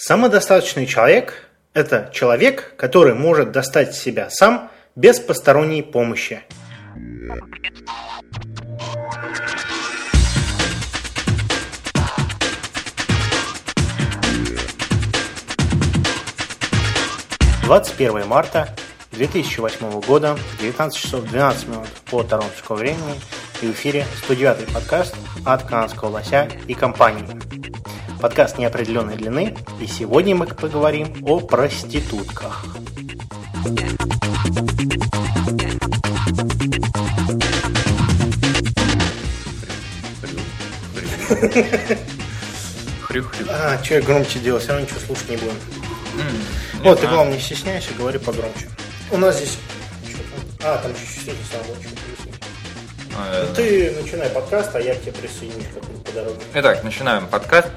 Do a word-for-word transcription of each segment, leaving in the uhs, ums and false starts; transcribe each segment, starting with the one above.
Самодостаточный человек – это человек, который может достать себя сам без посторонней помощи. двадцать первое марта две тысячи восьмого года, девятнадцать часов двенадцать минут по торонтовскому времени, и в эфире сто девятый подкаст от канадского лося и компании. Подкаст неопределенной длины, и сегодня мы поговорим о проститутках. Хрю-хрю. А, что я громче делал, все равно ничего слушать не будем. Mm, вот, ты, главное, не стесняйся, говори погромче. У нас здесь... А, там еще чуть-чуть самого а, ну, ты начинай подкаст, а я к тебе присоединюсь как-нибудь по дороге. Итак, начинаем подкаст.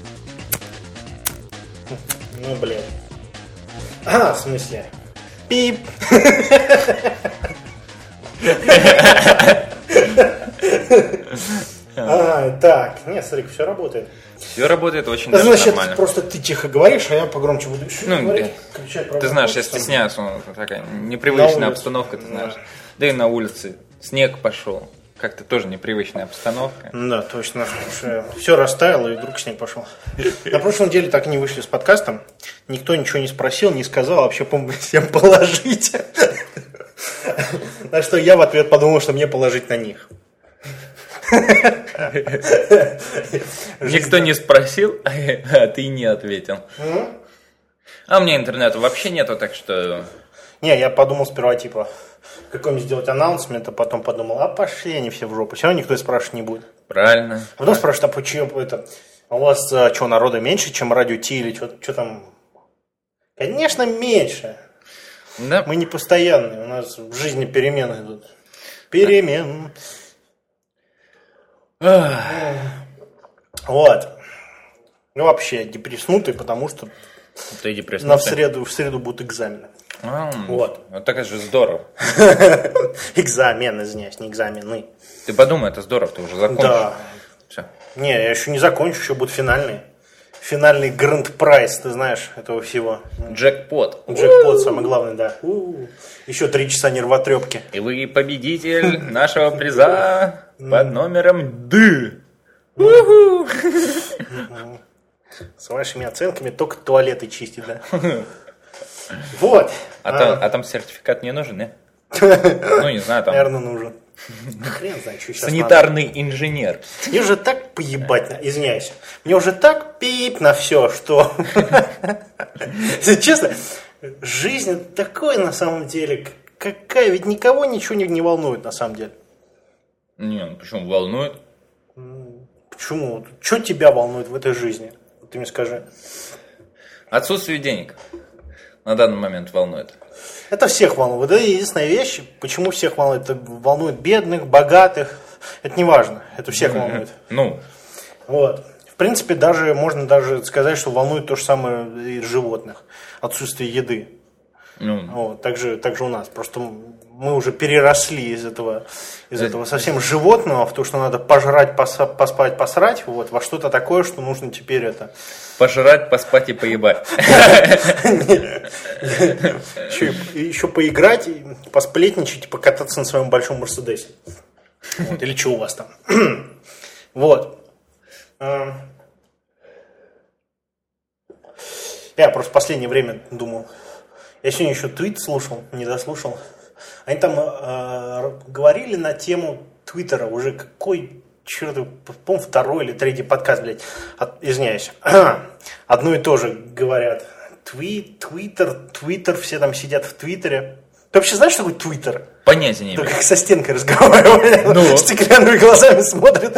Ну, блин. А, в смысле? Пип. А, так, нет, смотри, все работает. Все работает очень даже Значит, нормально. Просто ты тихо говоришь, а я погромче буду ну, говорить. Ты знаешь, я стесняюсь, такая непривычная обстановка, ты знаешь. Да. да и на улице снег пошел. Как-то тоже непривычная обстановка. Да, точно. Все растаяло, и вдруг снег пошел. На прошлой неделе так и не вышли с подкастом. Никто ничего не спросил, не сказал, вообще, по-моему, всем положить. Так что я в ответ подумал, что мне положить на них. Никто не спросил, а ты не ответил. А у меня интернета вообще нету, так что... Не, я подумал сперва, типа, какой-нибудь сделать анонсмент, а потом подумал, а пошли они все в жопу. Все равно никто и спрашивать не будет. Правильно. А потом спрашивают, а почему это? У вас а, что, народа меньше, чем радио Ти или что там? Конечно, меньше. Да. Мы не постоянные, у нас в жизни перемены идут. Перемен. Да. Вот. Ну, вообще, депресснутый, потому что ты депресснутый? На в среду, в среду будут экзамены. А, вот. Вот так это же здорово. Экзамен, извиняюсь, не экзамены. Ты подумай, это здорово, ты уже закончишь. Да. Все. Не, я еще не закончу, еще будут финальные. Финальный гранд-прайз, ты знаешь, этого всего. Джекпот. Джекпот, самое главное, да. У-у-у. Еще три часа нервотрепки. И вы победитель нашего приза под номером Д. С вашими оценками только туалеты чистить, да? Вот. А, а. Там, а там сертификат не нужен, не? Ну, не знаю, там... Наверное, нужен. Хрен знает, что сейчас санитарный надо. Инженер. Мне уже так поебать, извиняюсь. Мне уже так пип на все, что... Честно, жизнь такой на самом деле. Какая, ведь никого ничего не, не волнует на самом деле. Не, почему волнует? Почему? Что тебя волнует в этой жизни? Ты мне скажи. Отсутствие денег на данный момент волнует. Это всех волнует. Это единственная вещь, почему всех волнует. Это волнует бедных, богатых. Это не важно. Это всех волнует. Ну. Вот. В принципе, даже можно даже сказать, что волнует то же самое и животных. Отсутствие еды. Ну. Вот. Так же, так же у нас. Просто мы уже переросли из этого, из этого совсем животного в то, что надо пожрать, поспать, посрать, вот, во что-то такое, что нужно теперь это... Пожрать, поспать и поебать. Еще поиграть, посплетничать и покататься на своем большом Мерседесе. Или что у вас там. Вот. Я просто в последнее время думал. Я сегодня еще твит слушал, не дослушал. Они там э, говорили на тему Твиттера, уже какой, черт, по-моему, второй или третий подкаст, блядь, от, извиняюсь. Одно и то же говорят. Твит, Твиттер, Твиттер, все там сидят в Твиттере. Ты вообще знаешь, что такое Твиттер? Понятия не имею. Только как со стенкой разговаривали, ну. Стеклянными глазами смотрят.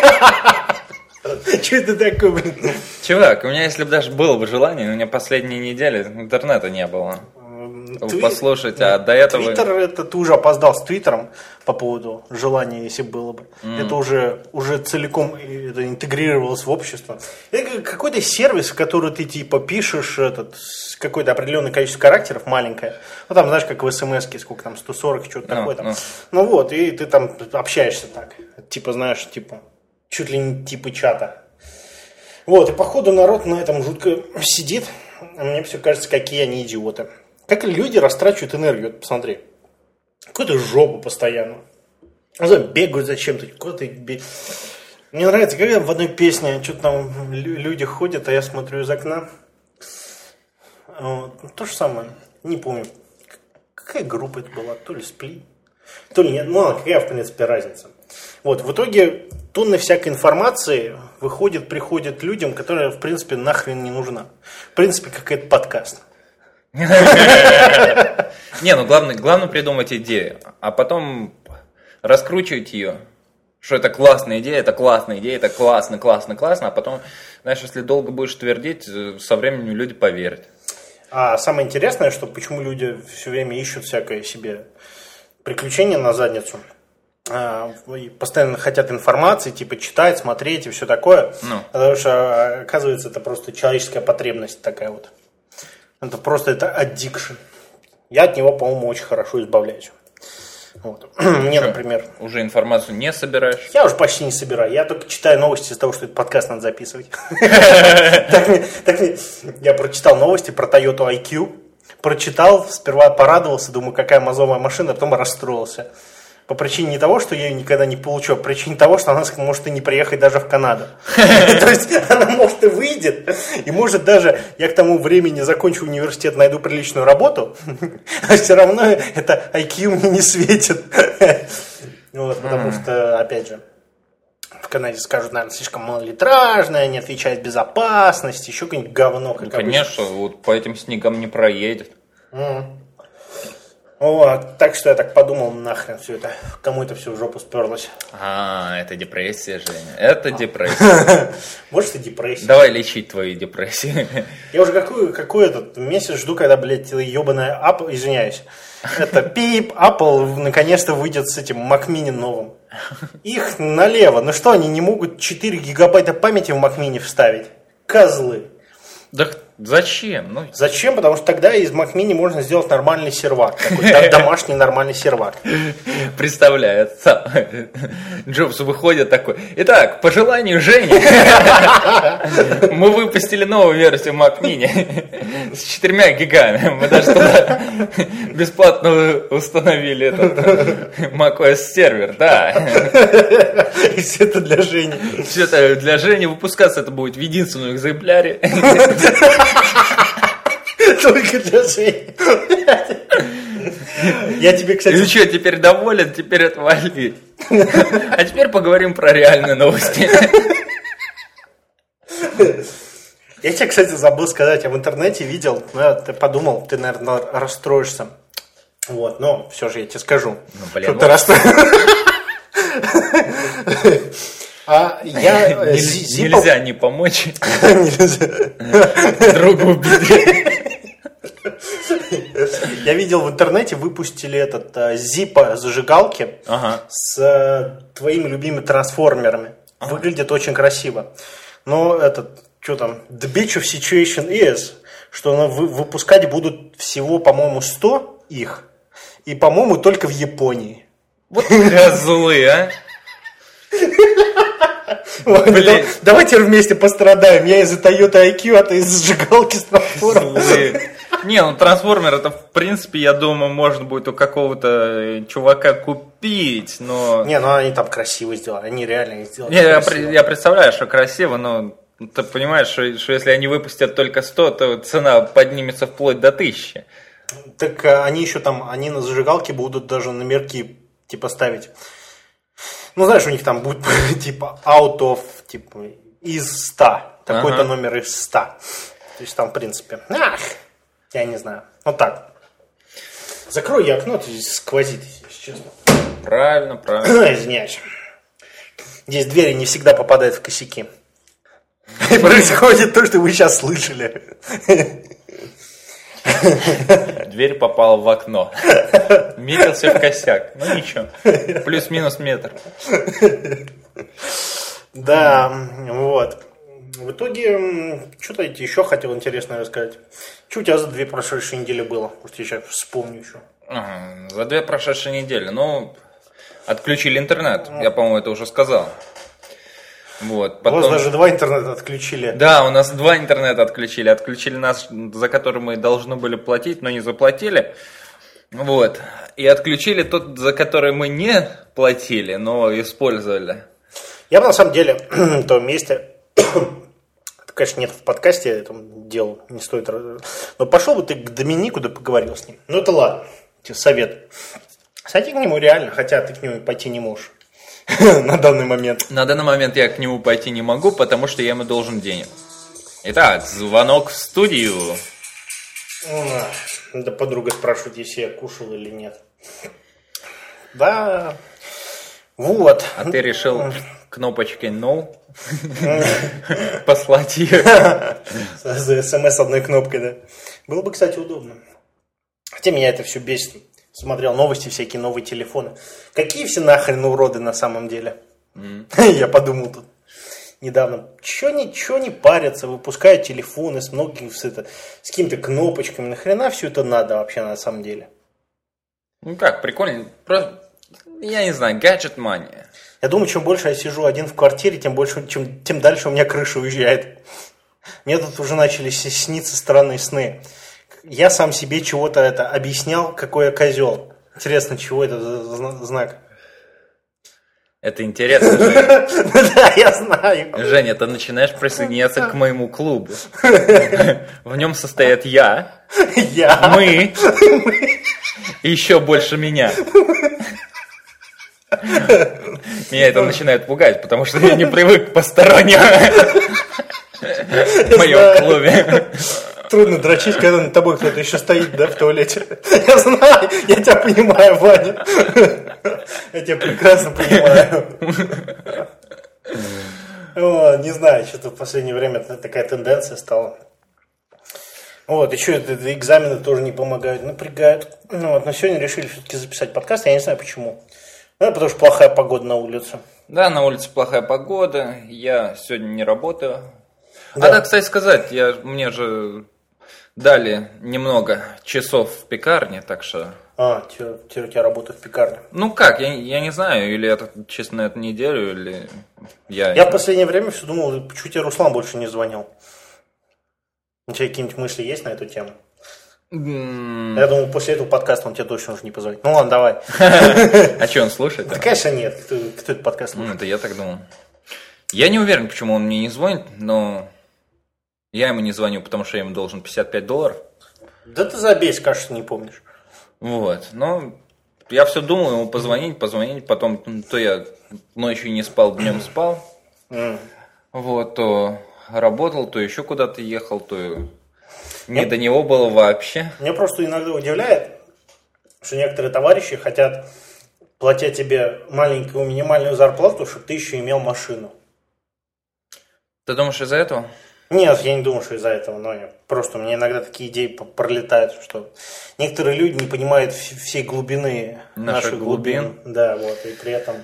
Что это такое, блин? Чувак, у меня, если бы даже было бы желание, у меня последние недели интернета не было. Тви... Послушать, а до этого... Твиттер, это ты уже опоздал с Твиттером по поводу желания, если было бы. Mm. Это уже, уже целиком это интегрировалось в общество. Это какой-то сервис, в который ты типа пишешь этот, какое-то определенное количество характеров, маленькое. Ну там, знаешь, как в смс-ке, сколько там, сто сорок, что-то no, такое там. No. Ну вот, и ты там общаешься так. Типа, знаешь, типа, чуть ли не типа чата. Вот, и походу народ на этом жутко сидит. А мне все кажется, какие они идиоты. Как люди растрачивают энергию, вот посмотри. Какую-то жопу постоянно. Бегают зачем-то, куда-то бегают. Мне нравится, когда в одной песне что-то там люди ходят, а я смотрю из окна. Вот. То же самое. Не помню. Какая группа это была? То ли Спли, то ли нет. Ну ладно, какая в принципе разница. Вот, в итоге тонны всякой информации выходит, приходит людям, которая в принципе нахрен не нужна. В принципе, как этот подкаст. Не, ну главное, главное придумать идею, а потом раскручивать ее. Что это классная идея, это классная идея, это классно, классно, классно, а потом, знаешь, если долго будешь твердить, со временем люди поверят. А самое интересное, что почему люди все время ищут всякое себе приключения на задницу, и постоянно хотят информации, типа читать, смотреть и все такое, ну. Потому что, оказывается, это просто человеческая потребность такая вот. Это просто это аддикшн. Я от него, по-моему, очень хорошо избавляюсь. Вот. Мне, что, например... Уже информацию не собираешь? Я уже почти не собираю. Я только читаю новости из-за того, что этот подкаст надо записывать. Я прочитал новости про Toyota ай кью. Прочитал, сперва порадовался, думаю, какая мазовая машина, а потом расстроился. По причине не того, что я ее никогда не получу, а по причине того, что она может и не приехать даже в Канаду. То есть она может и выйдет, и может даже, я к тому времени закончу университет, найду приличную работу, а все равно это ай кью мне не светит. Потому что, опять же, в Канаде скажут, наверное, слишком малолитражная, не отвечает безопасности, еще какое-нибудь говно. Конечно, вот по этим снегам не проедет. Вот, так что я так подумал, нахрен все это, кому это все в жопу сперлось. А, это депрессия, Женя, это депрессия. Может и депрессия. Давай лечить твою депрессию. Я уже какой, какой этот месяц жду, когда, блядь, ебаная Apple, извиняюсь, это пип, Apple наконец-то выйдет с этим Mac Mini новым. Их налево, ну что, они не могут четыре гигабайта памяти в Mac Mini вставить? Козлы. Да зачем? Ну... Зачем? Потому что тогда из Mac Mini можно сделать нормальный сервак. Такой домашний нормальный сервак. Представляю. Джобс выходит такой. Итак, по желанию Жени мы выпустили новую версию Mac Mini с четырьмя гигами. Мы даже туда бесплатно установили этот macOS сервер. Да. И все это для Жени. Все это для Жени. Выпускаться это будет в единственном экземпляре. Только для Жени. Я тебе, кстати... Ну что, теперь доволен? Теперь отвали. А теперь поговорим про реальные новости. Я тебе, кстати, забыл сказать, я в интернете видел, ну, я подумал, ты, наверное, расстроишься. Вот, но все же я тебе скажу. Ну, блин, ты расстроишься. А я... Нельзя, нельзя не помочь. Нельзя. Другу в беде. Я видел в интернете, выпустили этот Zippo зажигалки ага. с э, твоими любимыми трансформерами. Ага. Выглядит очень красиво. Но этот, что там, the bitch of situation is, что ну, вы, выпускать будут всего, по-моему, сто их. И, по-моему, только в Японии. Вот козлы, а! Блин. Давайте вместе пострадаем. Я из-за Toyota ай кью, а ты из зажигалки с трансформером. Не, ну трансформер это в принципе, я думаю, можно будет у какого-то чувака купить, но... Не, ну они там красиво сделали, они реально сделали. Не, я, я представляю, что красиво, но ты понимаешь, что, что если они выпустят только сто, то цена поднимется вплоть до тысячи. Так они еще там, они на зажигалке будут даже номерки типа ставить. Ну, знаешь, у них там будет типа out of, типа, из ста. Такой-то ага. номер из ста. То есть там, в принципе, ах, я не знаю. Вот так. Закрой я окно, здесь сквозит, если честно. Правильно, правильно. Извиняюсь. Здесь двери не всегда попадают в косяки. И происходит то, что вы сейчас слышали. Дверь попала в окно. Метился в косяк. Ну ничего. Плюс-минус метр. Да, вот. В итоге, что-то я еще хотел интересное рассказать. Что у тебя за две прошедшие недели было? Может, я сейчас вспомню еще. Ага, за две прошедшие недели. Ну, отключили интернет. Я, по-моему, это уже сказал. Вот, потом... У вас даже два интернета отключили. Да, у нас два интернета отключили. Отключили нас, за который мы должны были платить, но не заплатили. Вот. И отключили тот, за который мы не платили, но использовали. Я бы на самом деле в том месте, это, конечно, нет в подкасте, я там делал, не стоит. Но пошел бы ты к Доминику, да поговорил с ним. Ну это ладно, тебе совет. Сходи к нему реально, хотя ты к нему пойти не можешь. На данный момент. На данный момент я к нему пойти не могу, потому что я ему должен денег. Итак, звонок в студию. Да подруга спрашивает, если я кушал или нет. Да. Вот. А ты решил кнопочкой no послать ее? За смс одной кнопкой, да. Было бы, кстати, удобно. Хотя меня это все бесит. Смотрел новости, всякие новые телефоны. Какие все нахрен уроды на самом деле? Mm. Я подумал тут недавно. Чего ничего не парятся, выпускают телефоны с многими, с, это, с какими-то кнопочками. Нахрена все это надо вообще на самом деле? Ну как, прикольно. Просто, я не знаю, гаджет мания. Я думаю, чем больше я сижу один в квартире, тем больше, чем, тем дальше у меня крыша уезжает. Мне тут уже начали сниться странные сны. Я сам себе чего-то это объяснял, какой я козел. Интересно, чего это за знак? Это интересно, Женя. Да, я знаю. Женя, ты начинаешь присоединяться к моему клубу. В нем состоят я, я, мы и еще больше меня. Меня это начинает пугать, потому что я не привык к посторонним в моем клубе. Трудно дрочить, когда над тобой кто-то еще стоит, да, в туалете. Я знаю, я тебя понимаю, Ваня. Я тебя прекрасно понимаю. О, не знаю, что-то в последнее время такая тенденция стала. Вот, еще это, это экзамены тоже не помогают, напрягают. Ну, вот, но сегодня решили все-таки записать подкаст, я не знаю почему. Ну, потому что плохая погода на улице. Да, на улице плохая погода, я сегодня не работаю. Да. А так, кстати сказать, я, мне же дали немного часов в пекарне, так что... А, теперь у тебя работа в пекарне. Ну как, я, я не знаю, или это честно на эту неделю, или... Я, я в последнее время все думал, почему тебе Руслан больше не звонил? У тебя какие-нибудь мысли есть на эту тему? Mm. Я думал, после этого подкаста он тебе точно уже не позвонит. Ну ладно, давай. А что, он слушает? Да, конечно, нет. Кто этот подкаст слушает? Это я так думал. Я не уверен, почему он мне не звонит, но я ему не звоню, потому что я ему должен пятьдесят пять долларов. Да ты забей, скажешь, что не помнишь. Вот, но я все думал ему позвонить, позвонить, потом то я ночью не спал, днем спал. Mm. Вот, то работал, то еще куда-то ехал, то не до него было вообще. Меня просто иногда удивляет, что некоторые товарищи хотят, платя тебе маленькую минимальную зарплату, чтобы ты еще имел машину. Ты думаешь из-за этого? Нет, я не думаю, что из-за этого, но просто у меня иногда такие идеи пролетают, что некоторые люди не понимают всей глубины наших, наших глубин. глубин. Да, вот, и при этом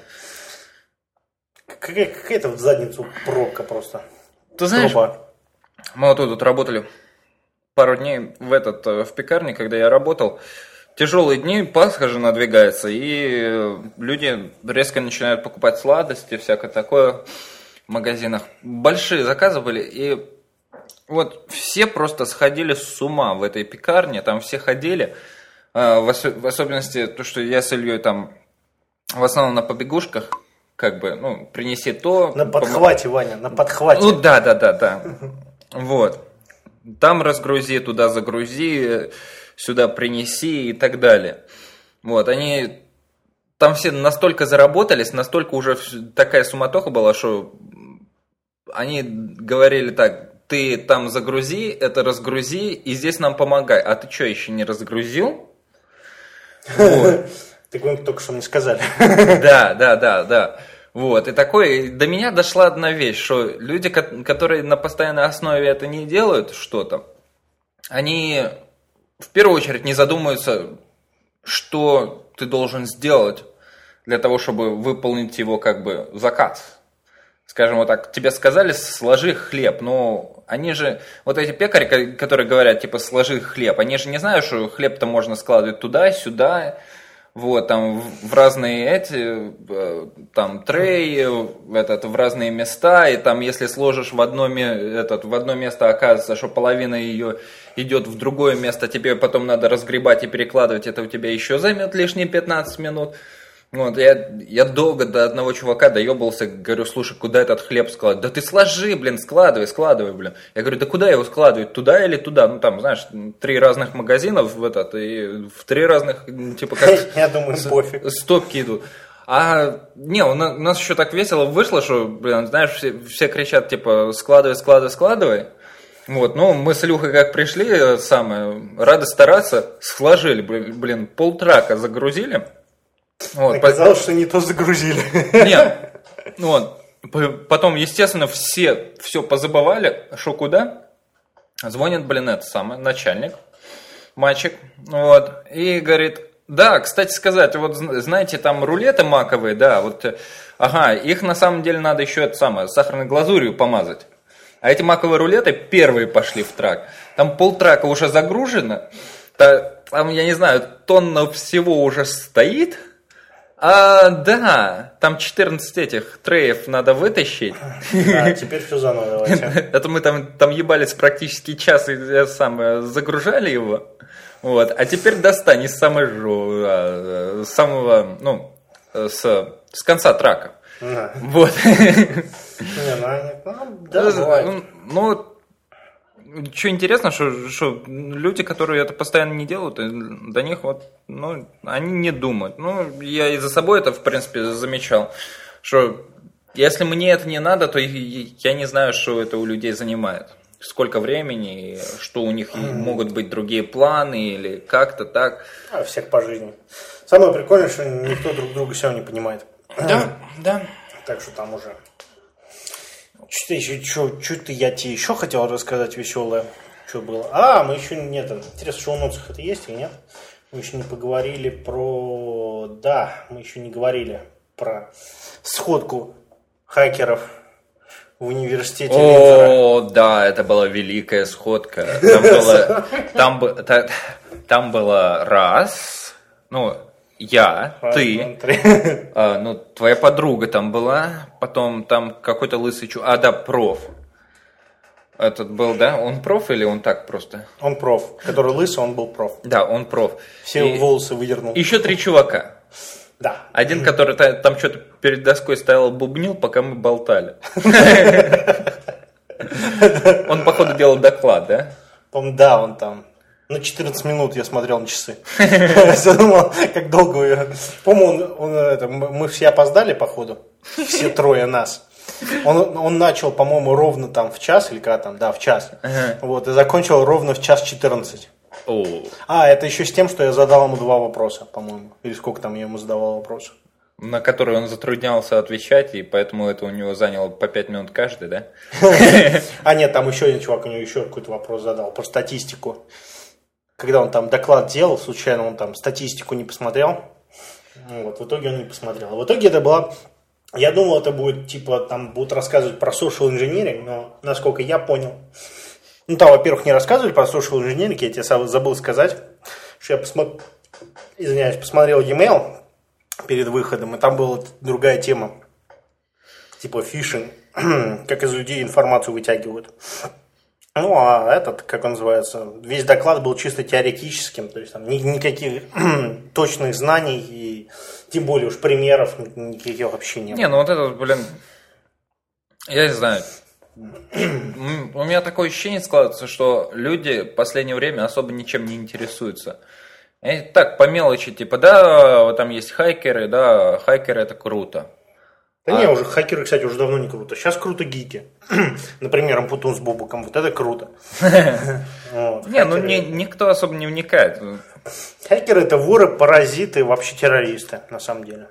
какая- какая-то в задницу пробка просто. Ты знаешь, Труба. Мы вот тут работали пару дней в, этот, в пекарне, когда я работал. Тяжелые дни, Пасха же надвигается, и люди резко начинают покупать сладости, всякое такое в магазинах. Большие заказы были, и вот все просто сходили с ума в этой пекарне, там все ходили, в особенности то, что я с Ильей там в основном на побегушках, как бы, ну, принеси то. На подхвате, пом... Ваня, на подхвате. Ну да, да, да, да. Вот. Там разгрузи, туда загрузи, сюда принеси и так далее. Вот, они там все настолько заработались, настолько уже такая суматоха была, что они говорили так: ты там загрузи, это разгрузи, и здесь нам помогай. А ты что, еще не разгрузил? Вот. Так вы только что мне сказали. Да, да, да, да. Вот, и такое, до меня дошла одна вещь, что люди, которые на постоянной основе это не делают, что-то, они в первую очередь не задумываются, что ты должен сделать для того, чтобы выполнить его как бы заказ. Скажем вот так, тебе сказали, сложи хлеб, но они же, вот эти пекари, которые говорят, типа, сложи хлеб, они же не знают, что хлеб-то можно складывать туда, сюда, Вот, там в разные эти, там трей, этот, в разные места, и там если сложишь в одно, этот, в одно место, оказывается, что половина ее идет в другое место, тебе потом надо разгребать и перекладывать, это у тебя еще займет лишние пятнадцать минут. Вот, я, я долго до одного чувака доебался, говорю, слушай, куда этот хлеб складывать? Да ты сложи, блин, складывай, складывай, блин. Я говорю, да куда его складывать, туда или туда? Ну там, знаешь, три разных магазинов в этот, и в три разных, типа как... Я думаю, пофиг. Стопки идут. А, не, у нас, у нас еще так весело вышло, что, блин, знаешь, все, все кричат, типа, складывай, складывай, складывай. Вот, ну, мы с Илюхой как пришли, самое, рады стараться, сложили, блин, полтрака загрузили. Вот, оказалось, по... что не то загрузили. Нет, вот, потом, естественно, все все позабывали, что куда. Звонит, блин, это самый начальник, мальчик, вот, и говорит, да, кстати сказать, вот, знаете, там рулеты маковые, да, вот, ага, их на самом деле надо еще, это самое, сахарной глазурью помазать. А эти маковые рулеты первые пошли в трак. Там полтрака уже загружено, там, я не знаю, тонна всего уже стоит. А, да, там четырнадцать этих треев надо вытащить. Да, теперь все заново давайте. Это мы там, там ебались практически час и сам, загружали его. Вот. А теперь достань из самого, самого ну, с, с конца трака. Да. Вот. Не, ну, да, бывает. Ну, что интересно, что, что люди, которые это постоянно не делают, до них вот, ну, они не думают. Ну, я и за собой это, в принципе, замечал, что если мне это не надо, то я не знаю, что это у людей занимает. Сколько времени, что у них могут быть другие планы или как-то так. А всех по жизни. Самое прикольное, что никто друг друга все равно не понимает. Да, да. Так что там уже... Что-то еще, что-то я тебе еще хотел рассказать веселое, что было. А, мы еще нет, интересно, что у нас это есть или нет? Мы еще не поговорили про... Да, мы еще не говорили про сходку хакеров в университете Винзора. О, да, это была великая сходка. Там было, там, та, там было раз, ну, я, раз, ты, а, ну, твоя подруга там была, потом там какой-то лысый чувак, а, да, проф. Этот был, да? Он проф или он так просто? Он проф. Который лысый, он был проф. Да, он проф. Все И волосы выдернул. Еще три чувака. Да. Один, который там что-то перед доской стоял, бубнил, пока мы болтали. Он, походу, делал доклад, да? Да, он там. На четырнадцать минут я смотрел на часы. Я думал, как долго... По-моему, мы все опоздали, походу. Все трое нас. Он, он начал, по-моему, ровно там в час, или когда там, да, в час. Ага. Вот, и закончил ровно в час четырнадцать. О. А, это еще с тем, что я задал ему два вопроса, по-моему. Или сколько там я ему задавал вопросов. На которые он затруднялся отвечать, и поэтому это у него заняло по пять минут каждый, да? А нет, там еще один чувак, у него еще какой-то вопрос задал про статистику. Когда он там доклад делал, случайно он там статистику не посмотрел. Вот, в итоге он не посмотрел. В итоге это была... Я думал, это будет, типа, там будут рассказывать про social engineering, но, насколько я понял... Ну, там, во-первых, не рассказывали про social engineering, я тебе забыл сказать, что я посмотрел... Извиняюсь, посмотрел e-mail перед выходом, и там была другая тема. Типа фишинг, как из людей информацию вытягивают. Ну, а этот, как он называется, весь доклад был чисто теоретическим, то есть там никаких точных знаний и тем более уж примеров никаких вообще не было. Не, ну вот это, блин, я не знаю, у меня такое ощущение складывается, что люди в последнее время особо ничем не интересуются. И так, по мелочи, типа, да, там есть хакеры, да, хакеры это круто. Да а... не, уже хакеры, кстати, уже давно не круто. Сейчас круто гики. Например, Ампутун с Бобуком. Вот это круто. Не, ну никто особо не вникает. Хакеры это воры, паразиты, вообще террористы, на самом деле.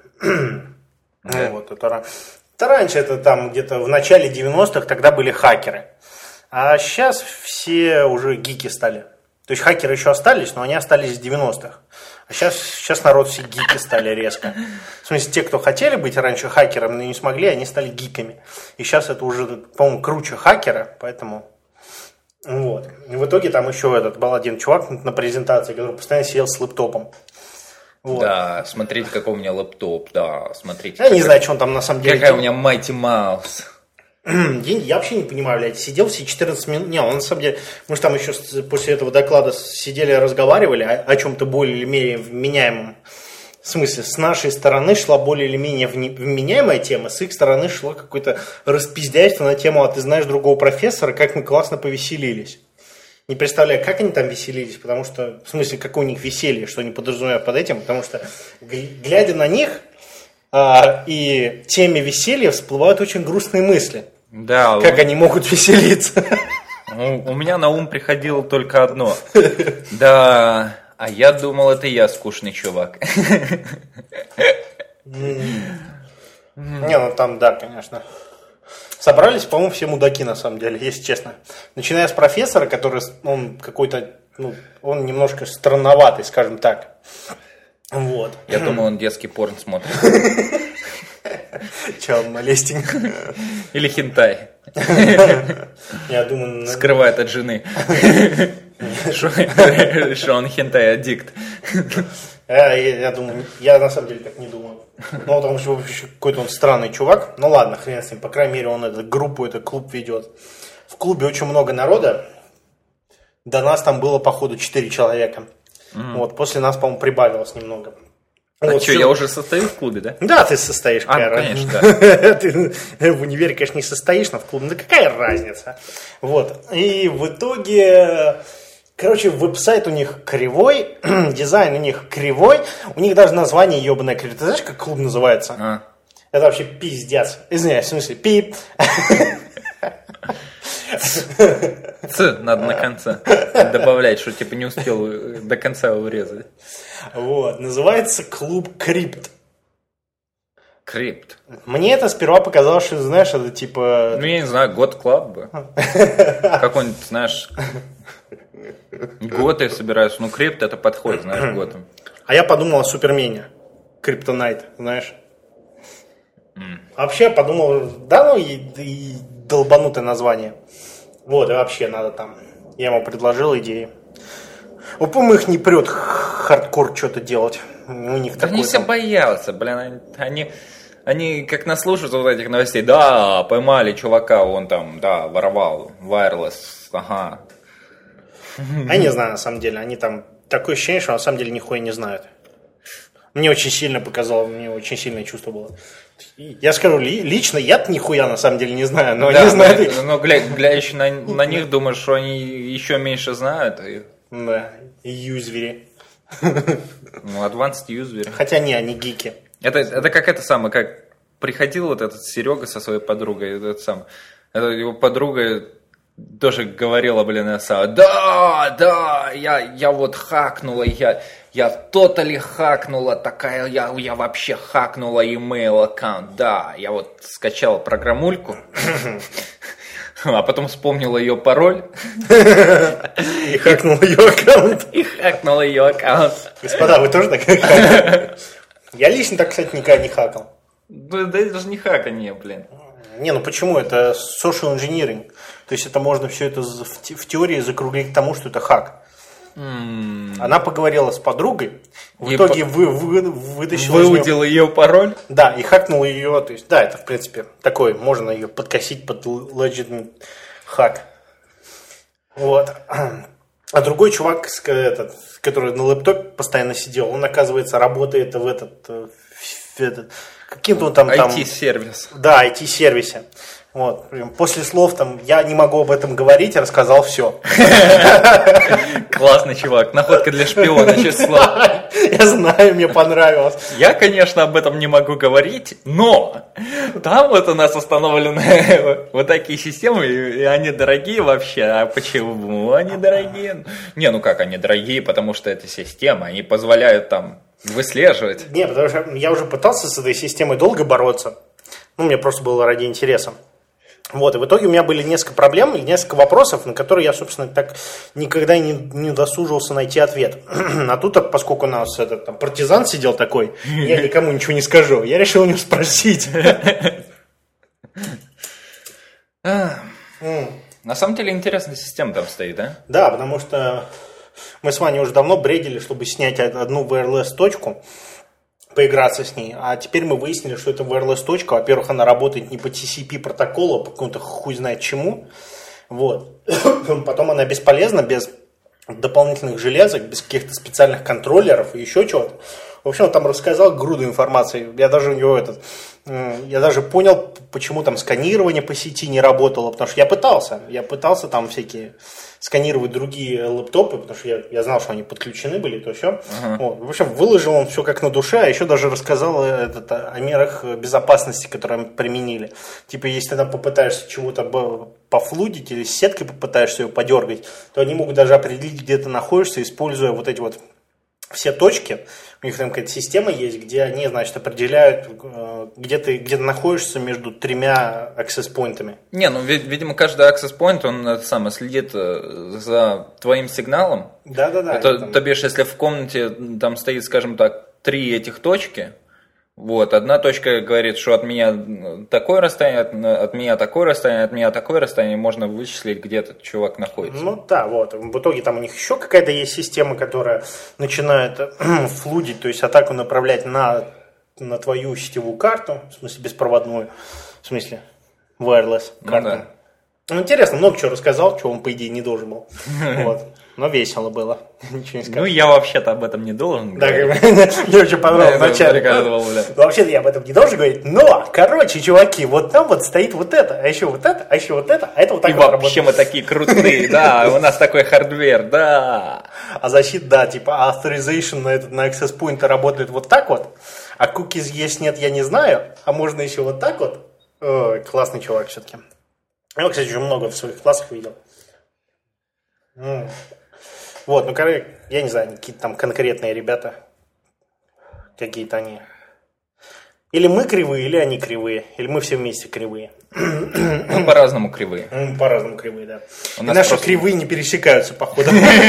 Вот это раньше, это там где-то в начале девяностых, тогда были хакеры. А сейчас все уже гики стали. То есть хакеры еще остались, но они остались в девяностых. А сейчас, сейчас народ все гики стали резко. В смысле, те, кто хотели быть раньше хакером, но не смогли, они стали гиками. И сейчас это уже, по-моему, круче хакера, поэтому... Вот. И в итоге там еще этот был один чувак на презентации, который постоянно сидел с лэптопом. Вот. Да, смотрите, какой у меня лэптоп, да, смотрите. Я какая, не знаю, что он там на самом деле... Какая у меня Mighty Mouse. Я, я вообще не понимаю, блядь, сидел все четырнадцать минут... Не, он на самом деле... Мы же там еще после этого доклада сидели, разговаривали о, о чем-то более или менее вменяемом. В смысле, с нашей стороны шла более или менее вменяемая тема, с их стороны шло какое-то распиздяйство на тему «А ты знаешь другого профессора, как мы классно повеселились». Не представляю, как они там веселились, потому что, в смысле, какое у них веселье, что они подразумевают под этим, потому что, глядя на них а, и теме веселья, всплывают очень грустные мысли. Да. Как они могут веселиться. У, у меня на ум приходило только одно. Да, а я думал, это я скучный чувак. Не, ну там, да, конечно. Собрались, по-моему, все мудаки, на самом деле, если честно. Начиная с профессора, который, он какой-то, ну, он немножко странноватый, скажем так. Вот. Я думаю, он детский порн смотрит. Че, он малестенький? Или хентай. Я думаю... Скрывает от жены. Что он хентай-аддикт. Я, я, я думаю, я на самом деле так не думаю. Ну, потому что какой-то он странный чувак. Ну ладно, хрен с ним. По крайней мере, он эту группу, этот клуб ведет. В клубе очень много народа. До нас там было, походу, четыре человека. Mm-hmm. Вот, после нас, по-моему, прибавилось немного. А вот, что, все... я уже состою в клубе, да? Да, ты состоишь. А, ну, конечно, да. Ты в универе, конечно, не состоишь, но в клубе. Да какая разница? Вот. И в итоге... Короче, веб-сайт у них кривой, дизайн у них кривой, у них даже название ебаное кривое. Ты знаешь, как клуб называется? А. Это вообще пиздец. Извиняюсь, в смысле, пип. Ц надо на конце добавлять, что типа не успел до конца урезать. Вот, называется клуб Крипт. Крипт. Мне это сперва показалось, что, знаешь, это типа... Ну, я не знаю, год клаб бы. Какой-нибудь, знаешь... Готы собираются, ну крипт это подходит, знаешь, готом. А я подумал о Супермене. Криптонайт, знаешь. Mm. Вообще подумал, да ну и, и долбанутое название. Вот, и вообще надо там. Я ему предложил идеи. Вот, по-моему, их не прет хардкор что-то делать. У них да такой, они все там... боятся, блин, они... Они как наслушаются вот этих новостей. Да, поймали чувака, он там, да, воровал, wireless, ага. Я не знаю, на самом деле. Они там... Такое ощущение, что на самом деле нихуя не знают. Мне очень сильно показало, мне очень сильное чувство было. Я скажу, ли, лично я-то нихуя на самом деле не знаю, но да, они знают... Но, но глядя, глядя на, на них, думаешь, что они еще меньше знают. И... Да, юзери. Ну, advanced user. Хотя не, они гики. Это, это как это самое, как приходил вот этот Серега со своей подругой, этот сам, это его подруга... Тоже говорила, блин, я сам, да, да, я, я вот хакнула, я, я тотали хакнула, такая, я, я вообще хакнула email аккаунт, да, я вот скачала программульку, а потом вспомнила ее пароль. И хакнула ее аккаунт. И хакнула ее аккаунт. Господа, вы тоже так хакали? Я лично так, кстати, никогда не хакал. Да, да это же не хаканье, блин. Не, ну почему? Это social engineering. То есть это можно все это в, те, в теории закруглить к тому, что это хак. Mm. Она поговорила с подругой, в и итоге по... вы, вы, вытащила выудила ее пароль. Да, и хакнула ее. То есть, да, это в принципе такой, можно ее подкосить под legitimate хак. Вот. А другой чувак, этот, который на лэптопе постоянно сидел, он, оказывается, работает в этот, в этот каким-то там... ай ти-сервис. Да, ай ти-сервисе. Вот. После слов там «я не могу об этом говорить», рассказал все. Классный чувак, находка для шпиона, число. Я знаю, мне понравилось. Я, конечно, об этом не могу говорить, но там вот у нас установлены вот такие системы, и они дорогие вообще. А почему они дорогие? Не, ну как они дорогие, потому что это система, они позволяют там выслеживать. Не, потому что я уже пытался с этой системой долго бороться. Ну, мне просто было ради интереса. Вот, и в итоге у меня были несколько проблем и несколько вопросов, на которые я, собственно, так никогда не, не досужился найти ответ. А тут, поскольку у нас этот там партизан сидел такой, я никому ничего не скажу, я решил у него спросить. На самом деле интересная система там стоит, да? Да, потому что Мы с Ваней уже давно бредили, чтобы снять одну ви эл эс-точку, поиграться с ней. А теперь мы выяснили, что это ви эл эс-точка. Во-первых, она работает не по ти си пи протоколу, а по какому-то хуй знает чему. Вот. Потом она бесполезна, без дополнительных железок, без каких-то специальных контроллеров и еще чего-то. В общем, он там рассказал груду информации. Я даже у него этот, я даже понял, почему там сканирование по сети не работало, потому что я пытался, я пытался там всякие сканировать другие лэптопы, потому что я, я знал, что они подключены были, то все. Uh-huh. Вот. В общем, выложил он все как на душе, а еще даже рассказал этот, о мерах безопасности, которые мы применили. Типа, если ты там попытаешься чего-то пофлудить или с сеткой попытаешься ее подергать, то они могут даже определить, где ты находишься, используя вот эти вот все точки. У них там какая-то система есть, где они, значит, определяют, где ты, где ты находишься между тремя access-поинтами. Не, ну, видимо, каждый access-point, он это самое, следит за твоим сигналом. Да-да-да. То, там... то бишь, если в комнате там стоит, скажем так, три этих точки, вот, одна точка говорит, что от меня такое расстояние, от, от меня такое расстояние, от меня такое расстояние, можно вычислить, где этот чувак находится. Ну да, вот. В итоге там у них еще какая-то есть система, которая начинает флудить, то есть атаку направлять на, на твою сетевую карту, в смысле беспроводную, в смысле wireless карту. Ну, да. Ну, интересно, много чего рассказал, чего он, по идее, не должен был. Вот. Но весело было. Ничего не скажешь. Ну, я вообще-то об этом не должен да, говорить. Мне очень понравилось вначале. Ну, вообще-то я об этом не должен говорить. Но, короче, чуваки, вот там вот стоит вот это, а еще вот это, а еще вот это, а это вот так и вот вообще работает. Мы такие крутые, да, у нас такой хардвер, да. А защита, да, типа authorization на этот на access point работает вот так вот, а cookies есть, нет, я не знаю, а можно еще вот так вот. Ой, классный чувак все-таки. Я, кстати, уже много в своих классах видел. Вот, ну, я не знаю, какие-то там конкретные ребята, какие-то они. Или мы кривые, или они кривые, или мы все вместе кривые. Ну, по-разному кривые. Ну, по-разному кривые, да. И наши просто... кривые не пересекаются, походу.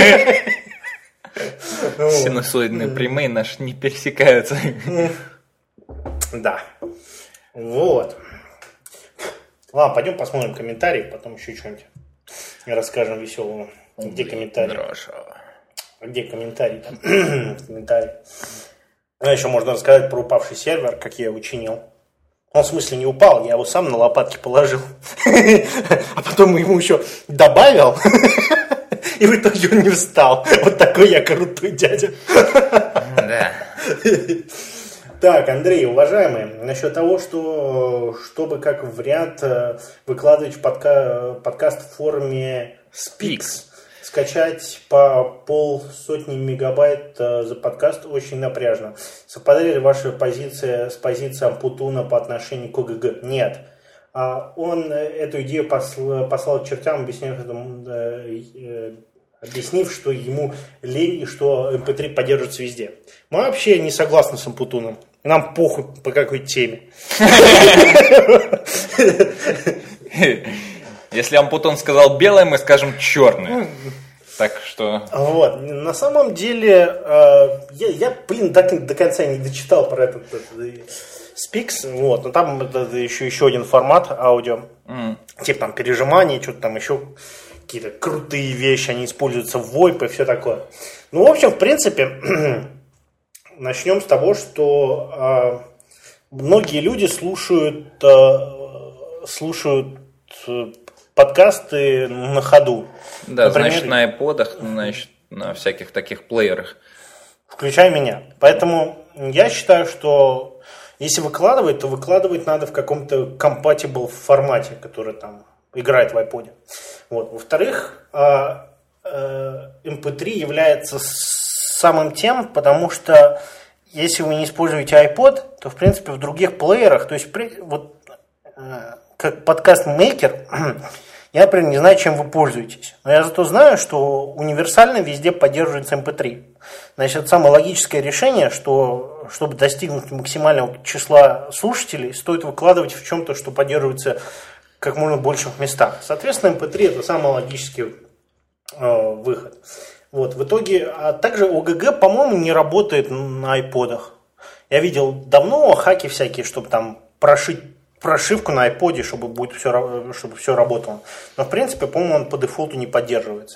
Синусоидные прямые наши не пересекаются. Да. Вот. Ладно, пойдем посмотрим комментарии, потом еще что-нибудь расскажем веселого. Где комментарии? Хорошо. Где комментарии там? Комментарии. Ну, еще можно рассказать про упавший сервер, как я его чинил. Он в смысле не упал, я его сам на лопатки положил. А потом ему еще добавил. И в итоге он не встал. Вот такой я крутой дядя. Да. Так, Андрей, уважаемый, насчет того, что чтобы как вариант выкладывать в подка- подкаст в форме Speaks, скачать по полсотни мегабайт за подкаст очень напряжно. Совпадает ли ваша позиция с позицией Ампутуна по отношению к ОГГ? Нет. Он эту идею послал, послал к чертям, объяснив, объяснив, что ему лень и что эм пэ три поддерживается везде. Мы вообще не согласны с Ампутуном. Нам похуй по какой теме. Если Ампутон сказал белое, мы скажем черное. Так что... Вот. На самом деле, э, я, я, блин, до, до конца не дочитал про этот, этот Speaks. Вот. Но там это еще, еще один формат аудио. Mm. Типа там пережимание, что-то там еще какие-то крутые вещи. Они используются в войп и все такое. Ну, в общем, в принципе, начнем с того, что э, многие люди слушают, э, слушают э, подкасты на ходу. Да, Например, значит, на айподах, значит, на всяких таких плеерах. Включая меня. Поэтому я считаю, что если выкладывать, то выкладывать надо в каком-то compatible формате, который там играет в айподе. Вот. Во-вторых, эм пэ три является самым тем, потому что если вы не используете iPod, то, в принципе, в других плеерах, то есть вот как подкаст-мейкер, я, например, не знаю, чем вы пользуетесь. Но я зато знаю, что универсально везде поддерживается эм пэ три. Значит, это самое логическое решение, что чтобы достигнуть максимального числа слушателей, стоит выкладывать в чем-то, что поддерживается как можно больших местах. Соответственно, эм пэ три это самый логический э, выход. Вот, в итоге, а также ОГГ, по-моему, не работает на айподах. Я видел давно хаки всякие, чтобы там прошить прошивку на айподе, чтобы будет все, чтобы все работало. Но в принципе, по-моему, он по дефолту не поддерживается.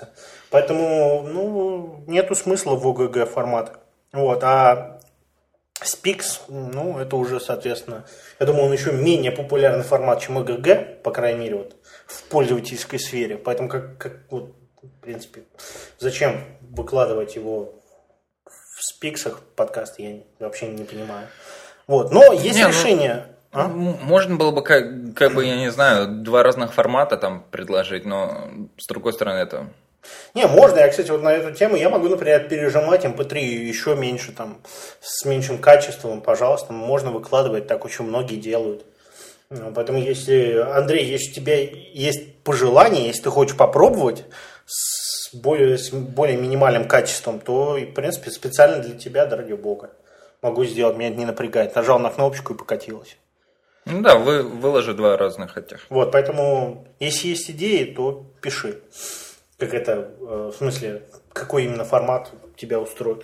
Поэтому, ну, нету смысла в ОГГ формата. Вот, а Spix, ну, это уже, соответственно, я думаю, он еще менее популярный формат, чем ОГГ, по крайней мере, вот, в пользовательской сфере. Поэтому, как, как вот, в принципе, зачем выкладывать его в спиксах подкаст, я вообще не понимаю. Вот, но есть не, решение. Ну, а? Можно было бы, как, как бы, я не знаю, два разных формата там предложить, но с другой стороны это... Не, можно. Я, кстати, вот на эту тему я могу, например, пережимать эм пэ три еще меньше, там, с меньшим качеством, пожалуйста, можно выкладывать, так очень многие делают. Поэтому, если, Андрей, если у тебя есть пожелание, если ты хочешь попробовать с более, с более минимальным качеством, то, в принципе, специально для тебя, да ради бога, могу сделать, меня это не напрягает. Нажал на кнопочку и покатилось. Ну да, вы, выложи два разных этих. Вот, поэтому, если есть идеи, то пиши. Как это, в смысле, какой именно формат тебя устроит.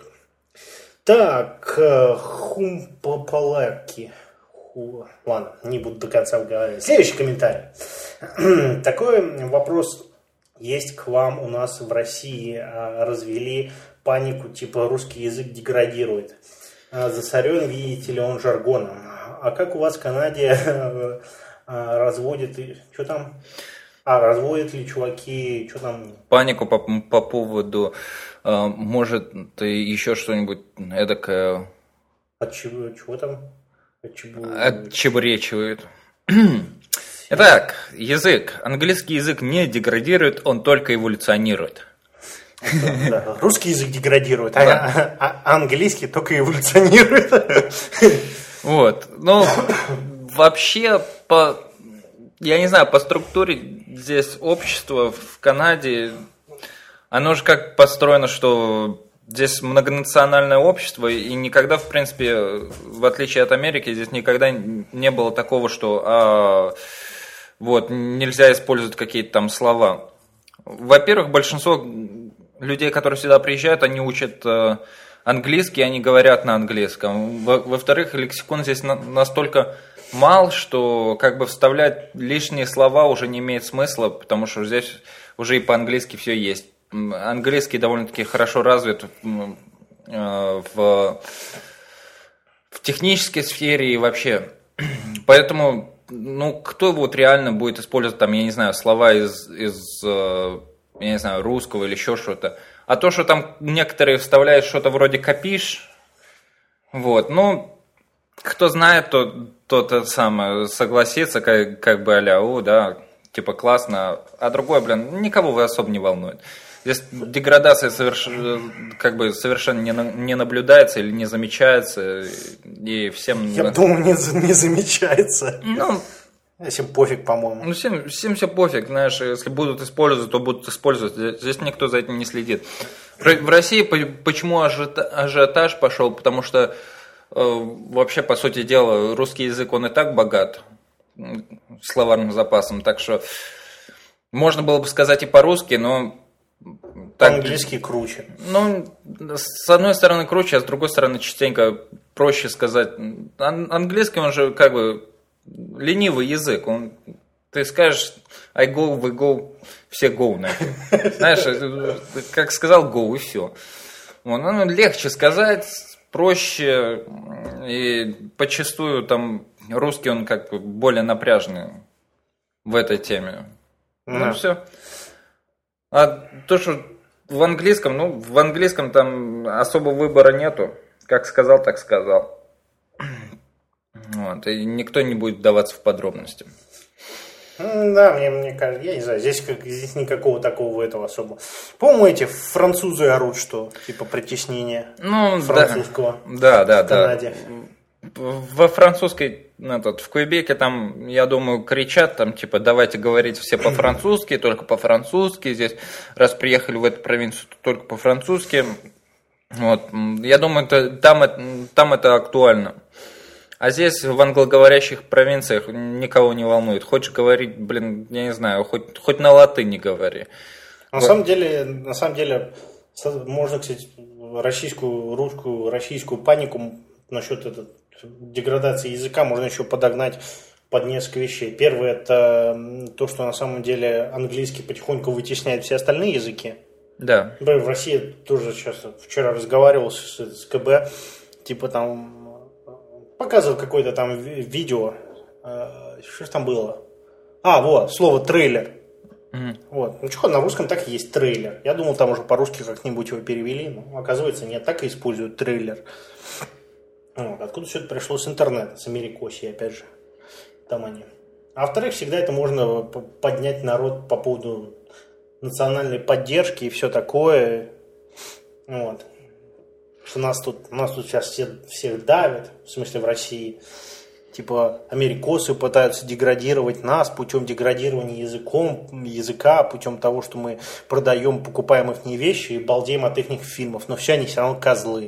Так, Хумпалаки. Ладно, не буду до конца выговаривать. Следующий комментарий. Такой вопрос есть к вам. У нас в России развели панику, типа русский язык деградирует. Засорен, видите ли, он жаргоном. А как у вас в Канаде разводят... Что там? А, разводят ли чуваки, что там? Панику по, по поводу, э, может, ты еще что-нибудь эдакое... От чего, чего там? Отчебу... Отчебуречивают. Итак, язык. Английский язык не деградирует, он только эволюционирует. Да, да. Русский язык деградирует, да. а, а английский только эволюционирует. Вот. Ну, вообще, по... Я не знаю, по структуре здесь общество в Канаде, оно же как построено, что здесь многонациональное общество, и никогда, в принципе, в отличие от Америки, здесь никогда не было такого, что а, вот, нельзя использовать какие-то там слова. Во-первых, большинство людей, которые сюда приезжают, они учат английский, они говорят на английском. Во-вторых, лексикон здесь настолько... мал, что как бы вставлять лишние слова уже не имеет смысла, потому что здесь уже и по-английски все есть. Английский довольно-таки хорошо развит в, в технической сфере и вообще. Поэтому, ну, кто вот реально будет использовать там, я не знаю, слова из, из я не знаю, русского или еще что-то. А то, что там некоторые вставляют что-то вроде «копишь», вот, ну... Кто знает, тот, тот самое согласится, как, как бы а-ля, о, да, типа классно, а другой, блин, никого особо не волнует. Здесь деградация соверш... как бы совершенно не, не наблюдается или не замечается, и всем... Я думаю, не, не замечается. Ну, всем пофиг, по-моему. Ну, всем, всем все пофиг, знаешь, если будут использовать, то будут использовать, здесь никто за этим не следит. В России почему ажиотаж пошел, потому что вообще, по сути дела, русский язык, он и так богат словарным запасом, так что можно было бы сказать и по-русски, но... По-английски круче. Ну, с одной стороны круче, а с другой стороны частенько проще сказать. Ан- английский, он же как бы ленивый язык, он... Ты скажешь I go, we go, все go, нафиг. Знаешь, как сказал go, и все. Ну, легче сказать... проще, и почастую там русский, он как бы более напряжный в этой теме. Да. Ну, все. А то, что в английском, ну, в английском там особо выбора нету. Как сказал, так сказал. Вот, и никто не будет вдаваться в подробности. Да, мне, мне кажется, я не знаю, здесь, как, здесь никакого такого этого особо. По-моему, эти французы орут, что типа притеснение ну, французского да, да, в Канаде. Да. Во французской, этот, в Квебеке там, я думаю, кричат, там, типа, давайте говорить все по-французски, только по-французски. Здесь, раз приехали в эту провинцию, то только по-французски. Вот. Я думаю, это, там, там это актуально. А здесь, в англоговорящих провинциях, никого не волнует. Хочешь говорить, блин, я не знаю, хоть, хоть на латыни говори. На вот. самом деле, на самом деле, можно, кстати, российскую, русскую, российскую панику насчет этой деградации языка можно еще подогнать под несколько вещей. Первое, это то, что на самом деле английский потихоньку вытесняет все остальные языки. Да. В России тоже сейчас, вчера разговаривал с, с КБ, типа там показывал какое-то там видео, что же там было? А, вот, слово трейлер. Mm-hmm. Вот. Ну что, на русском так и есть трейлер. Я думал, там уже по-русски как-нибудь его перевели, но оказывается нет, так и используют трейлер. Вот. Откуда все это пришло? С интернета, с Америкосии, опять же. Там они. А во-вторых, всегда это можно поднять народ по поводу национальной поддержки и все такое. Вот. Что нас тут, нас тут сейчас все, всех давят, в смысле в России. Типа америкосы пытаются деградировать нас путем деградирования языком, языка, путем того, что мы продаем, покупаем их вещи и балдеем от их фильмов. Но все они все равно козлы.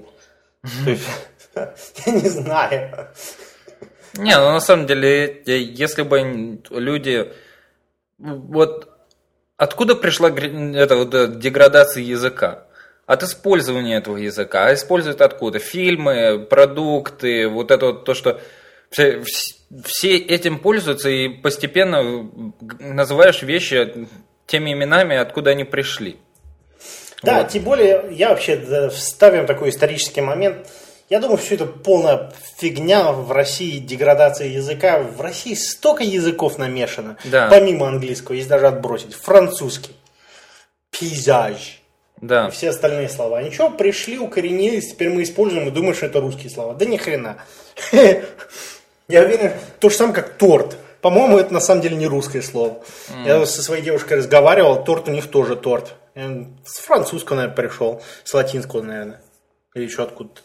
Я не знаю. Не, ну на самом деле, если бы люди... Вот откуда пришла эта вот деградация языка? От использования этого языка. А используют откуда? Фильмы, продукты, вот это вот то, что... Все, все этим пользуются и постепенно называешь вещи теми именами, откуда они пришли. Да, вот. Тем более, я вообще вставим такой исторический момент. Я думаю, все это полная фигня в России, деградация языка. В России столько языков намешано, да. Помимо английского, есть даже отбросить. Французский, пейзаж. Да. И все остальные слова. Ничего, пришли, укоренились, теперь мы используем и думаем, что это русские слова. Да ни хрена. Я уверен, то же самое, как торт. По-моему, это на самом деле не русское слово. Mm. Я со своей девушкой разговаривал, торт у них тоже торт. С французского, наверное, пришел, с латинского, наверное. Или еще откуда-то.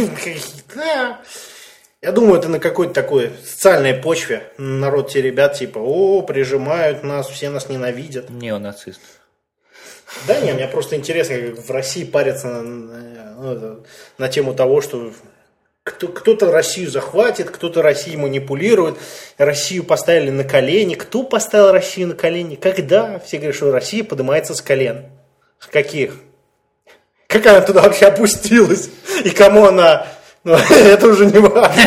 Я думаю, это на какой-то такой социальной почве. Народ те ребят типа, о, прижимают нас, все нас ненавидят. Неонацист. Да не, мне просто интересно, как в России парятся на, на, на тему того, что кто, кто-то Россию захватит, кто-то Россией манипулирует, Россию поставили на колени. Кто поставил Россию на колени? Когда? Все говорят, что Россия поднимается с колен. С каких? Как она туда вообще опустилась? И кому она... Ну, это уже не важно.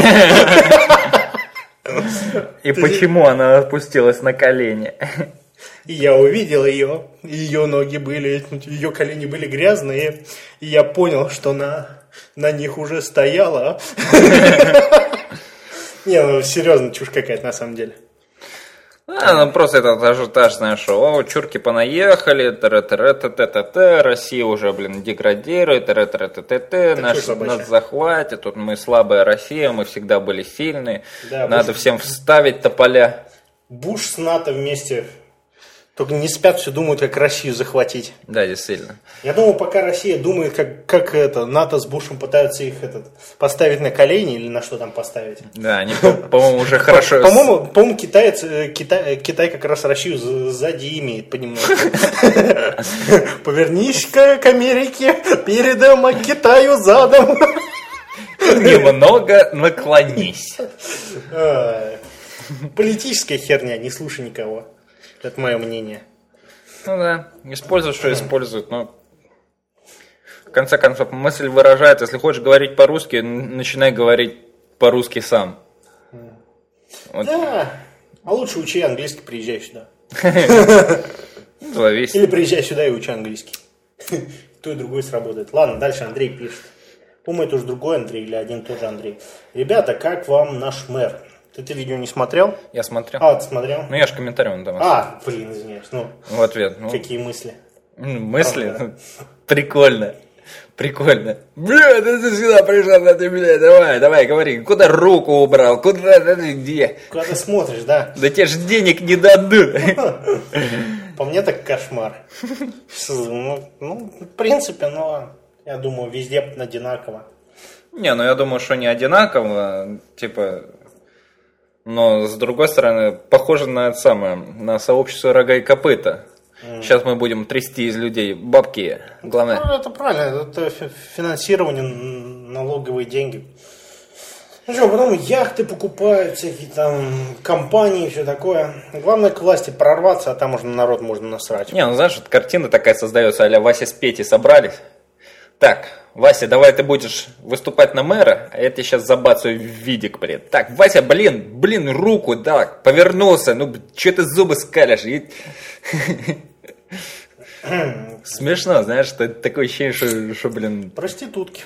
И почему она опустилась на колени? И я увидел ее, ее ноги были, ее колени были грязные, и я понял, что на, на них уже стояла. Не, ну серьезно, чушь какая-то на самом деле. А, ну просто этот ажиотаж, знаешь, о, чурки понаехали, т-т-т-т-т-т, Россия уже, блин, деградирует, т-т-т-т-т, нас, нас захватит, тут мы слабая Россия, мы всегда были сильные, да, надо Буш... всем вставить тополя. Буш с НАТО вместе... Только не спят, все думают, как Россию захватить. Да, действительно. Я думаю, пока Россия думает, как, как это, НАТО с Бушем пытаются их этот, поставить на колени или на что там поставить. Да, они, по-моему, уже хорошо... По-моему, по-моему китаец, Китай, Китай как раз Россию сзади имеет понемногу. Повернись-ка к Америке, передом, а Китаю задом. Немного наклонись. Политическая херня, не слушай никого. Это мое мнение. Ну да, используют, что используют, но в конце концов мысль выражает, если хочешь говорить по-русски, начинай говорить по-русски сам. Вот. Да, а лучше учи английский, приезжай сюда. Зависит. Или приезжай сюда и учи английский. То и другое сработает. Ладно, дальше Андрей пишет. По-моему, это уже другой Андрей или один тот же Андрей. Ребята, как вам наш мэр? Ты это видео не смотрел? Я смотрел. А, ты смотрел? Ну, я же комментарий там. А, блин, извиняюсь. Ну, в ответ. Ну, какие мысли? Мысли? Ну, прикольно. Прикольно. Бля, ты сюда пришел, ты, бля, давай, давай, говори. Куда руку убрал? Куда, где? Куда ты смотришь, да? Да тебе же денег не дадут. По мне так кошмар. Ну, в принципе, но я думаю, везде одинаково. Не, ну я думаю, что не одинаково, типа... Но, с другой стороны, похоже на это самое, на сообщество рога и копыта. Mm. Сейчас мы будем трясти из людей бабки. Главное. Ну, это правильно, это финансирование, налоговые деньги. Ну что, потом яхты покупают, всякие там компании и все такое. Главное к власти прорваться, а там уже народ можно насрать. Не, ну знаешь, вот картина такая создается, а-ля Вася с Петей собрались. Так, Вася, давай ты будешь выступать на мэра, а я тебе сейчас забацаю в видик, блин. Так, Вася, блин, блин, руку, да, повернулся, ну, что ты зубы скалишь? И... Смешно, знаешь, что такое ощущение, что, что блин... Проститутки.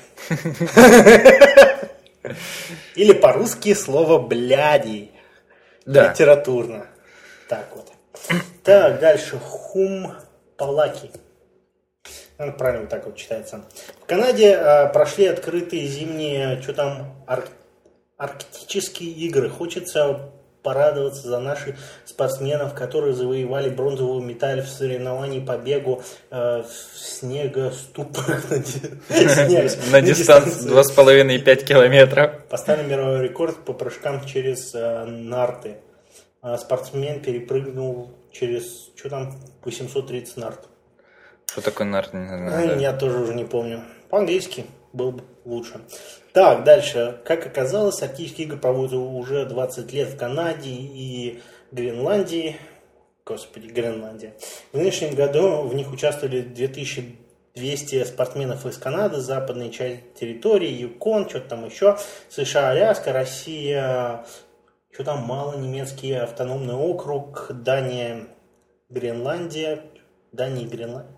Или по-русски слово «бляди». Да. Литературно. Так вот. Так, дальше. Хум Палаки. Ну, правильно так вот читается. В Канаде а, прошли открытые зимние, что там, ар- арктические игры. Хочется порадоваться за наших спортсменов, которые завоевали бронзовую медаль в соревновании по бегу э, в снегоступах на дистанции два с половиной - пять километров. Поставили мировой рекорд по прыжкам через э, нарты. А спортсмен перепрыгнул через, что там, восемьсот тридцать нарт. Что такое нарт? Не знаю, а, да. Я тоже уже не помню. По-английски было бы лучше. Так, дальше. Как оказалось, арктические игры проводятся уже двадцать лет в Канаде и Гренландии. Господи, Гренландия. В нынешнем году в них участвовали две тысячи двести спортсменов из Канады, западной части территории, Юкон, что-то там еще, США, Аляска, Россия, что там мало, немецкий автономный округ, Дания, Гренландия, Дания и Гренландия.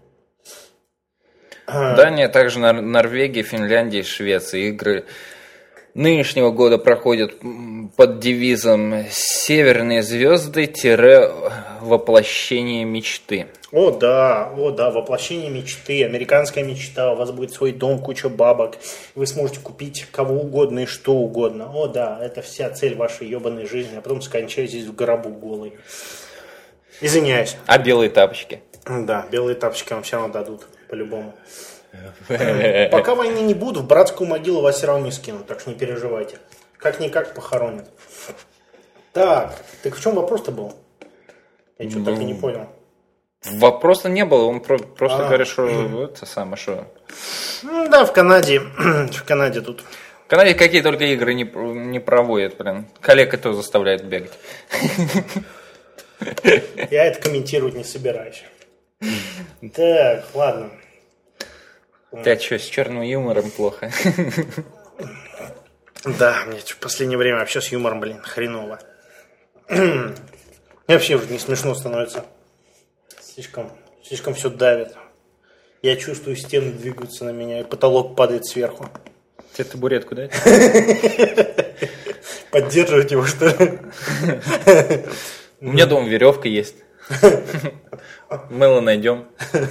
Дания, также Нор- Норвегия, Финляндия, Швеция. Игры нынешнего года проходят под девизом «Северные звезды-воплощение мечты». О да, о да, воплощение мечты, американская мечта, у вас будет свой дом, куча бабок, вы сможете купить кого угодно и что угодно. О да, это вся цель вашей ебаной жизни, а потом скончаетесь в гробу голый. Извиняюсь. А белые тапочки? Да, белые тапочки вам все равно дадут, по-любому. Пока войны не будет, в братскую могилу вас все равно не скинут, так что не переживайте. Как-никак похоронят. Так, так в чем вопрос-то был? Я что-то так и не понял. Вопроса не было, он про- просто А. говорит, что это самое, что... Ну да, в Канаде, в Канаде тут. В Канаде какие только игры не, не проводят, блин. Коллег это заставляет бегать. Я это комментировать не собираюсь. Так, ладно. Ты что, с черным юмором плохо? Да, мне в последнее время вообще с юмором, блин, хреново. Мне вообще уже не смешно становится. Слишком, слишком все давит. Я чувствую, стены двигаются на меня, и потолок падает сверху. Тебе табуретку дать? Поддерживать его, что ли? У меня дома веревка есть. Мыло найдем.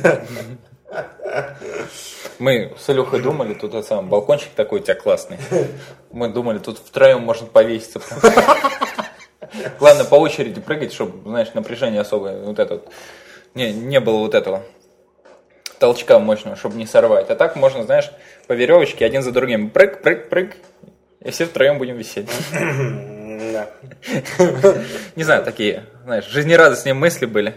Мы с Илюхой думали, тут это сам балкончик такой у тебя классный. Мы думали, тут втроем можно повеситься. Главное по очереди прыгать, чтобы, знаешь, напряжение особое. Вот это вот. Не, не было вот этого толчка мощного, чтобы не сорвать. А так можно, знаешь, по веревочке один за другим. Прыг, прыг, прыг. И все втроем будем висеть. Да. Не знаю, такие, знаешь, жизнерадостные мысли были.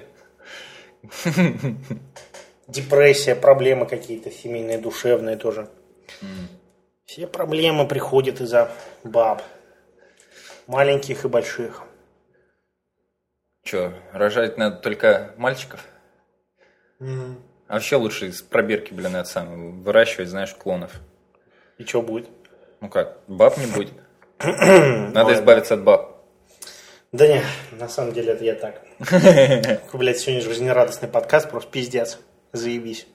Депрессия, проблемы какие-то семейные, душевные тоже. Все проблемы приходят из-за баб. Маленьких и больших. Че, рожать надо только мальчиков? Mm. А вообще лучше из пробирки, блин, это самое, выращивать, знаешь, клонов. И что будет? Ну как, баб не будет. Надо избавиться от баб. Да не, на самом деле это я так. Блять, сегодня же жизнерадостный подкаст, просто пиздец. Заебись.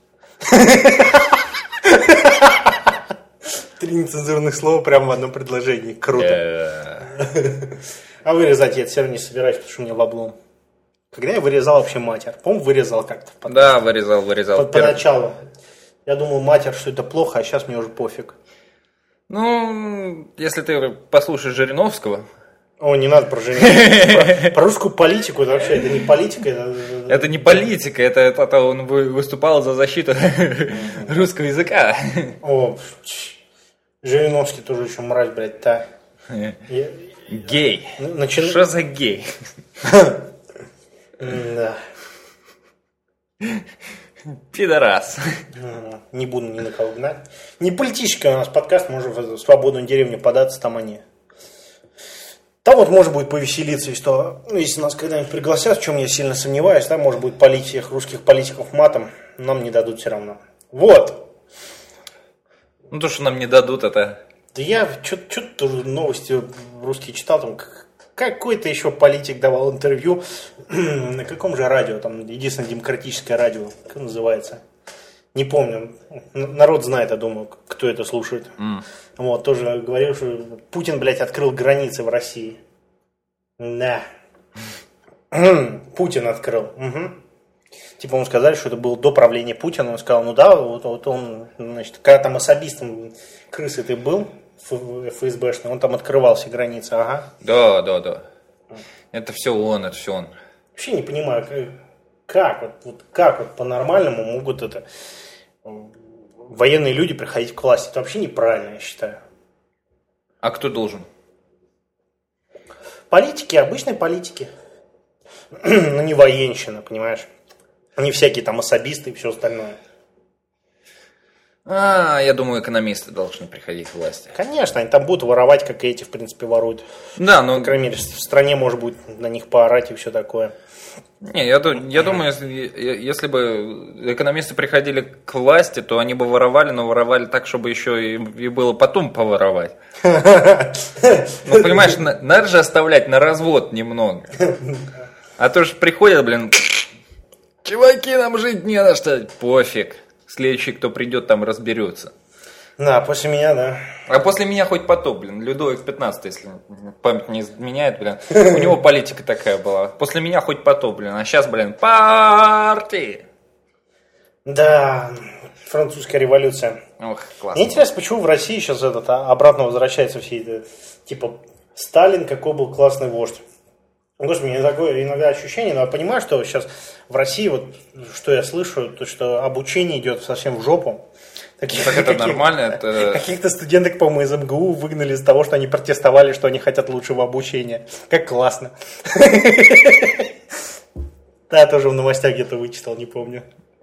Три нецензурных слова прямо в одном предложении. Круто. А вырезать я это все равно не собираюсь, потому что мне в облом. Когда я вырезал вообще матер? По-моему, вырезал как-то. Да, вырезал, вырезал. Поначалу. Я думал, матер, что это плохо, а сейчас мне уже пофиг. Ну, если ты послушаешь Жириновского... О, не надо про Жириновского. Про, про русскую политику, это вообще, это не политика. Это, это не политика, это, это, это он выступал за защиту русского языка. О, Жириновский тоже еще мразь, блядь, та. Гей. Начи... Что за гей? Да. Пидорас. Не буду ни на кого гнать. Не политический у нас подкаст, можем в свободную деревню податься, там они. Там вот можно будет повеселиться, если, что, ну, если нас когда-нибудь пригласят, в чем я сильно сомневаюсь, там можно будет полить всех русских политиков матом, нам не дадут все равно. Вот. Ну то, что нам не дадут, это... Да я что-то тоже новости русские читал, там какой-то еще политик давал интервью. На каком же радио? Там единственное демократическое радио. Как называется? Не помню. Народ знает, я думаю, кто это слушает. Mm. Вот, тоже говорил, что Путин, блядь, открыл границы в России. Да. Путин открыл. Угу. Типа ему сказали, что это было до правления Путина. Он сказал, ну да, вот, вот он, значит, когда там особистом крысы ты был, эф эс бэшный, он там открывал все границы, ага. Да, да, да. Это все он, это все он. Вообще не понимаю, как, вот, вот, как вот по-нормальному могут это военные люди приходить к власти. Это вообще неправильно, я считаю. А кто должен? Политики, обычные политики. Ну, не военщина, понимаешь? Не всякие там особисты и все остальное. А, я думаю, экономисты должны приходить к власти. Конечно, они там будут воровать, как и эти, в принципе, воруют. Да, но... По крайней мере, в стране, может быть, на них поорать и все такое. Не, я, я думаю, если, если бы экономисты приходили к власти, то они бы воровали, но воровали так, чтобы еще и, и было потом поворовать. Ну, понимаешь, надо же оставлять на развод немного. А то же приходят, блин, чуваки, нам жить не на что. Пофиг. Следующий, кто придет, там разберется. Да, после меня, да. А после меня хоть потоп, блин. Людовик пятнадцатый, если память не изменяет, блин. У него политика такая была. После меня хоть потоп, блин. А сейчас, блин, партии. Да, французская революция. Ох, классно. Мне интересно, почему в России сейчас этот, а, обратно возвращается все это, типа, Сталин, какой был классный вождь. Господи, у меня такое иногда ощущение, но я понимаю, что сейчас в России, вот что я слышу, то что обучение идет совсем в жопу. Таких, так это нормально. Это... Каких-то студенток, по-моему, из эм гэ у выгнали из-за того, что они протестовали, что они хотят лучшего обучения. Как классно. Да, тоже в новостях где-то вычитал, не помню.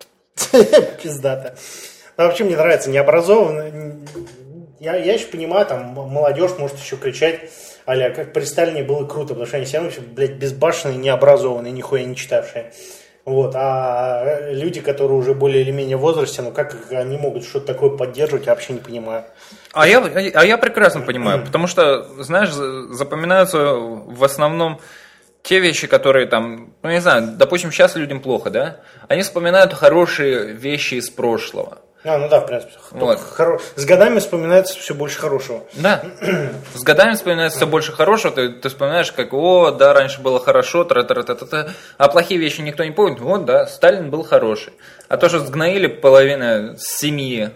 Пиздато. Но вообще мне нравится необразованно. Я, я еще понимаю, там молодежь может еще кричать, аля, как при Сталине было круто, потому что они все равно, блядь, безбашенные, необразованные, нихуя не читавшие. Вот, а люди, которые уже более или менее в возрасте, ну как они могут что-то такое поддерживать, я вообще не понимаю. А я, а я прекрасно понимаю, потому что, знаешь, запоминаются в основном те вещи, которые там, ну не знаю, допустим, сейчас людям плохо, да? Они вспоминают хорошие вещи из прошлого. А, ну да, в принципе. Вот. Хоро... С годами вспоминается все больше хорошего. Да. С годами вспоминается все больше хорошего. Ты, ты вспоминаешь, как, о, да, раньше было хорошо, тра-тра-та-та-та. А плохие вещи никто не помнит. Вот, да, Сталин был хороший. А то, что сгноили половина семьи.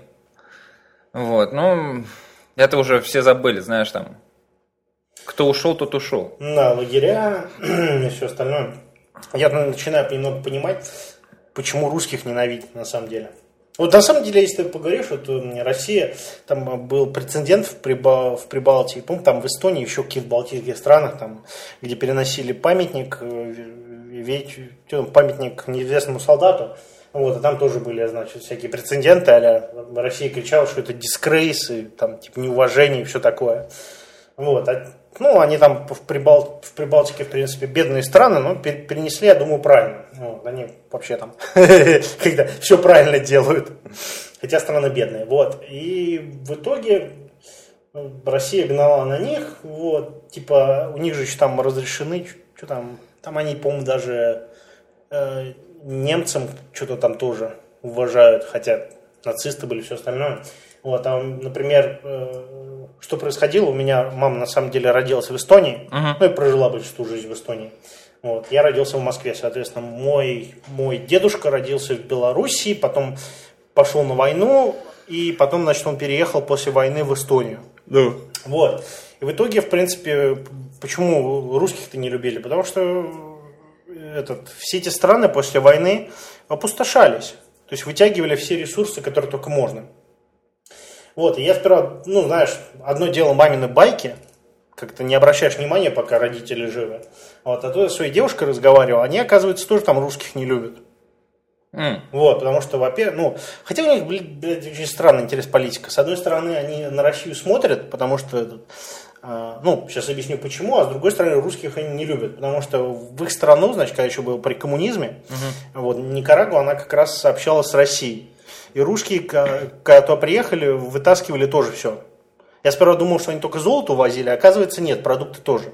Вот, ну, это уже все забыли, знаешь, там. Кто ушел, тот ушел. Да, лагеря и все остальное. Я начинаю немного понимать, почему русских ненавидят на самом деле. Вот на самом деле, если ты поговоришь, вот Россия, там был прецедент в, Прибал, в Прибалтике, помню, там в Эстонии, еще в каких-то балтийских странах, там, где переносили памятник, ведь, памятник неизвестному солдату, вот, и там тоже были, значит, всякие прецеденты, а-ля Россия кричала, что это дискрейс, и там, типа, неуважение и все такое. Вот, а, ну, они там в, Прибал, в Прибалтике, в принципе, бедные страны, но перенесли, я думаю, правильно. Вот, они вообще там когда все правильно делают, хотя страны бедные. Вот, и в итоге Россия гнала на них, вот, типа, у них же еще там разрешены, что там, там они, по-моему, даже э, немцам что-то там тоже уважают, хотя нацисты были, все остальное. Вот, там, например, э, что происходило, у меня мама на самом деле родилась в Эстонии, uh-huh. ну и прожила большую жизнь в Эстонии. Вот, я родился в Москве, соответственно, мой, мой дедушка родился в Белоруссии, потом пошел на войну, и потом, значит, он переехал после войны в Эстонию. Да. Вот, и в итоге, в принципе, почему русских-то не любили? Потому что этот, все эти страны после войны опустошались, то есть вытягивали все ресурсы, которые только можно. Вот, и я сперва, ну, знаешь, одно дело мамины байки, как-то не обращаешь внимания, пока родители живы. Вот, а то я с своей девушкой разговаривал, они, оказывается, тоже там русских не любят. Mm. Вот, потому что, во-первых, ну, хотя у них, блядь, очень странный интерес политика. С одной стороны, они на Россию смотрят, потому что, э, ну, сейчас объясню почему, а с другой стороны, русских они не любят, потому что в их страну, значит, когда еще был при коммунизме, mm-hmm. вот, Никарагуа, она как раз общалась с Россией. И русские, когда то приехали, вытаскивали тоже все. Я сперва думал, что они только золото увозили, а оказывается нет, продукты тоже.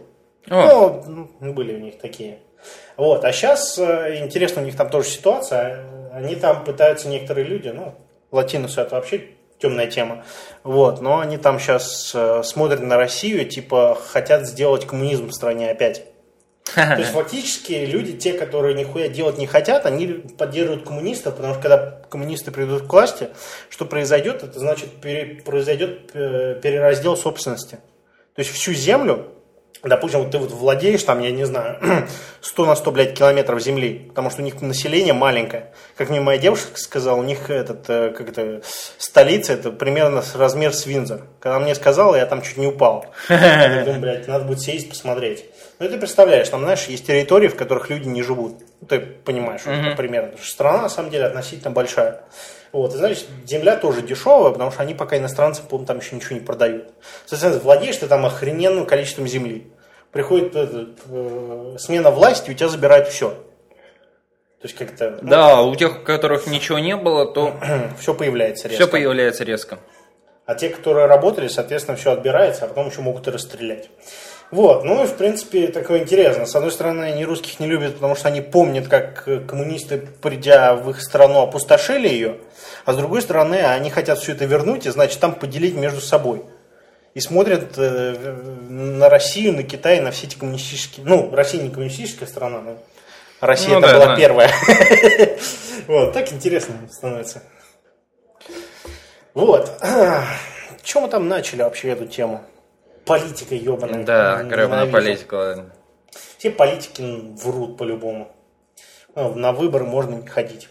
О. Ну, были у них такие. Вот, а сейчас, интересно, у них там тоже ситуация. Они там пытаются, некоторые люди, ну, латиносы это вообще темная тема, вот, но они там сейчас смотрят на Россию, типа, хотят сделать коммунизм в стране опять. То есть, фактически, люди, те, которые нихуя делать не хотят, они поддерживают коммунистов, потому что, когда коммунисты придут к власти, что произойдет? Это значит, пере, произойдет перераздел собственности. То есть, всю землю, допустим, вот ты вот владеешь там, я не знаю, сто на сто, блядь, километров земли, потому что у них население маленькое. Как мне моя девушка сказала, у них этот, как это, столица, это примерно размер с Виндзор. Когда мне сказала, я там чуть не упал. Я думаю, блядь, надо будет съездить посмотреть. Ну, ты представляешь, там, знаешь, есть территории, в которых люди не живут. Ну, ты понимаешь, mm-hmm. это примерно. Потому что страна, на самом деле, относительно большая. Вот, и, значит, земля тоже дешевая, потому что они пока иностранцам, по-моему, там еще ничего не продают. Соответственно, владеешь ты там охрененным количеством земли. Приходит это, э, смена власти, у тебя забирают все. То есть, как-то... Ну, да, у тех, у которых ничего не было, то... все появляется резко. Все появляется резко. А те, которые работали, соответственно, все отбирается, а потом еще могут и расстрелять. Вот, ну и в принципе такое интересно. С одной стороны, они русских не любят, потому что они помнят, как коммунисты, придя в их страну, опустошили ее. А с другой стороны, они хотят все это вернуть и, значит, там поделить между собой. И смотрят э, на Россию, на Китай, на все эти коммунистические... Ну, Россия не коммунистическая страна, но Россия это была первая. Вот, так интересно становится. Вот. Чем мы там начали вообще эту тему? Политика ебаная. Да, гребаная политика. Все политики врут по-любому. Ну, на выборы можно не ходить.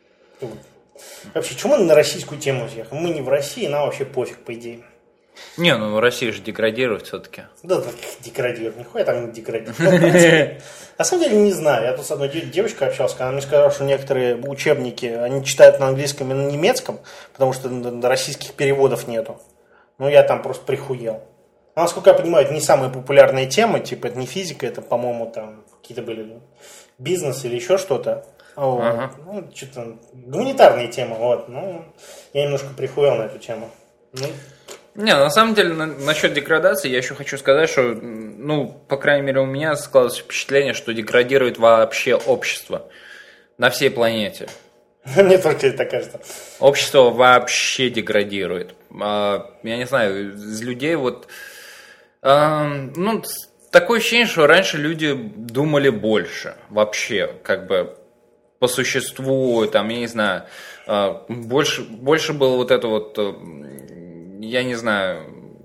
Вообще, чему мы на российскую тему въехали? Мы не в России, нам вообще пофиг, по идее. Не, ну Россия же деградирует все-таки. Да, так деградирует. Нихуя там не деградирует. На самом деле не знаю. Я тут с одной девочкой общался, она мне сказала, что некоторые учебники, они читают на английском и на немецком, потому что российских переводов нету. Ну, я там просто прихуел. Но, насколько я понимаю, это не самые популярные темы, типа это не физика, это, по-моему, там какие-то были ну, бизнес или еще что-то. Вот. Ага. Ну, что-то гуманитарные темы, вот. Ну, я немножко прихуел на эту тему. Ну. Не, на самом деле, на, насчет деградации я еще хочу сказать, что, ну, по крайней мере, у меня складывается впечатление, что деградирует вообще общество на всей планете. Мне только это кажется. Общество вообще деградирует. Я не знаю, из людей вот... Ну, такое ощущение, что раньше люди думали больше. Вообще, как бы, по существу, там, я не знаю, больше, больше было вот это вот, я не знаю,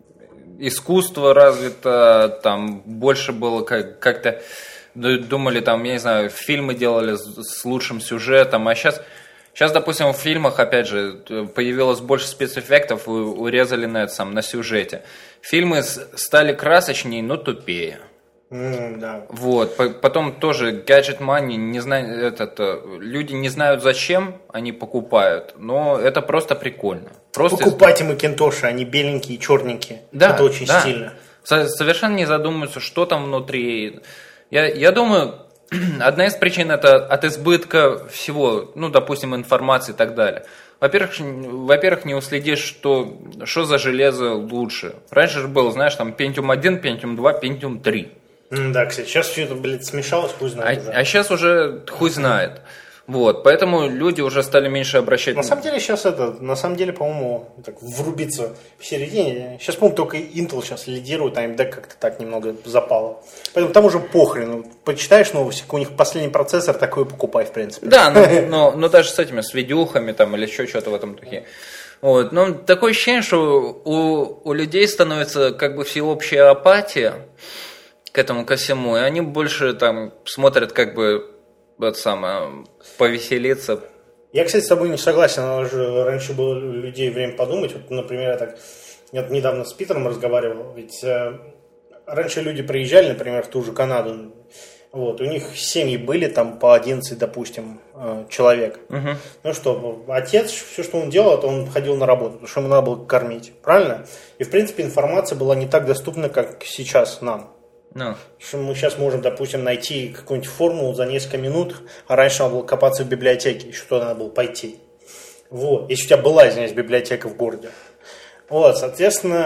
искусство развито, там, больше было как- как-то... Думали, там, я не знаю, фильмы делали с лучшим сюжетом, а сейчас... Сейчас, допустим, в фильмах, опять же, появилось больше спецэффектов, урезали на это сам, на сюжете. Фильмы стали красочнее, но тупее. Mm, да. Вот. Потом тоже Gadget Money, не знаю, этот, люди не знают зачем они покупают, но это просто прикольно. Просто... Покупайте макинтоши, они беленькие и черненькие. Да, это очень да. стильно. Совершенно не задумываются, что там внутри. Я, я думаю... Одна из причин это от избытка всего, ну, допустим, информации и так далее. Во-первых, во-первых, не уследишь, что, что за железо лучше. Раньше же было, знаешь, там Pentium один, Pentium два, Pentium три. Mm, да, кстати, сейчас все это, блядь, смешалось, хуй знает. А, а сейчас уже хуй знает. Вот, поэтому люди уже стали меньше обращать... На самом деле сейчас это, на самом деле, по-моему, так, врубиться в середине. Сейчас, по-моему, только Intel сейчас лидирует, а эй эм ди как-то так немного запало. Поэтому там уже похрен. Почитаешь новости, у них последний процессор, такой покупай, в принципе. Да, но, но, но даже с этими, с видюхами там или еще что-то в этом духе. Вот, но такое ощущение, что у, у людей становится как бы всеобщая апатия к этому ко всему, и они больше там смотрят как бы вот самое, повеселиться. Я, кстати, с тобой не согласен. Уже раньше было у людей время подумать. Вот, например, я так я недавно с Питером разговаривал. Ведь э, раньше люди приезжали, например, в ту же Канаду. Вот, у них семьи были там по одиннадцать, допустим, э, человек. Угу. Ну что, отец, все, что он делал, это он ходил на работу, потому что ему надо было кормить. Правильно? И, в принципе, информация была не так доступна, как сейчас нам. No. Что мы сейчас можем, допустим, найти какую-нибудь формулу за несколько минут, а раньше надо было копаться в библиотеке, еще туда надо было пойти. Вот. Если у тебя была, извиняюсь, библиотека в городе. Вот, соответственно,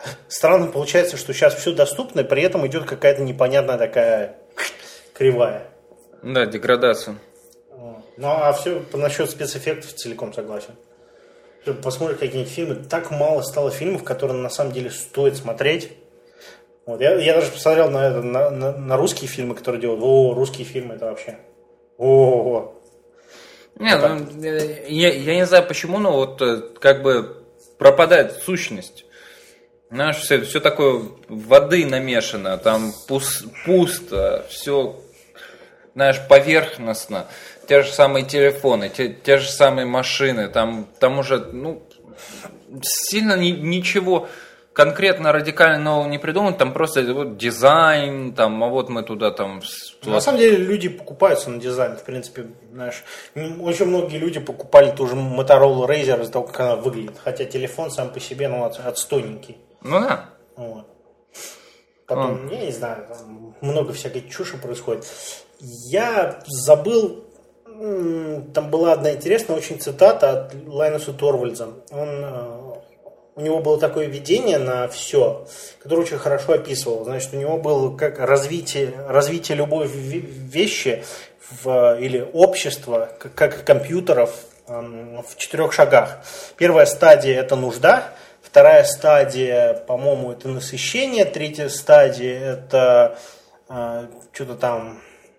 странно получается, что сейчас все доступно, при этом идет какая-то непонятная такая кривая. Да, деградация. Ну, а все насчет спецэффектов целиком согласен. Посмотришь какие-нибудь фильмы, так мало стало фильмов, которые на самом деле стоит смотреть. Вот. Я, я даже посмотрел на, это, на, на, на русские фильмы, которые делают. О, русские фильмы, это вообще. О, не, ну, я, я не знаю почему, но вот как бы пропадает сущность. Знаешь, все, все такое воды намешано, там пус, пусто, все, знаешь, поверхностно. Те же самые телефоны, те, те же самые машины, там, там уже, ну, сильно ни, ничего конкретно радикально нового не придумать, там просто вот дизайн, там, а вот мы туда там... На вот. Самом деле люди покупаются на дизайн, в принципе, знаешь, очень многие люди покупали ту же Motorola Razr из-за того, как она выглядит, хотя телефон сам по себе, ну, отстойненький. Ну да. Вот. Потом, а. я не знаю, там много всякой чуши происходит. Я забыл, там была одна интересная очень цитата от Лайнуса Торвальдса. Он... У него было такое видение на все, которое очень хорошо описывал. Значит, у него было как развитие, развитие любой вещи в, или общества, как, как компьютеров, эм, в четырех шагах. Первая стадия – это нужда. Вторая стадия, по-моему, это насыщение. Третья стадия – это э, что-то там...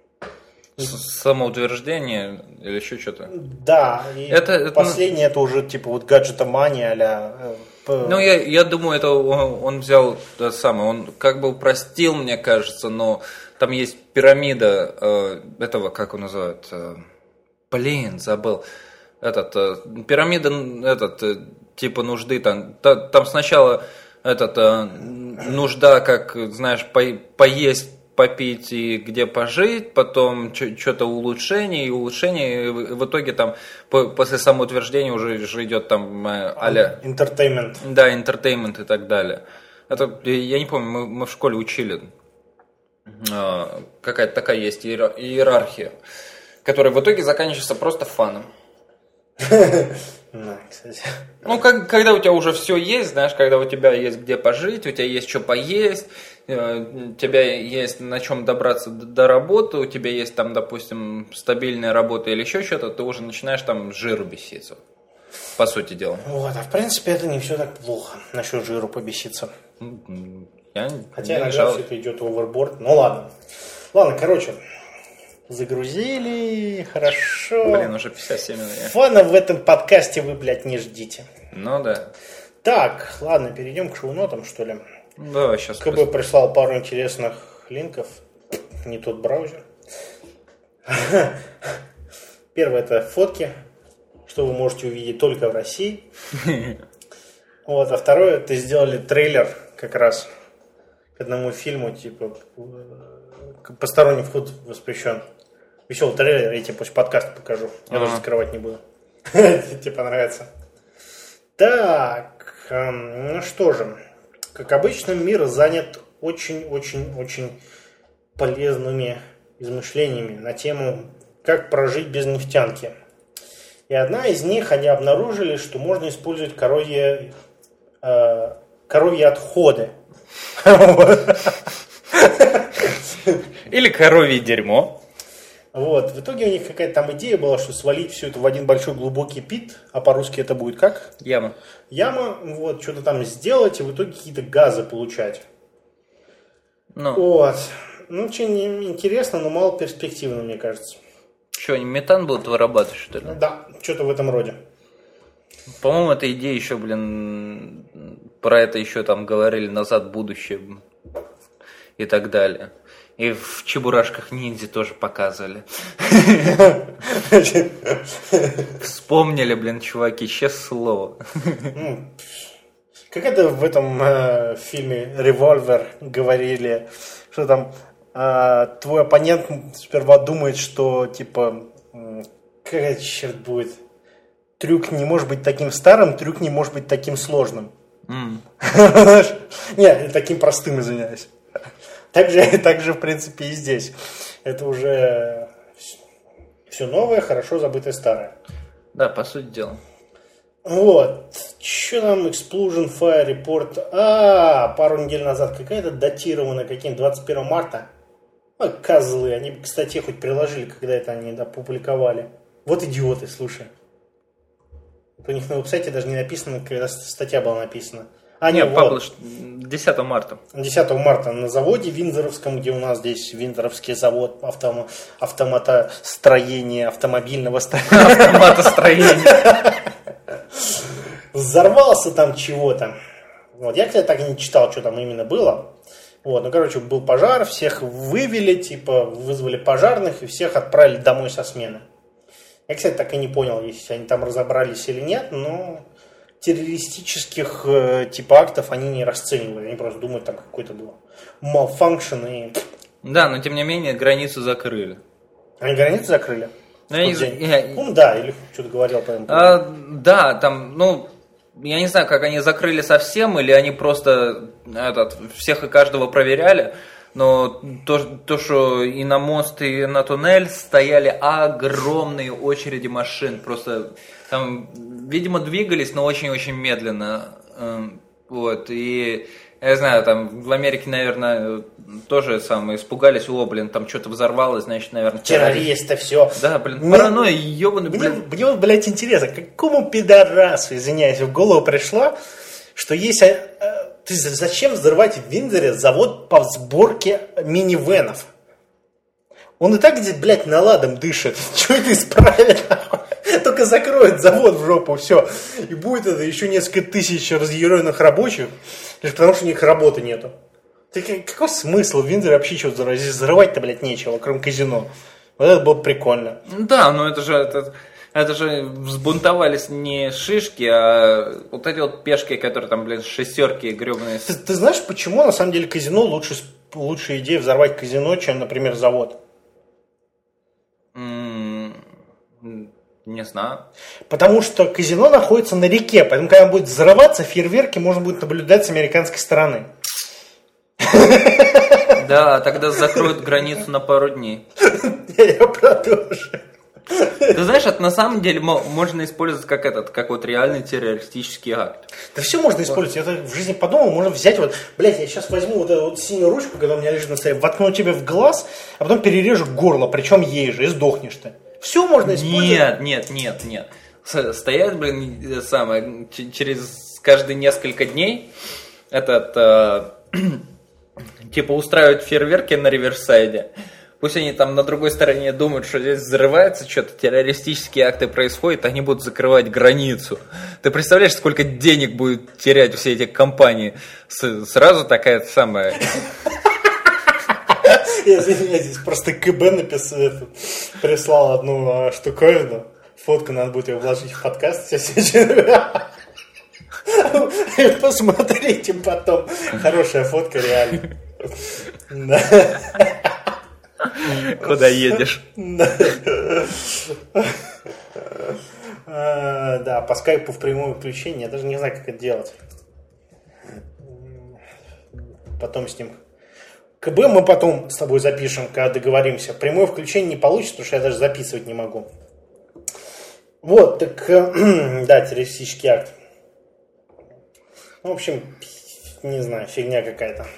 Самоутверждение или еще что-то? Да. И это, последнее это... это уже типа вот гаджетомания а-ля... Ну, я, я думаю, это он, он взял то самое, он как бы упростил, мне кажется, но там есть пирамида э, этого, как его называют, э, блин, забыл, этот, э, пирамида, этот, э, типа нужды, там, та, там сначала этот, э, нужда, как, знаешь, по, поесть, попить и где пожить, потом что-то улучшение и улучшение, и в итоге там после самоутверждения уже, уже идет там а-ля... Entertainment. Да, entertainment и так далее. Это, я не помню, мы, мы в школе учили. Какая-то такая есть иерархия, которая в итоге заканчивается просто фаном. Да, кстати. Ну, как, когда у тебя уже все есть, знаешь, когда у тебя есть где пожить, у тебя есть что поесть, у тебя есть на чем добраться до работы, у тебя есть там, допустим, стабильная работа или еще что-то, ты уже начинаешь там с жиру беситься, по сути дела. Вот, а в принципе это не все так плохо, насчет жиру побеситься. Я Хотя иногда все это идет оверборд, ну ладно. Ладно, короче... Загрузили, хорошо. Блин, уже пятьдесят семь минут. Фана в этом подкасте вы, блядь, не ждите. Ну да. Так, ладно, перейдем к шоу-нотам, что ли. Да, сейчас. КБ просто... прислал пару интересных линков. Не тот браузер. Первое это фотки, что вы можете увидеть только в России. Вот, а второе, это сделали трейлер как раз к одному фильму, типа «Посторонний вход воспрещен». Веселый трейлер, я тебе после подкаста покажу. Я даже скрывать не буду. Тебе понравится. Так, ну что же. Как обычно, мир занят очень-очень-очень полезными измышлениями на тему «Как прожить без нефтянки». И одна из них, они обнаружили, что можно использовать коровье, э, коровьи отходы. Или коровье дерьмо. Вот. В итоге у них какая-то там идея была, что свалить все это в один большой глубокий пит, а по-русски это будет как? Яма. Яма, вот, что-то там сделать, и в итоге какие-то газы получать. Ну. Вот. Ну, очень интересно, но мало перспективно, мне кажется. Что, они метан будут вырабатывать, что ли? Да, что-то в этом роде. По-моему, эта идея еще, блин, про это еще там говорили «Назад в будущее» и так далее. И в «Чебурашках ниндзя» тоже показывали. Вспомнили, блин, чуваки, честное слово. Как это в этом э, фильме «Револьвер» говорили, что там э, твой оппонент сперва думает, что, типа, э, какая черт будет, трюк не может быть таким старым, трюк не может быть таким сложным. Mm. Не, таким простым, извиняюсь. Так же, так же, в принципе, и здесь. Это уже все новое, хорошо забытое старое. Да, по сути дела. Вот. Что там Explosion Fire Report? А, пару недель назад какая-то датированная каким двадцать первого марта. А, козлы. Они, кстати, хоть приложили, когда это они опубликовали. Вот идиоты, слушай. У них на веб-сайте даже не написано, когда статья была написана. А, нет, вот. десятого марта. десятого марта на заводе Виндзоровском, где у нас здесь Виндзоровский завод автом... автоматостроения, автомобильного строения. Автоматостроения. Взорвался там чего-то. Вот. Я, кстати, так и не читал, что там именно было. Вот. Ну, короче, был пожар, всех вывели, типа, вызвали пожарных и всех отправили домой со смены. Я, кстати, так и не понял, если они там разобрались или нет, но террористических э, типа актов они не расценивали. Они просто думают, там какой-то был малфанкшн и... Да, но тем не менее границу закрыли. Они границу закрыли? Ну, я, я, ну да, или что-то говорил по этому поводу. А, да, там, ну, я не знаю, как они закрыли совсем, или они просто этот, всех и каждого проверяли. Но то, то, что и на мост, и на туннель стояли огромные очереди машин. Просто там, видимо, двигались, но очень-очень медленно. Вот, и я знаю, там в Америке, наверное, тоже самое, испугались, о, блин, там что-то взорвалось, значит, наверное... Террористы, все. Да, блин, паранойя, ебаный, блин. Мне, мне, блядь, интересно, какому пидорасу, извиняюсь, в голову пришло, что есть... То есть зачем взрывать в Виндзоре завод по сборке минивенов? Он и так здесь, блядь, наладом дышит. Что это исправит? Только закроет завод в жопу, все. И будет это еще несколько тысяч разъяренных рабочих, лишь потому что у них работы нету. Так какой смысл в Виндзоре вообще что-то взрывать? Здесь взрывать-то, блядь, нечего, кроме казино. Вот это было прикольно. Да, но это же... Это... Это же взбунтовались не шишки, а вот эти вот пешки, которые там, блин, шестерки гребаные. Ты, ты знаешь, почему на самом деле казино лучше, лучшая идея взорвать казино, чем, например, завод? Mm, не знаю. Потому что казино находится на реке, поэтому когда будет взрываться, фейерверки можно будет наблюдать с американской стороны. Да, тогда закроют границу на пару дней. Я продолжу. Ты знаешь, это на самом деле можно использовать как этот, как вот реальный террористический акт. Да все можно использовать. Я в жизни подумал, можно взять вот, блядь, я сейчас возьму вот эту вот синюю ручку, когда у меня лежит на столе, воткну тебе в глаз, а потом перережу горло, причем ей же, и сдохнешь ты. Все можно использовать. Нет, нет, нет, нет. Стоят, блин, самое, через каждые несколько дней этот, э, типа устраивают фейерверки на Риверсайде. Пусть они там на другой стороне думают, что здесь взрывается что-то, террористические акты происходят, они будут закрывать границу. Ты представляешь, сколько денег будут терять все эти компании? С- сразу такая самая... Я извиняюсь, просто КБ написал, прислал одну штуковину, фотку надо будет ее вложить в подкаст. Посмотрите потом. Хорошая фотка, реально. Куда едешь? Да, по скайпу в прямом включении. Я даже не знаю, как это делать. Потом с ним. КБ мы потом с тобой запишем, когда договоримся. Прямое включение не получится, потому что я даже записывать не могу. Вот, так, да, террористический акт. В общем, не знаю, фигня какая-то.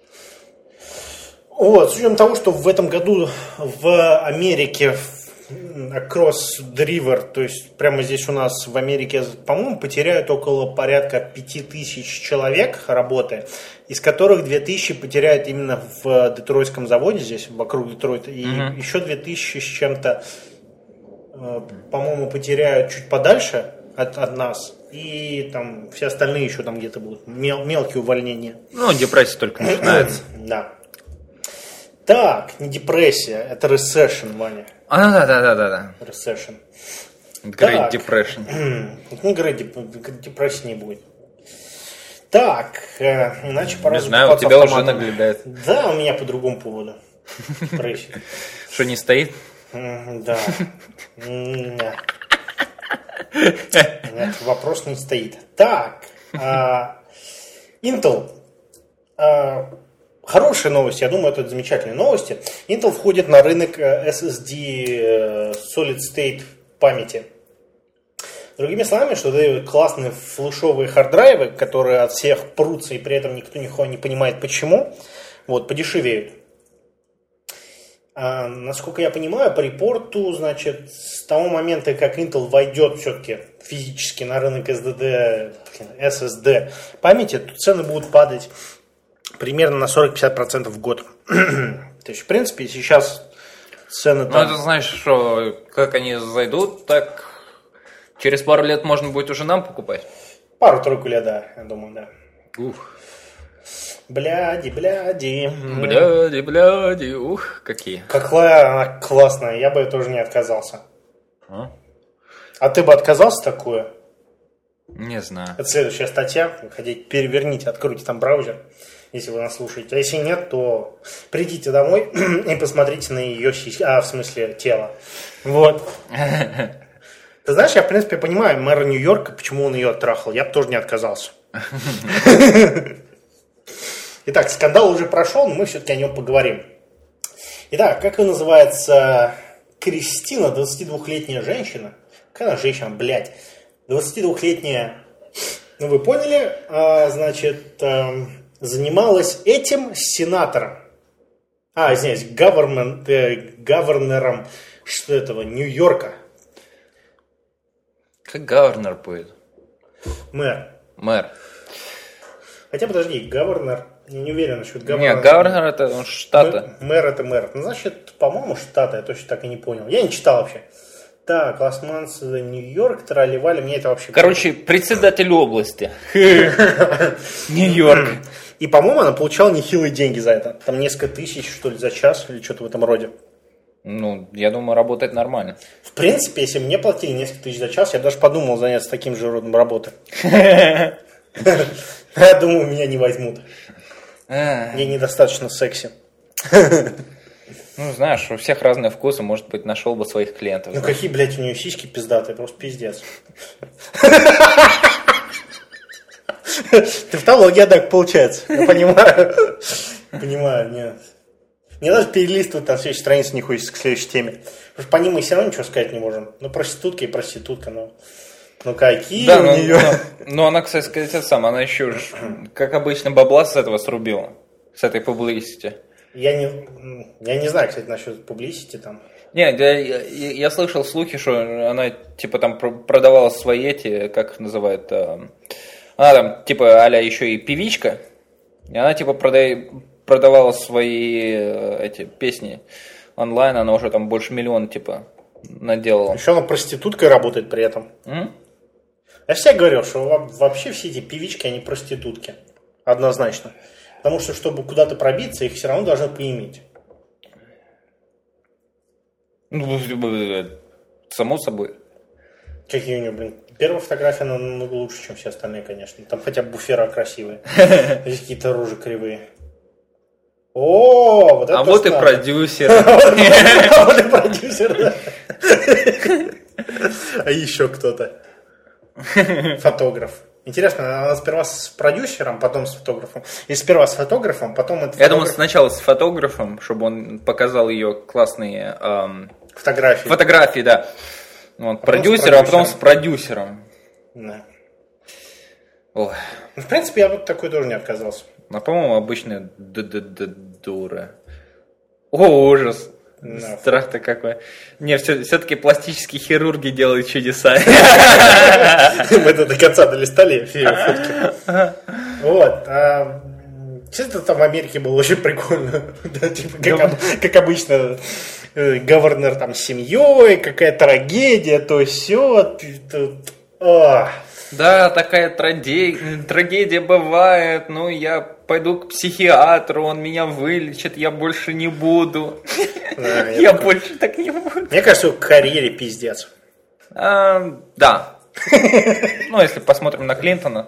Вот, с учетом того, что в этом году в Америке across the river, то есть прямо здесь у нас в Америке, по-моему, потеряют около порядка пяти тысяч человек работы, из которых две тысячи потеряют именно в детройтском заводе здесь, вокруг Детройта, и uh-huh. еще две тысячи с чем-то, по-моему, потеряют чуть подальше от, от нас. И там все остальные еще там где-то будут мел- мелкие увольнения. Ну, депрессия только начинается. Да. Так, не депрессия, это recession, Ваня. А, да, да, да, да, да. Recession. Great Depression. Ну, Great Depression не будет. Так, иначе пора. Не знаю, у тебя уже наглядает. Да, у меня по другому поводу. Что, не стоит? Да. Нет, вопрос не стоит. Так, Intel. Хорошие новости, я думаю, это замечательные новости. Intel входит на рынок эс эс ди Solid State памяти. Другими словами, что это классные флешовые харддрайвы, которые от всех прутся, и при этом никто нихуя не понимает почему, вот, подешевеют. А, насколько я понимаю, по репорту, значит, с того момента, как Intel войдет все-таки физически на рынок эс ди ди, эс эс ди памяти, то цены будут падать примерно на сорок-пятьдесят процентов в год. То есть, в принципе, сейчас цены там... Ну, это значит, что как они зайдут, так через пару лет можно будет уже нам покупать? Пару-тройку лет, да, я думаю, да. Ух. Бляди, бляди. Бляди, бляди, ух, какие. Какая она классная, я бы тоже не отказался. А, а ты бы отказался такое? Не знаю. Это следующая статья. Вы хотите, переверните, откройте там браузер, если вы нас слушаете. А если нет, то придите домой и посмотрите на ее сиськи, а, в смысле, тело. Вот. Ты знаешь, я, в принципе, понимаю мэра Нью-Йорка, почему он ее оттрахал. Я бы тоже не отказался. Итак, скандал уже прошел, но мы все-таки о нем поговорим. Итак, как называется Кристина, двадцатидвухлетняя женщина? Какая она женщина, блядь? двадцатидвухлетняя, ну вы поняли, а, значит, а, занималась этим с сенатором. А, извиняюсь, гавермен, э, гавернером что этого, Нью-Йорка. Как Гавернер будет? Мэр. Мэр. Хотя, подожди, Гавернер, я не уверен насчет Гавернера. Нет, Гавернер это он штата. Мэр это мэр. Ну, значит, по-моему, штата, я точно так и не понял. Я не читал вообще. Так, Лас-Манс, Нью-Йорк, тролливали, мне это вообще... Короче, председатель области. Нью-Йорк. И, по-моему, она получала нехилые деньги за это. Там несколько тысяч, что ли, за час, или что-то в этом роде. Ну, я думаю, работает нормально. В принципе, если мне платили несколько тысяч за час, я даже подумал заняться таким же родом работы. Я думаю, меня не возьмут. Мне недостаточно секси. Ну, знаешь, у всех разные вкусы, может быть, нашел бы своих клиентов. Ну, какие, блядь, у нее сиськи пиздатые, просто пиздец. Тавтология, так получается. Я понимаю. Понимаю, нет. Мне даже перелистывать на следующей странице не хочется к следующей теме. Потому что по ним мы все равно ничего сказать не можем. Ну, проститутка и проститутка, ну... Ну, какие да, у но, нее... Но, но она, кстати сказать, это сам, она еще, как обычно, бабла с этого срубила. С этой publicity. Я не, я не знаю, кстати, насчет publicity там. Нет, я, я, я слышал слухи, что она, типа, там продавала свои эти, как их называют, она там, типа, а-ля еще и певичка, и она, типа, продай, продавала свои эти песни онлайн, она уже там больше миллиона, типа, наделала. Еще она проституткой работает при этом. М? Я всегда говорил, что вообще все эти певички, они проститутки. Однозначно. Потому что, чтобы куда-то пробиться, их все равно должны поиметь. Ну, само собой. Какие у нее, блин. Первая фотография намного лучше, чем все остальные, конечно. Там хотя бы буфера красивые. Здесь какие-то рожи кривые. О, вот это а вот и продюсер. А вот и продюсер, да. А еще кто-то. Фотограф. Интересно, она сперва с продюсером, потом с фотографом. И сперва с фотографом, потом это Я думаю, сначала с фотографом, чтобы он показал ее классные эм, фотографии. Фотографии, да. Вот, продюсером, а потом с продюсером. Да. Ой. Ну, в принципе, я бы такой тоже не отказался. Ну, по-моему, обычная дура. О, ужас. No. Страх-то какой. Не, все, все-таки пластические хирурги делают чудеса. Мы это до конца долистали, фотки. Вот. Кстати, там в Америке было очень прикольно. Как обычно, Гавернер там с семьей, какая трагедия, то все. Да, такая трагедия, трагедия бывает, ну я пойду к психиатру, он меня вылечит, я больше не буду. Да, я такой... больше так не буду. Мне кажется, в карьере пиздец. А, да. Ну, если посмотрим на Клинтона.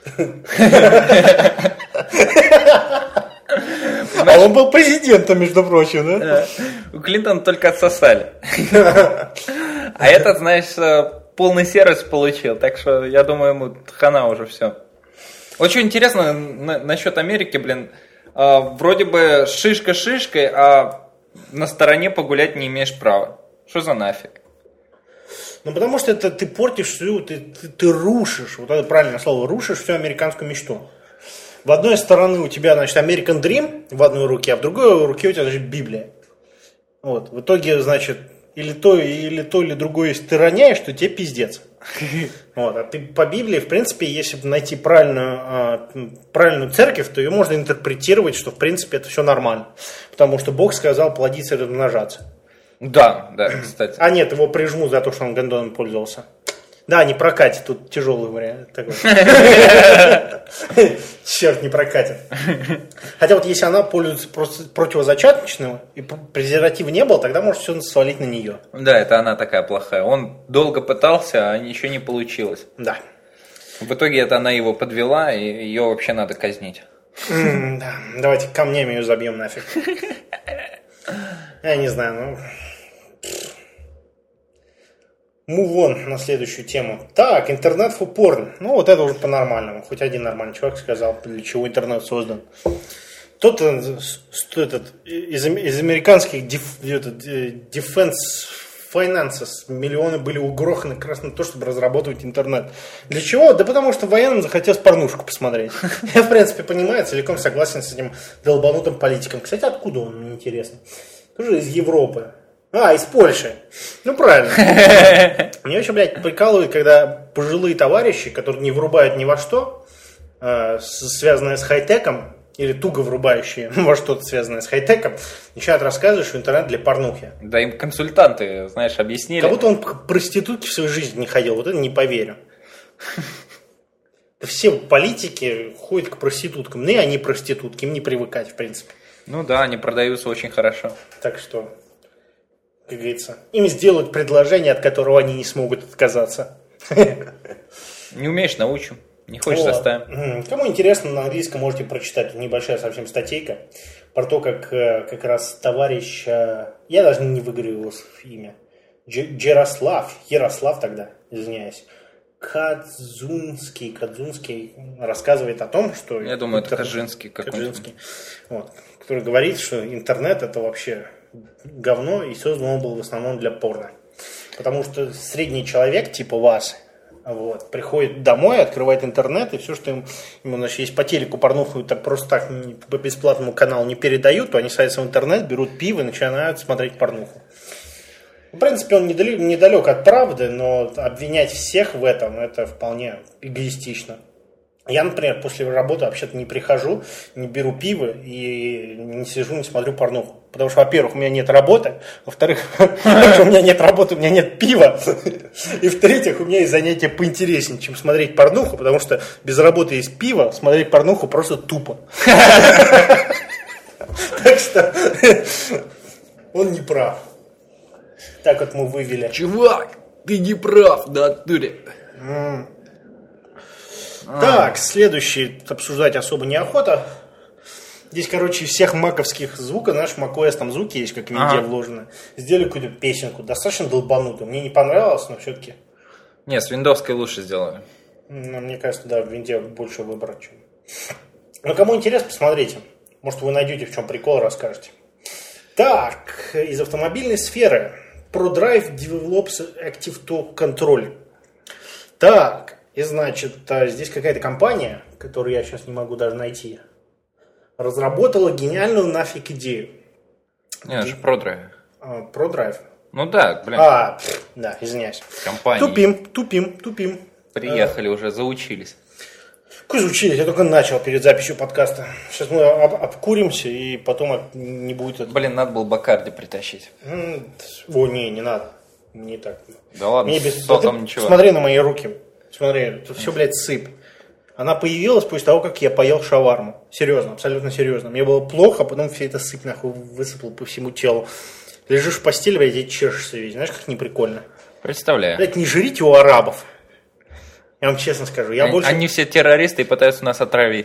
А он был президентом, между прочим, да? У Клинтона только отсосали. А этот, знаешь, полный сервис получил, так что я думаю, ему хана уже все. Очень интересно на, насчет Америки, блин, э, вроде бы шишка шишкой, а на стороне погулять не имеешь права. Что за нафиг? Ну, потому что это ты портишь всю, ты, ты, ты рушишь, вот это правильное слово, рушишь всю американскую мечту. В одной стороны у тебя, значит, American Dream в одной руке, а в другой руке у тебя, значит, Библия. Вот, в итоге, значит, или то, или то, или другое, если ты роняешь, то тебе пиздец. Вот, а ты по Библии, в принципе, если найти правильную, правильную церковь, то ее можно интерпретировать, что, в принципе, это все нормально. Потому что Бог сказал плодиться и размножаться. Да, да, кстати. А нет, его прижму за то, что он гондоном пользовался. Да, не прокатит, тут тяжелый вариант. Черт, не прокатит. Хотя вот если она пользуется просто противозачаточным, и презерватива не было, тогда может все свалить на нее. Да, это она такая плохая. Он долго пытался, а ничего не получилось. Да. В итоге это она его подвела, и ее вообще надо казнить. Да, давайте камнями ее забьем нафиг. Я не знаю, ну... Move on на следующую тему. Так, интернет for porn. Ну, вот это уже по-нормальному. Хоть один нормальный человек сказал, для чего интернет создан. Тот этот, из, из американских деф, этот, defense finances миллионы были угроханы как раз на то, чтобы разработать интернет. Для чего? Да потому что военным захотелось порнушку посмотреть. Я, в принципе, понимаю, целиком согласен с этим долбанутым политиком. Кстати, откуда он, мне интересно? Тоже из Европы. А, из Польши. Ну, правильно. Меня еще, блядь, прикалывает, когда пожилые товарищи, которые не врубают ни во что, э, связанное с хай-теком, или туго врубающие во что-то связанное с хай-теком, начинают рассказывать, что интернет для порнухи. Да им консультанты, знаешь, объяснили. Как будто он к проститутке в свою жизнь не ходил. Вот это не поверю. Все политики ходят к проституткам. Ну и они проститутки, им не привыкать, в принципе. Ну да, они продаются очень хорошо. Так что... как говорится, им сделают предложение, от которого они не смогут отказаться. Не умеешь — научим. Не хочешь — вот. заставим. Кому интересно, на английском можете прочитать. Небольшая совсем статейка про то, как как раз товарищ, я даже не выговорю его имя, Джерослав, Ярослав тогда, извиняюсь, Кадзунский, Кадзунский рассказывает о том, что... Я думаю, это Каджинский какой-то. Вот, который говорит, что интернет это вообще... говно, и создан он был в основном для порно. Потому что средний человек, типа вас, вот, приходит домой, открывает интернет, и все, что им, ему, значит, есть по телеку порнуху, так просто так по бесплатному каналу не передают, то они садятся в интернет, берут пиво и начинают смотреть порнуху. В принципе, он недалек, недалек от правды, но обвинять всех в этом, это вполне эгоистично. Я, например, после работы вообще-то не прихожу, не беру пиво и не сижу, не смотрю порнуху. Потому что, во-первых, у меня нет работы, во-вторых, у меня нет работы, у меня нет пива, и в-третьих, у меня есть занятия поинтереснее, чем смотреть порнуху, потому что без работы есть пиво, смотреть порнуху просто тупо. Так что он не прав. Так вот мы вывели. Чувак, ты не прав, в натуре. Так, следующий обсуждать особо неохота. Здесь, короче, из всех маковских звуков, наш macOS, там звуки есть, как в винде ага. вложены. Сделали какую-то песенку, достаточно долбанутую. Мне не понравилось, но все-таки... Не, с виндовской лучше сделали. Ну, мне кажется, да, в винде больше выбора, чем... Ну, кому интересно, посмотрите. Может, вы найдете, в чем прикол, расскажете. Так, из автомобильной сферы. ProDrive develops Active Talk Control. Так... И, значит, здесь какая-то компания, которую я сейчас не могу даже найти, разработала гениальную нафиг идею. Не, же ProDrive. ProDrive. Ну да, блин. А, да, извиняюсь. Компания. Тупим, тупим, тупим. Приехали а, уже, заучились. Какой заучились? Я только начал перед записью подкаста. Сейчас мы об, обкуримся, и потом не будет... Это... Блин, надо было Бакарди притащить. О, не, не надо. Не так. Да ладно, без... соком да ничего. Смотри на мои руки. Смотри, тут все, блядь, сыпь. Она появилась после того, как я поел шаварму. Серьезно, абсолютно серьезно. Мне было плохо, а потом все это сыпь нахуй высыпал по всему телу. Лежишь в постели, блядь, и чешешься весь. Знаешь, как неприкольно. Представляю. Блядь, не жрите у арабов. Я вам честно скажу. Я они, больше... они все террористы и пытаются нас отравить.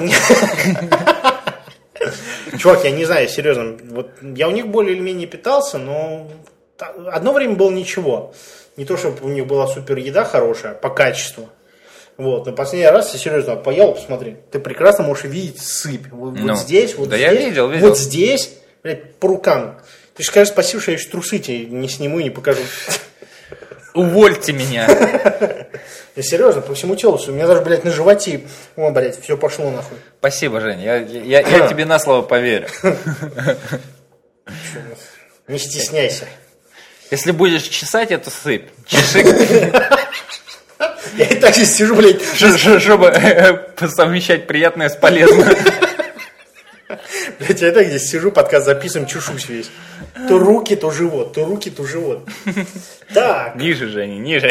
Чувак, я не знаю, серьезно. Вот я у них более или менее питался, но одно время было ничего. Не то, чтобы у них была супер еда хорошая, по качеству. Вот, но последний раз, я серьезно, поел, посмотри. Ты прекрасно можешь видеть сыпь. Вот, ну, вот здесь, вот да здесь. Я видел, видел. Вот здесь, блядь, по рукам. Ты же скажешь спасибо, что я еще трусы тебе не сниму и не покажу. Увольте меня. Я серьезно, по всему телу. У меня даже, блядь, на животе. О, блядь, все пошло нахуй. Спасибо, Жень. Я, я, я тебе на слово поверю. Не стесняйся. Если будешь чесать эту сыпь, чеши. Я и так здесь сижу, блядь. Чтобы совмещать приятное с полезным. Блядь, я и так здесь сижу, подкаст записываем, чешусь весь. То руки, то живот, то руки, то живот. Так. Ниже, Женя, ниже.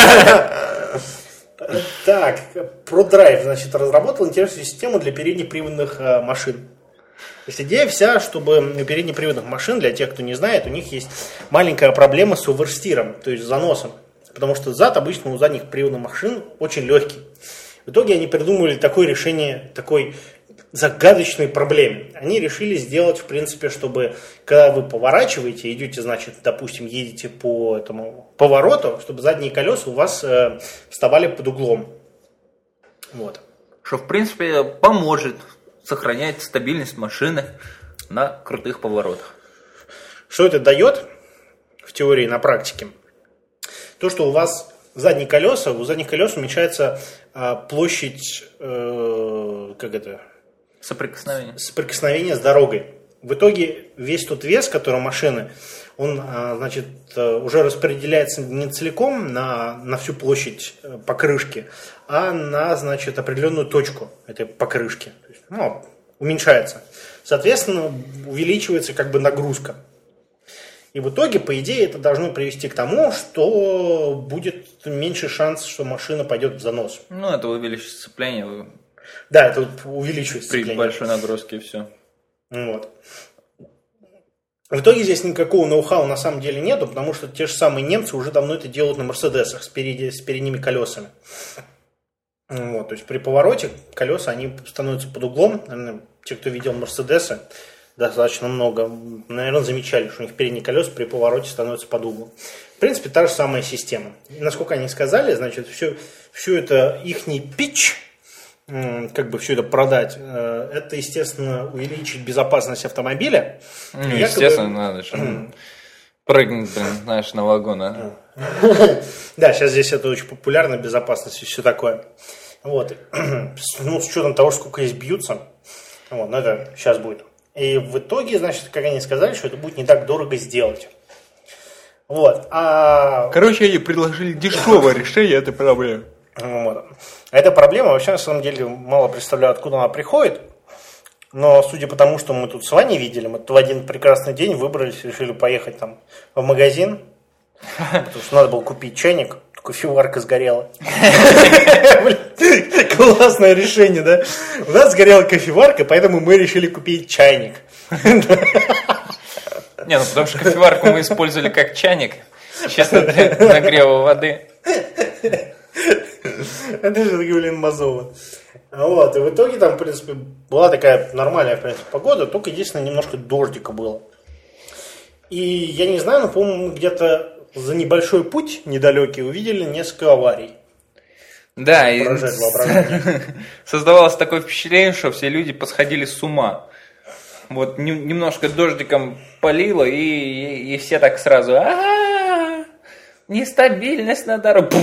Так, ProDrive, значит, разработал интересную систему для переднеприводных э, машин. То есть идея вся, чтобы у переднеприводных машин, для тех, кто не знает, у них есть маленькая проблема с оверстиром, то есть заносом. Потому что зад обычно у задних приводных машин очень легкий. В итоге они придумали такое решение, такой загадочной проблеме. Они решили сделать, в принципе, чтобы когда вы поворачиваете, идете, значит, допустим, едете по этому повороту, чтобы задние колеса у вас э, вставали под углом. Вот. Что, в принципе, поможет сохранять стабильность машины на крутых поворотах. Что это дает в теории, на практике? То, что у вас задние колеса, у задних колес уменьшается э, площадь, э, как это? Соприкосновение. Соприкосновение с дорогой. В итоге весь тот вес, который у машины, он, значит, уже распределяется не целиком на, на всю площадь покрышки, а на, значит, определенную точку этой покрышки. То есть, ну, уменьшается. Соответственно, увеличивается как бы нагрузка. И в итоге, по идее, это должно привести к тому, что будет меньше шанс, что машина пойдет в занос. Ну, это увеличит сцепление. Да, это увеличивает сцепление. При большой нагрузке и все. Вот. В итоге здесь никакого ноу-хау на самом деле нету, потому что те же самые немцы уже давно это делают на Мерседесах с, переди, с передними колесами. Вот, то есть при повороте колеса они становятся под углом. Наверное, те, кто видел Мерседесы, достаточно много, наверное, замечали, что у них передние колеса при повороте становятся под углом. В принципе, та же самая система. И насколько они сказали, значит, все, все это ихний питч, как бы все это продать, это, естественно, увеличить безопасность автомобиля. Ну, естественно, якобы... надо же прыгнуть, блин, знаешь, на вагон, а? Да, сейчас здесь это очень популярно, безопасность и все такое. Вот. Ну, с учетом того, сколько здесь бьются, вот, ну, это сейчас будет. И в итоге, значит, как они сказали, что это будет не так дорого сделать. Вот. А... Короче, они предложили дешевое решение этой проблемы. Вот. Эта проблема вообще на самом деле мало представляю, откуда она приходит. Но судя по тому, что мы тут с Ваней видели, мы в один прекрасный день выбрались, решили поехать там в магазин, потому что надо было купить чайник, кофеварка сгорела. Классное решение, да? У нас сгорела кофеварка, поэтому мы решили купить чайник. Не, ну потому что кофеварку мы использовали как чайник, честно, для нагрева воды. Это же, блин, Мазова. Вот, и в итоге там, в принципе, была такая нормальная, в принципе, погода, только единственное, немножко дождика было. И я не знаю, но, по-моему, где-то за небольшой путь недалекий увидели несколько аварий. Да, и создавалось такое впечатление, что все люди посходили с ума. Вот немножко дождиком полило, и, и, и все так сразу: а-а-а, нестабильность на дороге.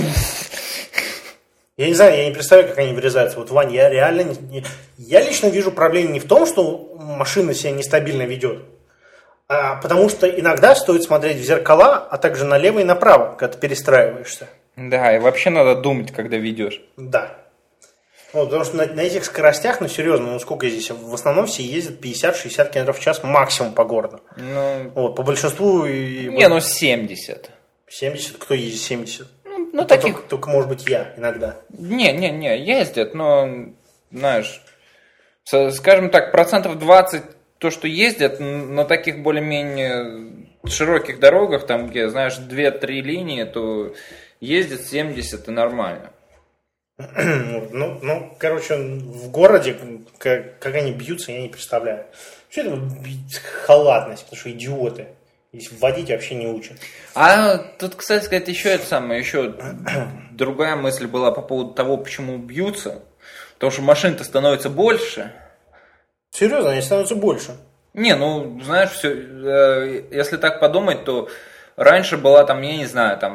Я не знаю, я не представляю, как они врезаются. Вот, Вань, я реально не... Я лично вижу проблему не в том, что машина себя нестабильно ведет, а потому что иногда стоит смотреть в зеркала, а также налево и направо, когда ты перестраиваешься. Да, и вообще надо думать, когда ведешь. Да. Вот, потому что на, на этих скоростях, ну серьезно, ну сколько здесь? В основном все ездят пятьдесят-шестьдесят километров в час максимум по городу. Ну... Вот, по большинству... И, не, вот, ну семьдесят. семьдесят? Кто ездит семьдесят? Ну, ну только, таких... только, только, может быть, я иногда. Не, не, не, ездят, но, знаешь, скажем так, процентов двадцать то, что ездят на таких более-менее широких дорогах, там, где, знаешь, две-три линии, то ездят семьдесят и нормально. Ну, ну, короче, в городе, как, как они бьются, я не представляю. Что это халатность, потому что идиоты. Здесь водить вообще не учат. А тут, кстати сказать, еще это самое, еще другая мысль была по поводу того, почему бьются. Потому что машин-то становится больше. Серьезно, они становятся больше? Не, ну, знаешь, все, если так подумать, то раньше была там, я не знаю, там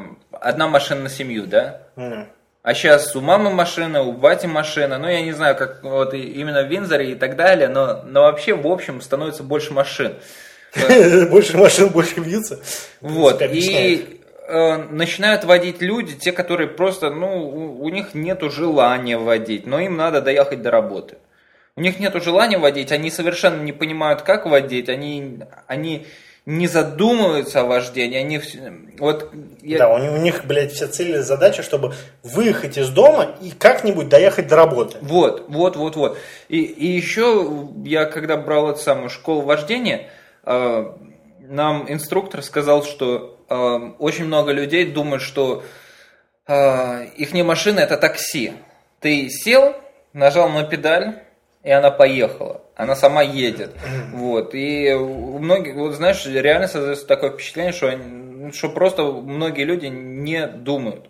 одна машина на семью, да? Mm. А сейчас у мамы машина, у бати машина, ну я не знаю, как вот именно в Виндзоре и так далее, но, но вообще в общем становится больше машин. Больше машин, больше бьются. Вот, и э, начинают водить люди, те, которые просто, ну, у, у них нету желания водить, но им надо доехать до работы. У них нету желания водить, они совершенно не понимают, как водить, они, они не задумываются о вождении, они вот... Я... Да, у них, у них, блядь, вся цель и задача, чтобы выехать из дома и как-нибудь доехать до работы. Вот, вот, вот, вот. И, и еще я, когда брал эту самую школу вождения, э, нам инструктор сказал, что э, очень много людей думают, что э, их машина это такси. Ты сел, нажал на педаль, и она поехала. Она сама едет. Вот. И у многих, вот знаешь, реально создается такое впечатление, что, они, что просто многие люди не думают.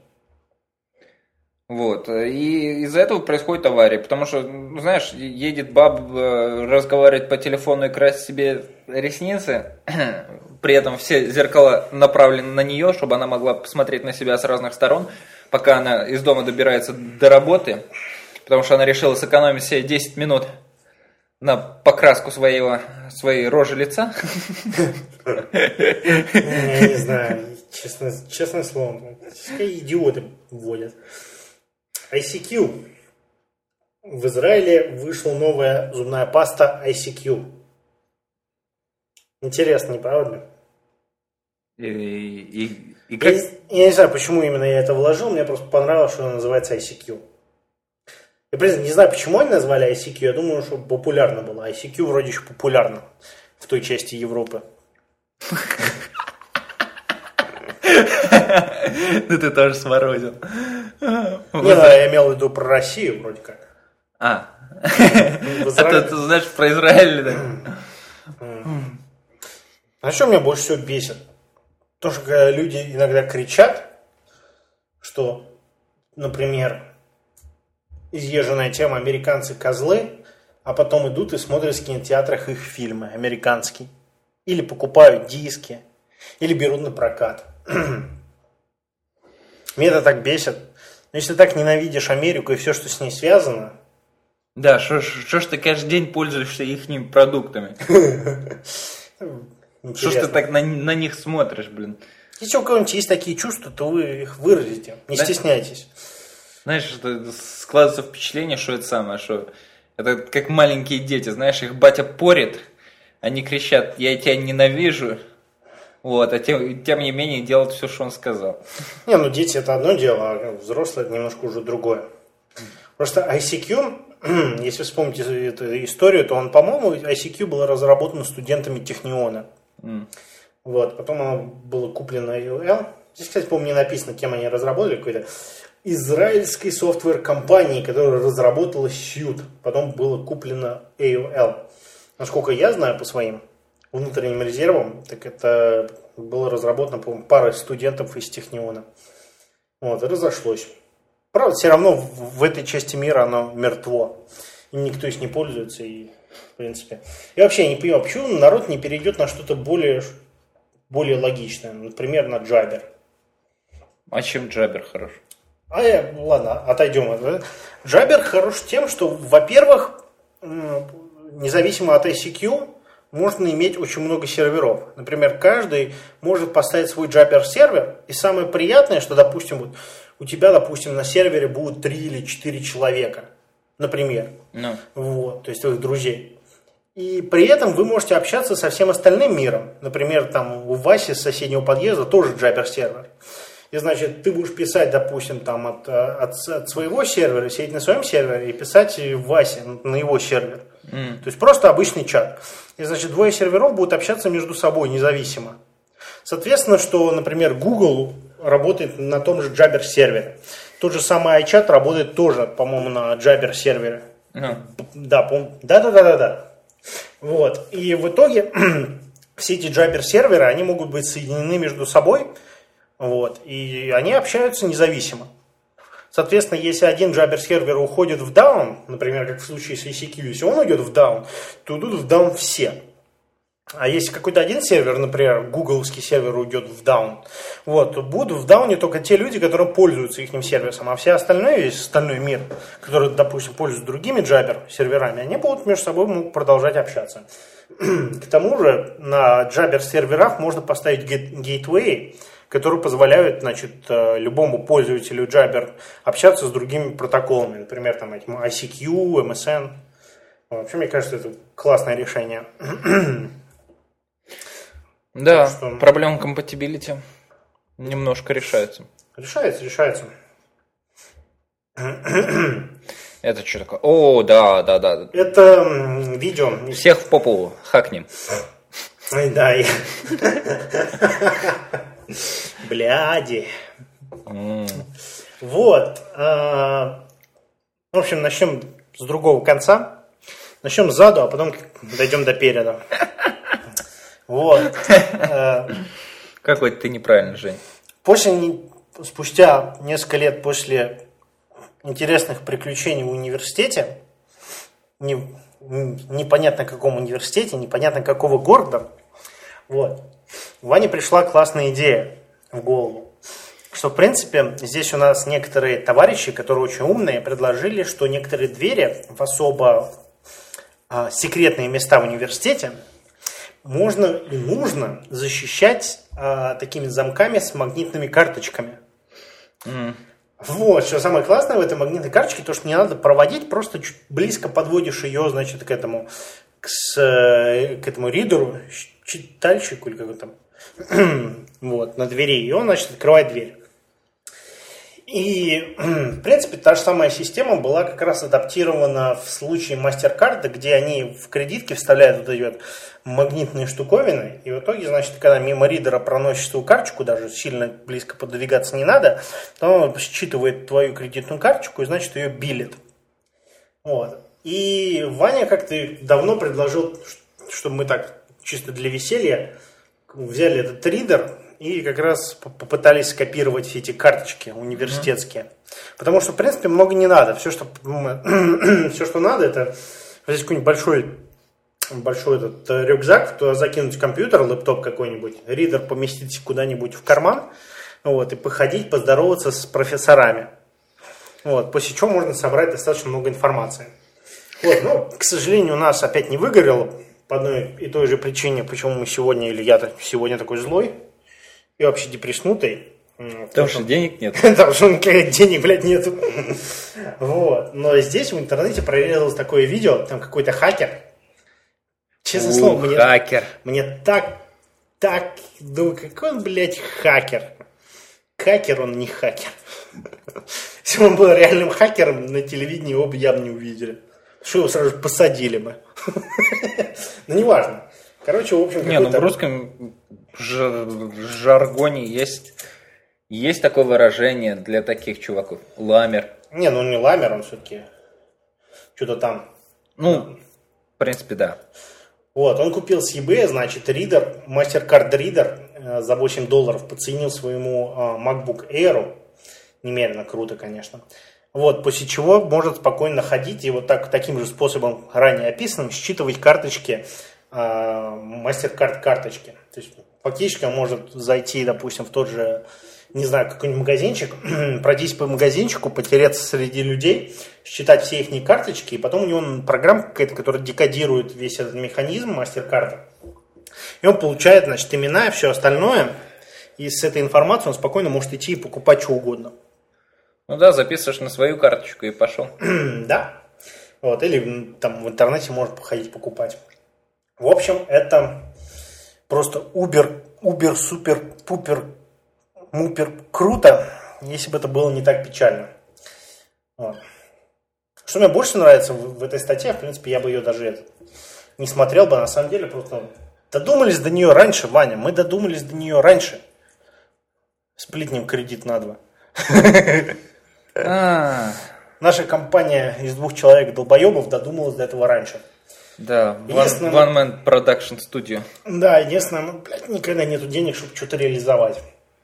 Вот. И из-за этого происходит авария. Потому что, ну, знаешь, едет баба, разговаривает по телефону и красит себе ресницы. При этом все зеркала направлены на нее, чтобы она могла посмотреть на себя с разных сторон, пока она из дома добирается до работы. Потому что она решила сэкономить себе десять минут на покраску своего, своей рожи лица. Я не знаю, честно, честное слово, идиоты вводят. ай си кью. В Израиле вышла новая зубная паста ай си кью. Интересно, не правда ли? И, и, и как... я, я не знаю, почему именно я это вложил, мне просто понравилось, что она называется ай си кью. Я, признаю, не знаю, почему они назвали ай си кью, я думаю, что популярно было. ай си кью вроде еще популярно в той части Европы. Ну ты тоже сморозил. Не, я имел в виду про Россию вроде как. А, а ты знаешь про Израиль, да? А что меня больше всего бесит? То, что когда люди иногда кричат, что, например, изъезженная тема «Американцы козлы», а потом идут и смотрят в кинотеатрах их фильмы американские. Или покупают диски, или берут на прокат. Меня это так бесит. Но если ты так ненавидишь Америку и все, что с ней связано... Да, что ж ты каждый день пользуешься их продуктами? Что ж ты так на, на них смотришь, блин? Если у кого-нибудь есть такие чувства, то вы их выразите. Не да? стесняйтесь. Знаешь, что складывается впечатление, что это самое, что это как маленькие дети, знаешь, их батя порит, они кричат: «Я тебя ненавижу», вот, а тем, тем не менее делают все, что он сказал. Не, ну дети это одно дело, а взрослые это немножко уже другое. Просто ай си кью, если вспомните эту историю, то он, по-моему, ай си кью было разработано студентами Техниона. Mm. Вот, потом оно было куплено эй о эл. Здесь, кстати, по-моему, не написано, кем они разработали, какой-то израильской софтвер-компании, которая разработала Suite. Потом было куплено эй о эл. Насколько я знаю по своим внутренним резервам, так это было разработано, по-моему, парой студентов из Техниона. Вот, и разошлось. Правда, все равно в, в этой части мира оно мертво. Им никто из не пользуется. И, в принципе. Я вообще не понимаю, почему народ не перейдет на что-то более, более логичное. Например, на Jabber. А чем Jabber хорош? А я, ладно, отойдем от этого. Jabber хорош тем, что, во-первых, независимо от ай си кью, можно иметь очень много серверов. Например, каждый может поставить свой Jabber сервер. И самое приятное, что, допустим, вот у тебя, допустим, на сервере будут три или четыре человека. Например. No. Вот, то есть твоих друзей. И при этом вы можете общаться со всем остальным миром. Например, там у Васи с соседнего подъезда тоже Jabber сервер. И, значит, ты будешь писать, допустим, там от, от, от своего сервера, сидеть на своем сервере и писать Васе на его сервер. Mm. То есть просто обычный чат. И, значит, двое серверов будут общаться между собой независимо. Соответственно, что, например, Google работает на том же Jabber сервере. Тот же самый iChat работает тоже, по-моему, на Jabber сервере. Mm. Да, по-моему, да-да-да-да-да. Вот. И в итоге все эти Jabber серверы, они могут быть соединены между собой. Вот, и они общаются независимо. Соответственно, если один Jabber сервер уходит в даун, например, как в случае с ай си кью, если он уйдет в даун, то идут в даун все. А если какой-то один сервер, например, гугловский сервер уйдет в даун, вот, то будут в дауне только те люди, которые пользуются их сервисом, а все остальные, весь остальной мир, который, допустим, пользуются другими Jabber серверами, они будут между собой могут продолжать общаться. К тому же на Jabber серверах можно поставить гейтвей, которые позволяют, значит, любому пользователю Jabber общаться с другими протоколами, например, там, этим ай си кью, эм эс эн. Вообще, мне кажется, это классное решение. Да, что... проблема compatibility немножко решается. Решается, решается. Это что такое? О, да, да, да. Это видео. Всех в попу хакнем. Ай, да. Бляди. Вот. В общем, начнем с другого конца. Начнем сзаду, а потом дойдем до переда. Вот. Какой ты неправильный, Жень. После, спустя несколько лет после интересных приключений в университете, не, непонятно каком университете, непонятно какого города, вот, Ване пришла классная идея в голову, что, в принципе, здесь у нас некоторые товарищи, которые очень умные, предложили, что некоторые двери в особо а, секретные места в университете можно и нужно защищать а, такими замками с магнитными карточками. Mm. Вот, что самое классное в этой магнитной карточке, то, что не надо проводить, просто чуть близко подводишь ее, значит, к этому, к, с, к этому ридеру, читальщику или как он там, вот, на двери, и он, значит, открывает дверь. И, в принципе, та же самая система была как раз адаптирована в случае MasterCard, где они в кредитке вставляют вот эти вот магнитные штуковины, и в итоге, значит, когда мимо ридера проносишь свою карточку, даже сильно близко подвигаться не надо, то он считывает твою кредитную карточку и, значит, ее билет. Вот. И Ваня как-то давно предложил, чтобы мы так чисто для веселья взяли этот ридер и как раз попытались скопировать все эти карточки университетские. Mm-hmm. Потому что, в принципе, много не надо. Все, что, все, что надо, это взять какой-нибудь большой, большой этот рюкзак, туда закинуть компьютер, лэптоп какой-нибудь, ридер поместить куда-нибудь в карман, вот, и походить, поздороваться с профессорами. Вот, после чего можно собрать достаточно много информации. Вот, но, к сожалению, у нас опять не выгорело по одной и той же причине, почему мы сегодня, или я сегодня такой злой и вообще депреснутый. Потому что денег нет. Потому что денег, блядь, нету. Вот. Но здесь в интернете проверилось такое видео, там какой-то хакер. Честное слово, мне, хакер. Мне так, так, думаю, какой он, блядь, хакер. Хакер, он не хакер. Если бы он был реальным хакером, на телевидении его бы явно не увидели. Что его сразу посадили бы. Ну, неважно. Короче, в общем... Не, ну в русском жаргоне есть, есть такое выражение для таких чуваков. Ламер. Не, ну не ламер, он все-таки что-то там. Ну, в принципе, да. Вот, он купил с eBay, значит, ридер, MasterCard ридер э, за восемь долларов, подценил своему э, MacBook Air. Немерено круто, конечно. Вот, после чего может спокойно ходить и вот так, таким же способом, ранее описанным, считывать карточки, э, MasterCard карточки. То есть фактически он может зайти, допустим, в тот же, не знаю, какой-нибудь магазинчик, пройтись по магазинчику, потеряться среди людей, считать все их карточки, и потом у него программа какая-то, которая декодирует весь этот механизм MasterCard. И он получает, значит, имена и все остальное, и с этой информацией он спокойно может идти и покупать что угодно. Ну да, записываешь на свою карточку и пошел. Да. Вот, или там в интернете можно походить покупать. В общем, это просто убер, убер, супер, пупер, мупер круто, если бы это было не так печально. Вот. Что мне больше нравится в, в этой статье, в принципе, я бы ее даже это, не смотрел бы, на самом деле, просто додумались до нее раньше, Ваня, мы додумались до нее раньше. Сплитнем кредит на два. Наша компания из двух человек долбоебов додумалась до этого раньше. Да, One, one Man Production Studio. Да, единственное, ну, блядь, никогда нету денег, чтобы что-то реализовать.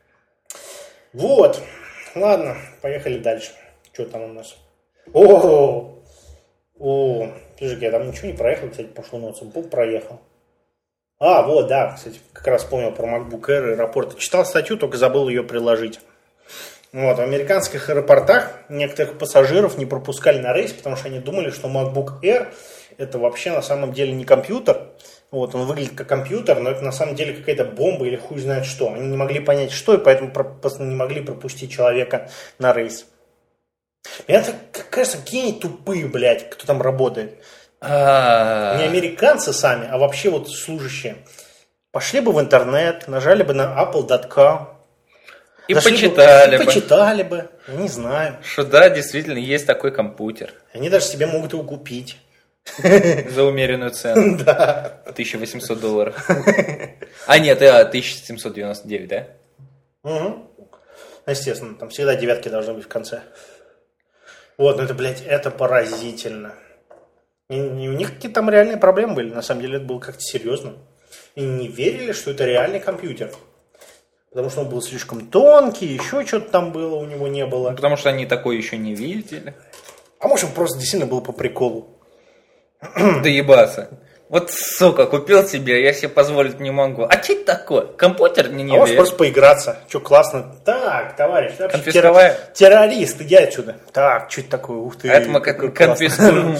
Вот. Ладно, поехали дальше. Что там у нас? О, о, слушай, я там ничего не проехал, кстати, по шоу-ноутсам. Проехал. А, вот, да, кстати, как раз вспомнил про MacBook Air и аэропорты. Читал статью, только забыл ее приложить. Вот, в американских аэропортах некоторых пассажиров не пропускали на рейс, потому что они думали, что MacBook Air это вообще на самом деле не компьютер. Вот, он выглядит как компьютер, но это на самом деле какая-то бомба или хуй знает что. Они не могли понять, что, и поэтому не могли пропустить человека на рейс. Мне так кажется, какие они тупые, блядь, кто там работает. Не американцы сами, а вообще вот служащие. Пошли бы в интернет, нажали бы на apple точка com. И почитали бы. бы. И почитали бы. Не знаю. Что да, действительно, есть такой компьютер. Они даже себе могут его купить. За умеренную цену. Да. тысяча восемьсот долларов. А нет, это тысяча семьсот девяносто девять, да? Угу. Естественно, там всегда девятки должны быть в конце. Вот, ну это, блядь, это поразительно. И, и у них какие-то там реальные проблемы были. На самом деле это было как-то серьезно. И не верили, что это реальный компьютер. Потому что он был слишком тонкий, еще что-то там было, у него не было. Потому что они такое еще не видели. А может, он просто действительно был по приколу. Да ебаться. Вот, сука, купил себе, я себе позволить не могу. А что это такое? Компьютер не не А может просто поиграться. Что классно. Так, товарищ, ты вообще конфисковая... террорист, иди отсюда. Так, что это такое? Ух ты. А это мы конфискуем.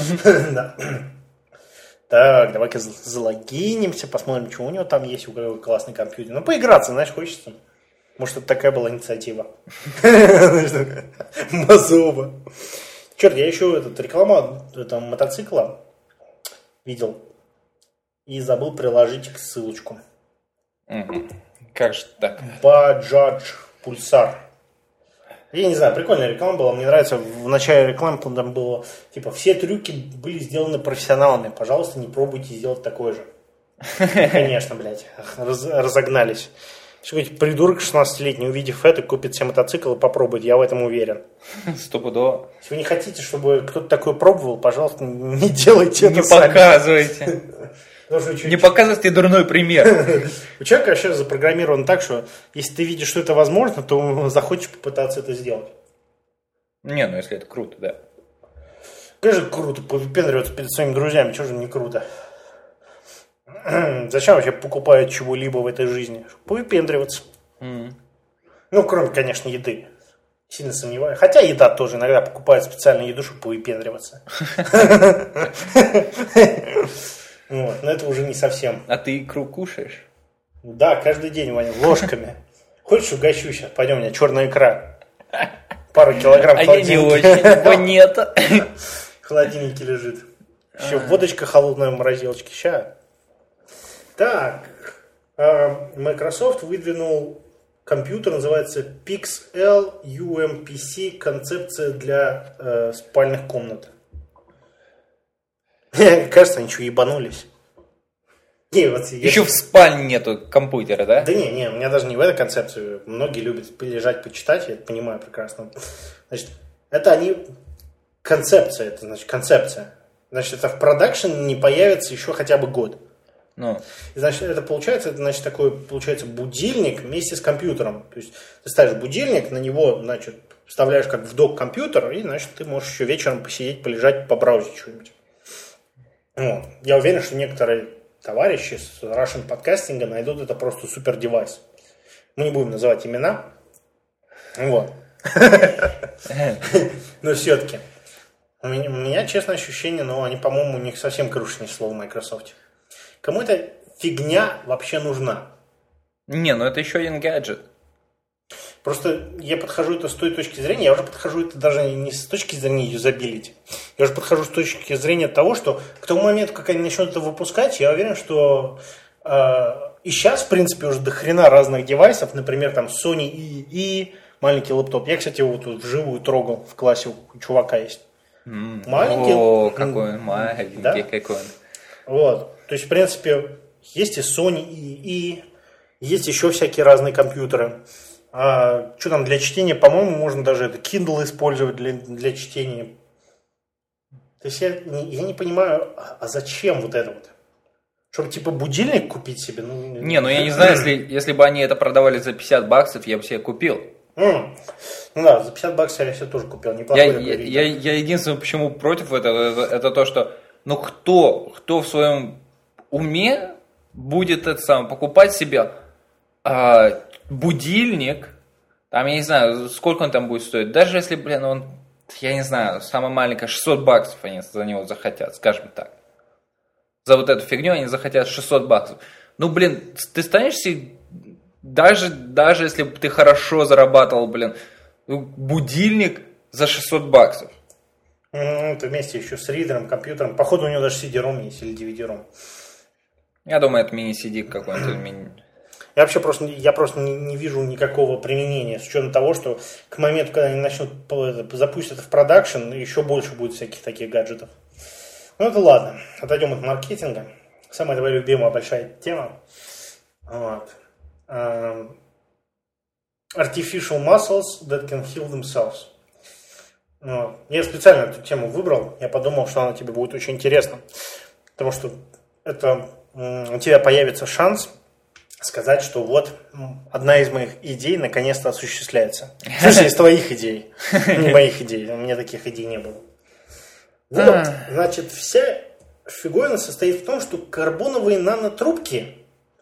Так, давай-ка залогинимся, посмотрим, что у него там есть, у какой классный компьютер. Ну, поиграться, знаешь, хочется. Может, это такая была инициатива. Мазоба. Черт, я еще этот, рекламу этого мотоцикла видел. И забыл приложить ссылочку. Как же так? Bajaj Pulsar. Я не знаю, прикольная реклама была. Мне нравится, в начале рекламы там было, типа, все трюки были сделаны профессионалами. Пожалуйста, не пробуйте сделать такое же. Конечно, блядь, раз, разогнались. Какой-нибудь придурок шестнадцатилетний, увидев это, купит себе мотоцикл и попробует. Я в этом уверен. Стопудово. Если вы не хотите, чтобы кто-то такое пробовал, пожалуйста, не делайте это Не сами. показывайте. Не показывайте дурной пример. У человека сейчас запрограммирован так, что если ты видишь, что это возможно, то захочешь попытаться это сделать. Не, ну если это круто, да. Конечно, круто повыпендриваться перед своими друзьями, что же не круто? Зачем вообще покупают чего-либо в этой жизни? Чтобы повыпендриваться. Mm. Ну, кроме, конечно, еды. Сильно сомневаюсь. Хотя еда тоже иногда покупает специальную еду, чтобы повыпендриваться. Вот, но это уже не совсем. А ты икру кушаешь? Да, каждый день, Ваня, ложками. Хочешь, угощу сейчас? Пойдем, у меня черная икра. Пару килограмм в холодильнике. А я не очень, монета. В холодильнике лежит. Еще водочка холодная в морозилочке. Ща. Так. Microsoft выдвинул компьютер, называется пикс эл ю эм пи си, концепция для э, спальных комнат. Кажется, они что, ебанулись. Не, вот Еще я... в спальне нету компьютера, да? Да не, не, у меня даже не в этой концепции. Многие любят полежать, почитать, я это понимаю прекрасно. Значит, это они... Концепция, это значит концепция. Значит, это в продакшн не появится еще хотя бы год. Ну. И, значит, это получается, это, значит, такой, получается, будильник вместе с компьютером. То есть, ты ставишь будильник, на него, значит, вставляешь как в док компьютер, и, значит, ты можешь еще вечером посидеть, полежать, побраузить что-нибудь. Вот. Я уверен, что некоторые товарищи с Russian подкастинга найдут это просто супер девайс. Мы не будем называть имена. Вот. Но все-таки. У меня, у меня, честное ощущение, но они, по-моему, у них совсем крыша снесло в Microsoft. Кому эта фигня вообще нужна? Не, ну это еще один гаджет. Просто я подхожу это с той точки зрения, я уже подхожу это даже не с точки зрения юзабилити. Я уже подхожу с точки зрения того, что к тому моменту, как они начнут это выпускать, я уверен, что э, и сейчас, в принципе, уже до хрена разных девайсов, например, там Sony и, и маленький лэптоп. Я, кстати, его тут вживую трогал в классе, у чувака есть. Mm. Маленький. О, какой он маленький, да? Какой он. Вот. То есть, в принципе, есть и Sony, и, и есть еще всякие разные компьютеры. А, что там для чтения, по-моему, можно даже это Kindle использовать для, для чтения. То есть, я не, я не понимаю, а зачем вот это вот? Чтобы, типа, будильник купить себе? Ну, не, ну я не знаю, если, если бы они это продавали за пятьдесят баксов, я бы себе купил. Mm. Ну да, за пятьдесят баксов я себе тоже купил. Неплохой я, я, я, я единственное, почему против этого, это, это то, что ну кто, кто в своем уме будет это самое, покупать себе э, будильник, там, я не знаю, сколько он там будет стоить, даже если, блин, он, я не знаю, самое маленькое, шестьсот баксов они за него захотят, скажем так. За вот эту фигню они захотят шестьсот баксов. Ну, блин, ты станешь себе, даже, даже если ты хорошо зарабатывал, блин, будильник за шестьсот баксов. Ну, это вместе еще с ридером, компьютером. Походу, у него даже си ди-ром есть или ди ви ди-ром. Я думаю, это мини-си ди какой-то. Мини... Я вообще просто, я просто не, не вижу никакого применения, с учетом того, что к моменту, когда они начнут запустить это в продакшн, еще больше будет всяких таких гаджетов. Ну, это ладно. Отойдем от маркетинга. Самая твоя любимая большая тема. Вот. Um, artificial muscles that can heal themselves. Вот. Я специально эту тему выбрал. Я подумал, что она тебе будет очень интересна. Потому что это, у тебя появится шанс сказать, что вот одна из моих идей наконец-то осуществляется. В смысле, из твоих идей. Не моих идей. У меня таких идей не было. Вот, значит, вся фиговина состоит в том, что карбоновые нанотрубки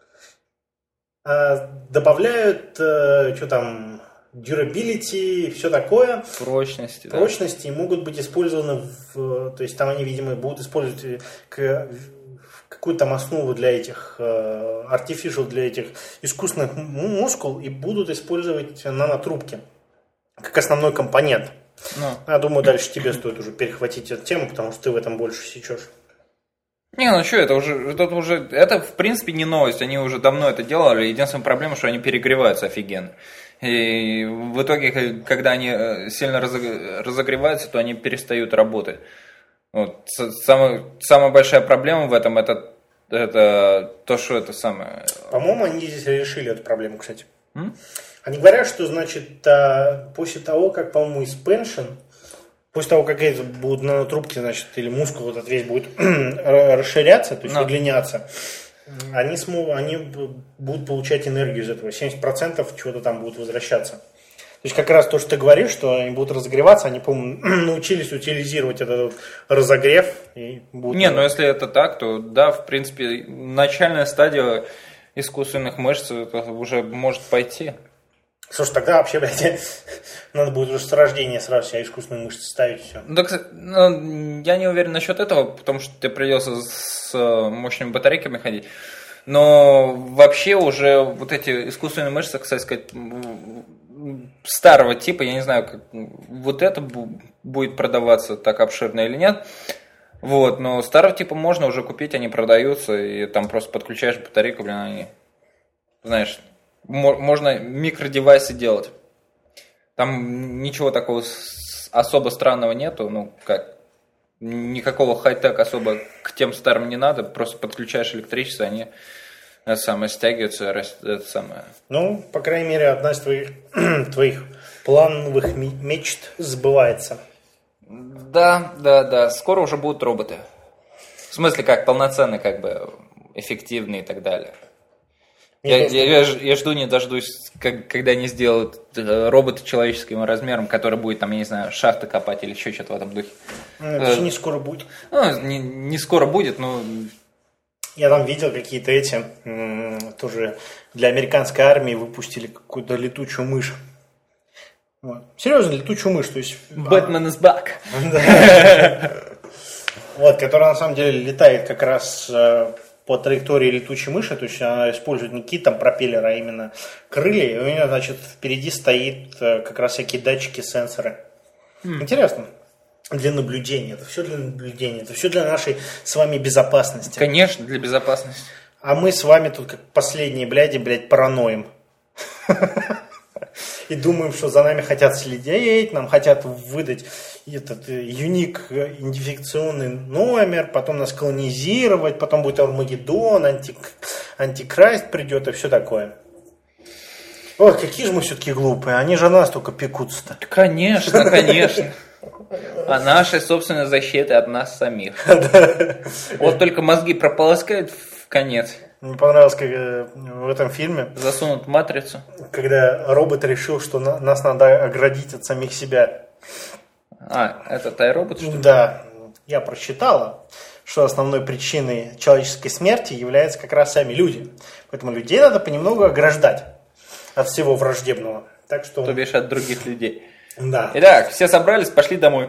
э, добавляют, э, что там, durability, все такое. Прочности. Прочности, да. Могут быть использованы, в, то есть там они, видимо, будут использовать к, какую-то там основу для этих, э, artificial, для этих искусственных мускул и будут использовать нанотрубки как основной компонент. Ну. Я думаю, дальше тебе стоит уже перехватить эту тему, потому что ты в этом больше сечешь. Не, ну что, это уже, это уже, это в принципе не новость, они уже давно это делали, единственная проблема, что они перегреваются офигенно. И в итоге, когда они сильно разогреваются, то они перестают работать. Вот. Самая, самая большая проблема в этом, это, это то, что это самое... По-моему, они здесь решили эту проблему, кстати. М? Они говорят, что, значит, после того, как, по-моему, expansion, после того, как эти будут нанотрубки, значит, или мускул этот весь будет расширяться, то есть Но. удлиняться, они, смогут, они будут получать энергию из этого. семьдесят процентов чего-то там будут возвращаться. То есть как раз то, что ты говоришь, что они будут разогреваться, они, по-моему, научились утилизировать этот разогрев. И будут... Не, ну если это так, то да, в принципе, начальная стадия искусственных мышц уже может пойти. Слушай, тогда вообще, блядь, надо будет уже с рождения сразу себя искусственные мышцы ставить, все. Да, ну, я не уверен насчет этого, потому что тебе придется с мощными батарейками ходить. Но вообще уже вот эти искусственные мышцы, кстати сказать, старого типа, я не знаю, как вот это будет продаваться так обширно или нет. Вот, но старого типа можно уже купить, они продаются, и там просто подключаешь батарейку, блин, они, знаешь... Можно микродевайсы делать. Там ничего такого особо странного нету. Ну, как, никакого хай-тек особо к тем старым не надо. Просто подключаешь электричество, они это самое, стягиваются. Это самое. Ну, по крайней мере, одна из твоих, твоих плановых мечт сбывается. Да, да, да. Скоро уже будут роботы. В смысле, как полноценные, как бы эффективные и так далее. Я, я, я, я жду, не дождусь, как, когда они сделают робота человеческим размером, который будет, там, я не знаю, шахты копать или еще что-то в этом духе. Это же не скоро будет. Ну, не, не скоро будет, но... Я там видел какие-то эти, тоже для американской армии выпустили какую-то летучую мышь. Вот. Серьезно, летучую мышь, то есть... Бэтмен is back. Вот, которая на самом деле летает как раз... по траектории летучей мыши, то есть она использует не какие-то там пропеллеры, а именно крылья, и у нее, значит, впереди стоит как раз всякие датчики, сенсоры. Mm. Интересно. Для наблюдения. Это все для наблюдения. Это все для нашей с вами безопасности. Конечно, для безопасности. А мы с вами тут как последние бляди, блядь, параноим. И думаем, что за нами хотят следить, нам хотят выдать этот юник идентификационный номер, потом нас колонизировать, потом будет Армагеддон, анти, антикрайст придет и все такое. Ой, какие же мы все-таки глупые, они же о нас только пекутся-то. Конечно, конечно. О нашей собственной защите от нас самих. Вот только мозги прополоскают в конец. Мне понравилось, как в этом фильме засунут матрицу, когда робот решил, что на, нас надо оградить от самих себя. А, это тай робот, что ли? Да, я прочитала. что основной причиной человеческой смерти являются как раз сами люди. Поэтому людей надо понемногу ограждать от всего враждебного. Так что... То бишь от других людей. Да. Итак, все собрались, пошли домой.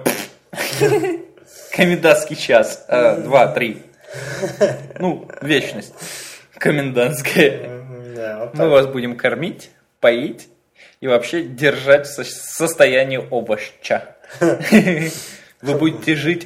Комендантский час. Два, три. Ну, вечность. Комендантская. Мы вас будем кормить, поить и вообще держать в состоянии овоща. Вы будете жить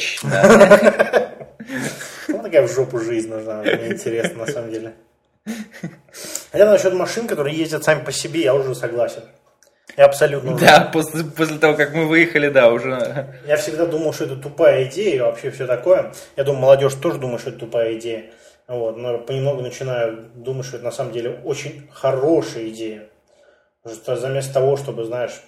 вечно. Ну, такая в жопу жизнь нужна. Мне интересно, на самом деле. Хотя насчет машин, которые ездят сами по себе, я уже согласен. Я абсолютно... Да, после, после того, как мы выехали, да, уже... Я всегда думал, что это тупая идея и вообще все такое. Я думаю, молодежь тоже думает, что это тупая идея. Вот, но понемногу начинаю думать, что это на самом деле очень хорошая идея. Потому что вместо того, чтобы, знаешь,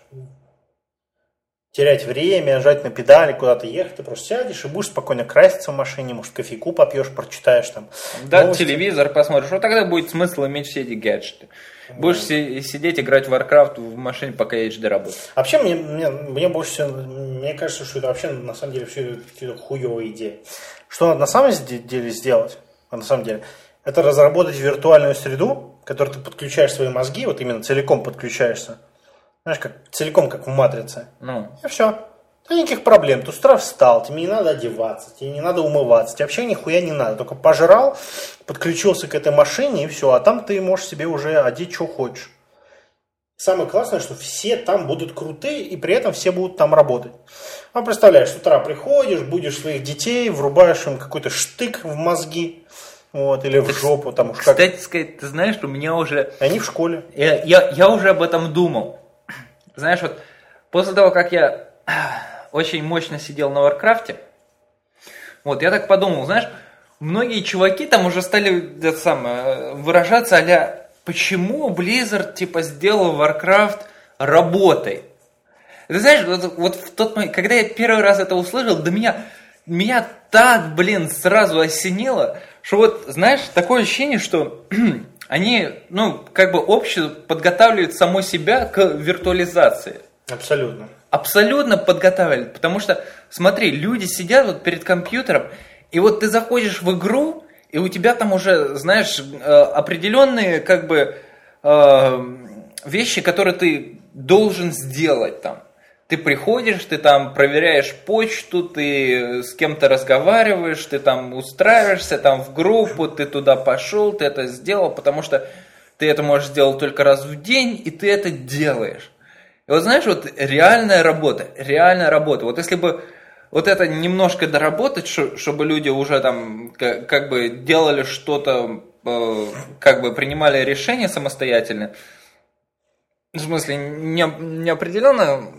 терять время, жать на педали, куда-то ехать, ты просто сядешь и будешь спокойно краситься в машине, может, кофейку попьешь, прочитаешь там. Да, новости. Телевизор посмотришь. Вот тогда будет смысл иметь все эти гаджеты. Будешь си- сидеть, играть в Warcraft в машине, пока едешь до работы. Вообще, мне, мне, мне больше всего, мне кажется, что это вообще, на самом деле, все это хуевая идея. Что надо на самом деле сделать, на самом деле, это разработать виртуальную среду, в которой ты подключаешь свои мозги, вот именно целиком подключаешься. Знаешь, как целиком, как в «Матрице». Ну. И все. Да никаких проблем. Ты с утра встал, тебе не надо одеваться, тебе не надо умываться, тебе вообще нихуя не надо. Только пожрал, подключился к этой машине и все. А там ты можешь себе уже одеть, что хочешь. Самое классное, что все там будут крутые, и при этом все будут там работать. А представляешь, с утра приходишь, будешь своих детей, врубаешь им какой-то штык в мозги. Вот, или в жопу. Там, уж кстати как... сказать, ты знаешь, у меня уже... Они в школе. Я, я, я уже об этом думал. Знаешь, вот после того, как я очень мощно сидел на Варкрафте, вот, я так подумал, знаешь, многие чуваки там уже стали это самое, выражаться а-ля, почему Blizzard типа сделал Warcraft работой. Ты знаешь, вот, вот в тот момент, когда я первый раз это услышал, до меня, меня так, блин, сразу осенило, что вот, знаешь, такое ощущение, что они, ну, как бы общество подготавливают само себя к виртуализации. Абсолютно. Абсолютно подготавливали, потому что, смотри, люди сидят вот перед компьютером, и вот ты заходишь в игру, и у тебя там уже, знаешь, определенные, как бы, вещи, которые ты должен сделать там. Ты приходишь, ты там проверяешь почту, ты с кем-то разговариваешь, ты там устраиваешься там в группу, ты туда пошел, ты это сделал, потому что ты это можешь сделать только раз в день, и ты это делаешь. И вот знаешь, вот реальная работа, реальная работа. Вот если бы вот это немножко доработать, чтобы люди уже там как бы делали что-то, как бы принимали решения самостоятельно, в смысле не, не определенно,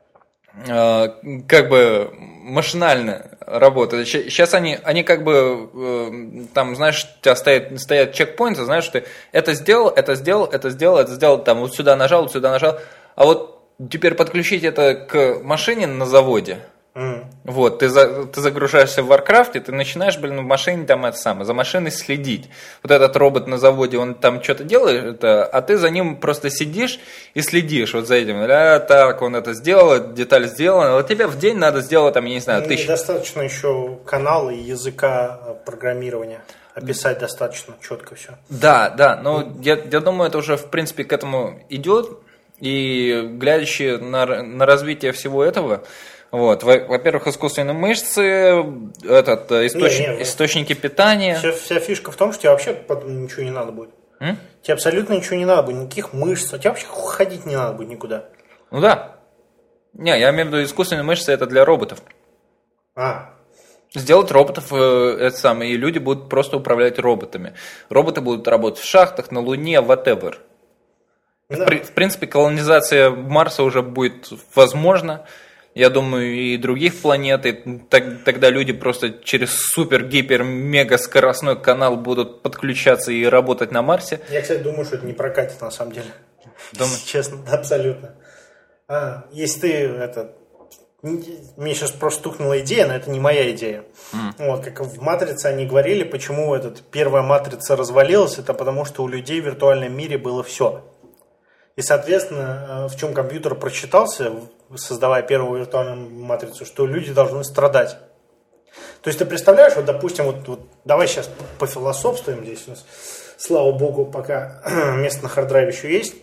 как бы машинально работают. Сейчас они, они как бы, там, знаешь, у тебя стоят, стоят чекпоинты, знаешь, что ты это сделал, это сделал, это сделал, это сделал, там, вот сюда нажал, вот сюда нажал. А вот теперь подключить это к машине на заводе. Mm. Вот, ты, за, ты загружаешься в Warcraft, и ты начинаешь, блин, в машине там это самое, за машиной следить. Вот этот робот на заводе, он там что-то делает, это, а ты за ним просто сидишь и следишь вот за этим. А, так, он это сделал, деталь сделана. Вот тебе в день надо сделать, там, я не знаю, тысячу. Недостаточно еще канала и языка программирования. Описать достаточно четко все. Да, да, но mm. я, я думаю, это уже, в принципе, к этому идет. И глядячи на, на развитие всего этого, вот, во-первых, искусственные мышцы, этот, источ... не, не, источники питания. Вся, вся фишка в том, что тебе вообще ничего не надо будет. М? Тебе абсолютно ничего не надо будет, никаких мышц, а тебе вообще ходить не надо будет никуда. Ну да. Не, я имею в виду, искусственные мышцы это для роботов. А. Сделать роботов, это самое, и люди будут просто управлять роботами. Роботы будут работать в шахтах, на Луне, whatever. Да. В, в принципе, колонизация Марса уже будет возможна. Я думаю, и других планет. И так, тогда люди просто через супер-гипер-мега-скоростной канал будут подключаться и работать на Марсе. Я, кстати, думаю, что это не прокатит на самом деле. Думаю. Честно, абсолютно. А, если ты это... Мне сейчас просто стукнула идея, но это не моя идея. Mm. Вот, как в «Матрице» они говорили, почему этот, первая «Матрица» развалилась, это потому что у людей в виртуальном мире было все. И, соответственно, в чем компьютер прочитался, создавая первую виртуальную матрицу, что люди должны страдать. То есть ты представляешь, вот, допустим, вот, вот давай сейчас пофилософствуем здесь у нас, слава богу, пока место на харддрайве еще есть.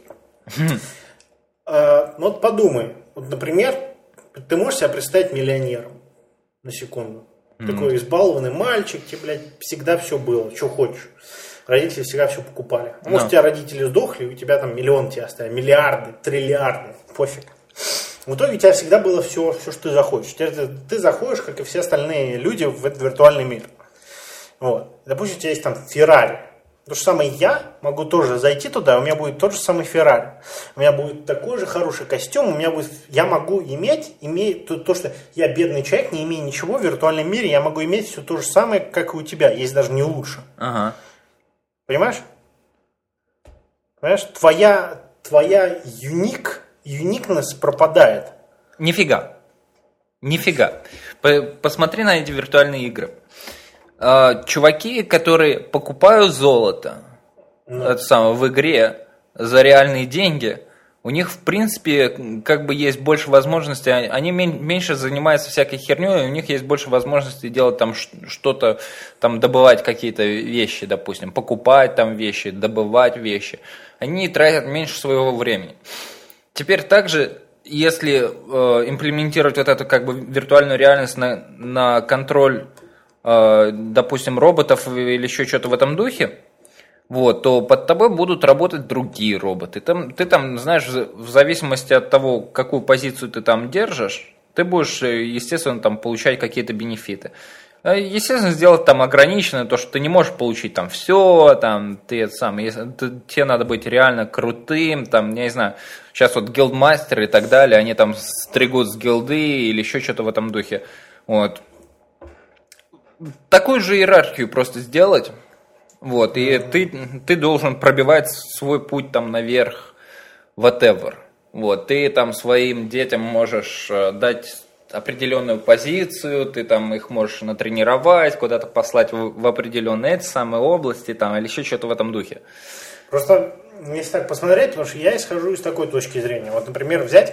А, ну вот подумай, вот, например, ты можешь себя представить миллионером, на секунду. Mm-hmm. Такой избалованный мальчик, тебе, блядь, всегда все было, что хочешь. Родители всегда все покупали. А может, no. у тебя родители сдохли, у тебя там миллион тебе оставили, миллиарды, триллиарды, пофиг. В итоге у тебя всегда было все, все, что ты захочешь. Ты, ты заходишь, как и все остальные люди, в этот виртуальный мир. Вот. Допустим, у тебя есть там Феррари. То же самое я могу тоже зайти туда, у меня будет тот же самый Феррари. У меня будет такой же хороший костюм, у меня будет, я могу иметь, иметь то, то, что я бедный человек, не имея ничего в виртуальном мире, я могу иметь все то же самое, как и у тебя, есть даже не лучше. Ага. Понимаешь? Понимаешь? Твоя, твоя юник, юникнесс пропадает. Нифига. Нифига. Посмотри на эти виртуальные игры. Чуваки, которые покупают золото ну. это самое, в игре за реальные деньги, у них, в принципе, как бы есть больше возможностей, они меньше занимаются всякой херней, у них есть больше возможностей делать там что-то, там добывать какие-то вещи, допустим, покупать там вещи, добывать вещи. Они тратят меньше своего времени. Теперь также, если э, имплементировать вот эту как бы виртуальную реальность на, на контроль, допустим, роботов или еще что-то в этом духе, вот, то под тобой будут работать другие роботы. Там, ты там, знаешь, в зависимости от того, какую позицию ты там держишь, ты будешь, естественно, там получать какие-то бенефиты. Естественно, сделать там ограничено то, что ты не можешь получить там все, там, ты сам, если, ты, тебе надо быть реально крутым, там, я не знаю, сейчас вот гилдмастеры и так далее, они там стригут с гилды или еще что-то в этом духе, вот. Такую же иерархию просто сделать, вот, и mm-hmm. ты, ты должен пробивать свой путь там наверх, whatever. Вот, ты там своим детям можешь дать определенную позицию, ты там их можешь натренировать, куда-то послать в, в определенные эти самые области, там, или еще что-то в этом духе. Просто, если так посмотреть, потому что я исхожу из такой точки зрения. Вот, например, взять,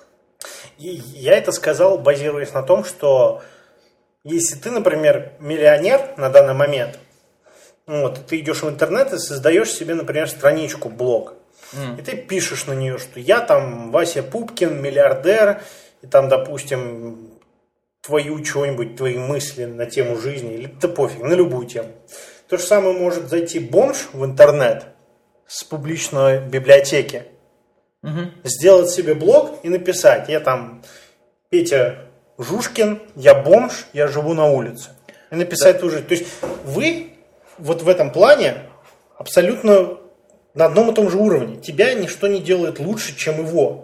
и я это сказал, базируясь на том, что если ты, например, миллионер на данный момент, вот, ты идешь в интернет и создаешь себе, например, страничку, блог, mm. и ты пишешь на нее, что я там Вася Пупкин, миллиардер, и там, допустим, твою что-нибудь, твои мысли на тему жизни, или да пофиг, на любую тему. То же самое может зайти бомж в интернет с публичной библиотеки, mm-hmm. сделать себе блог и написать, я там Петя Жушкин, я бомж, я живу на улице. И написать да. уже. То есть вы вот в этом плане абсолютно на одном и том же уровне. Тебя ничто не делает лучше, чем его.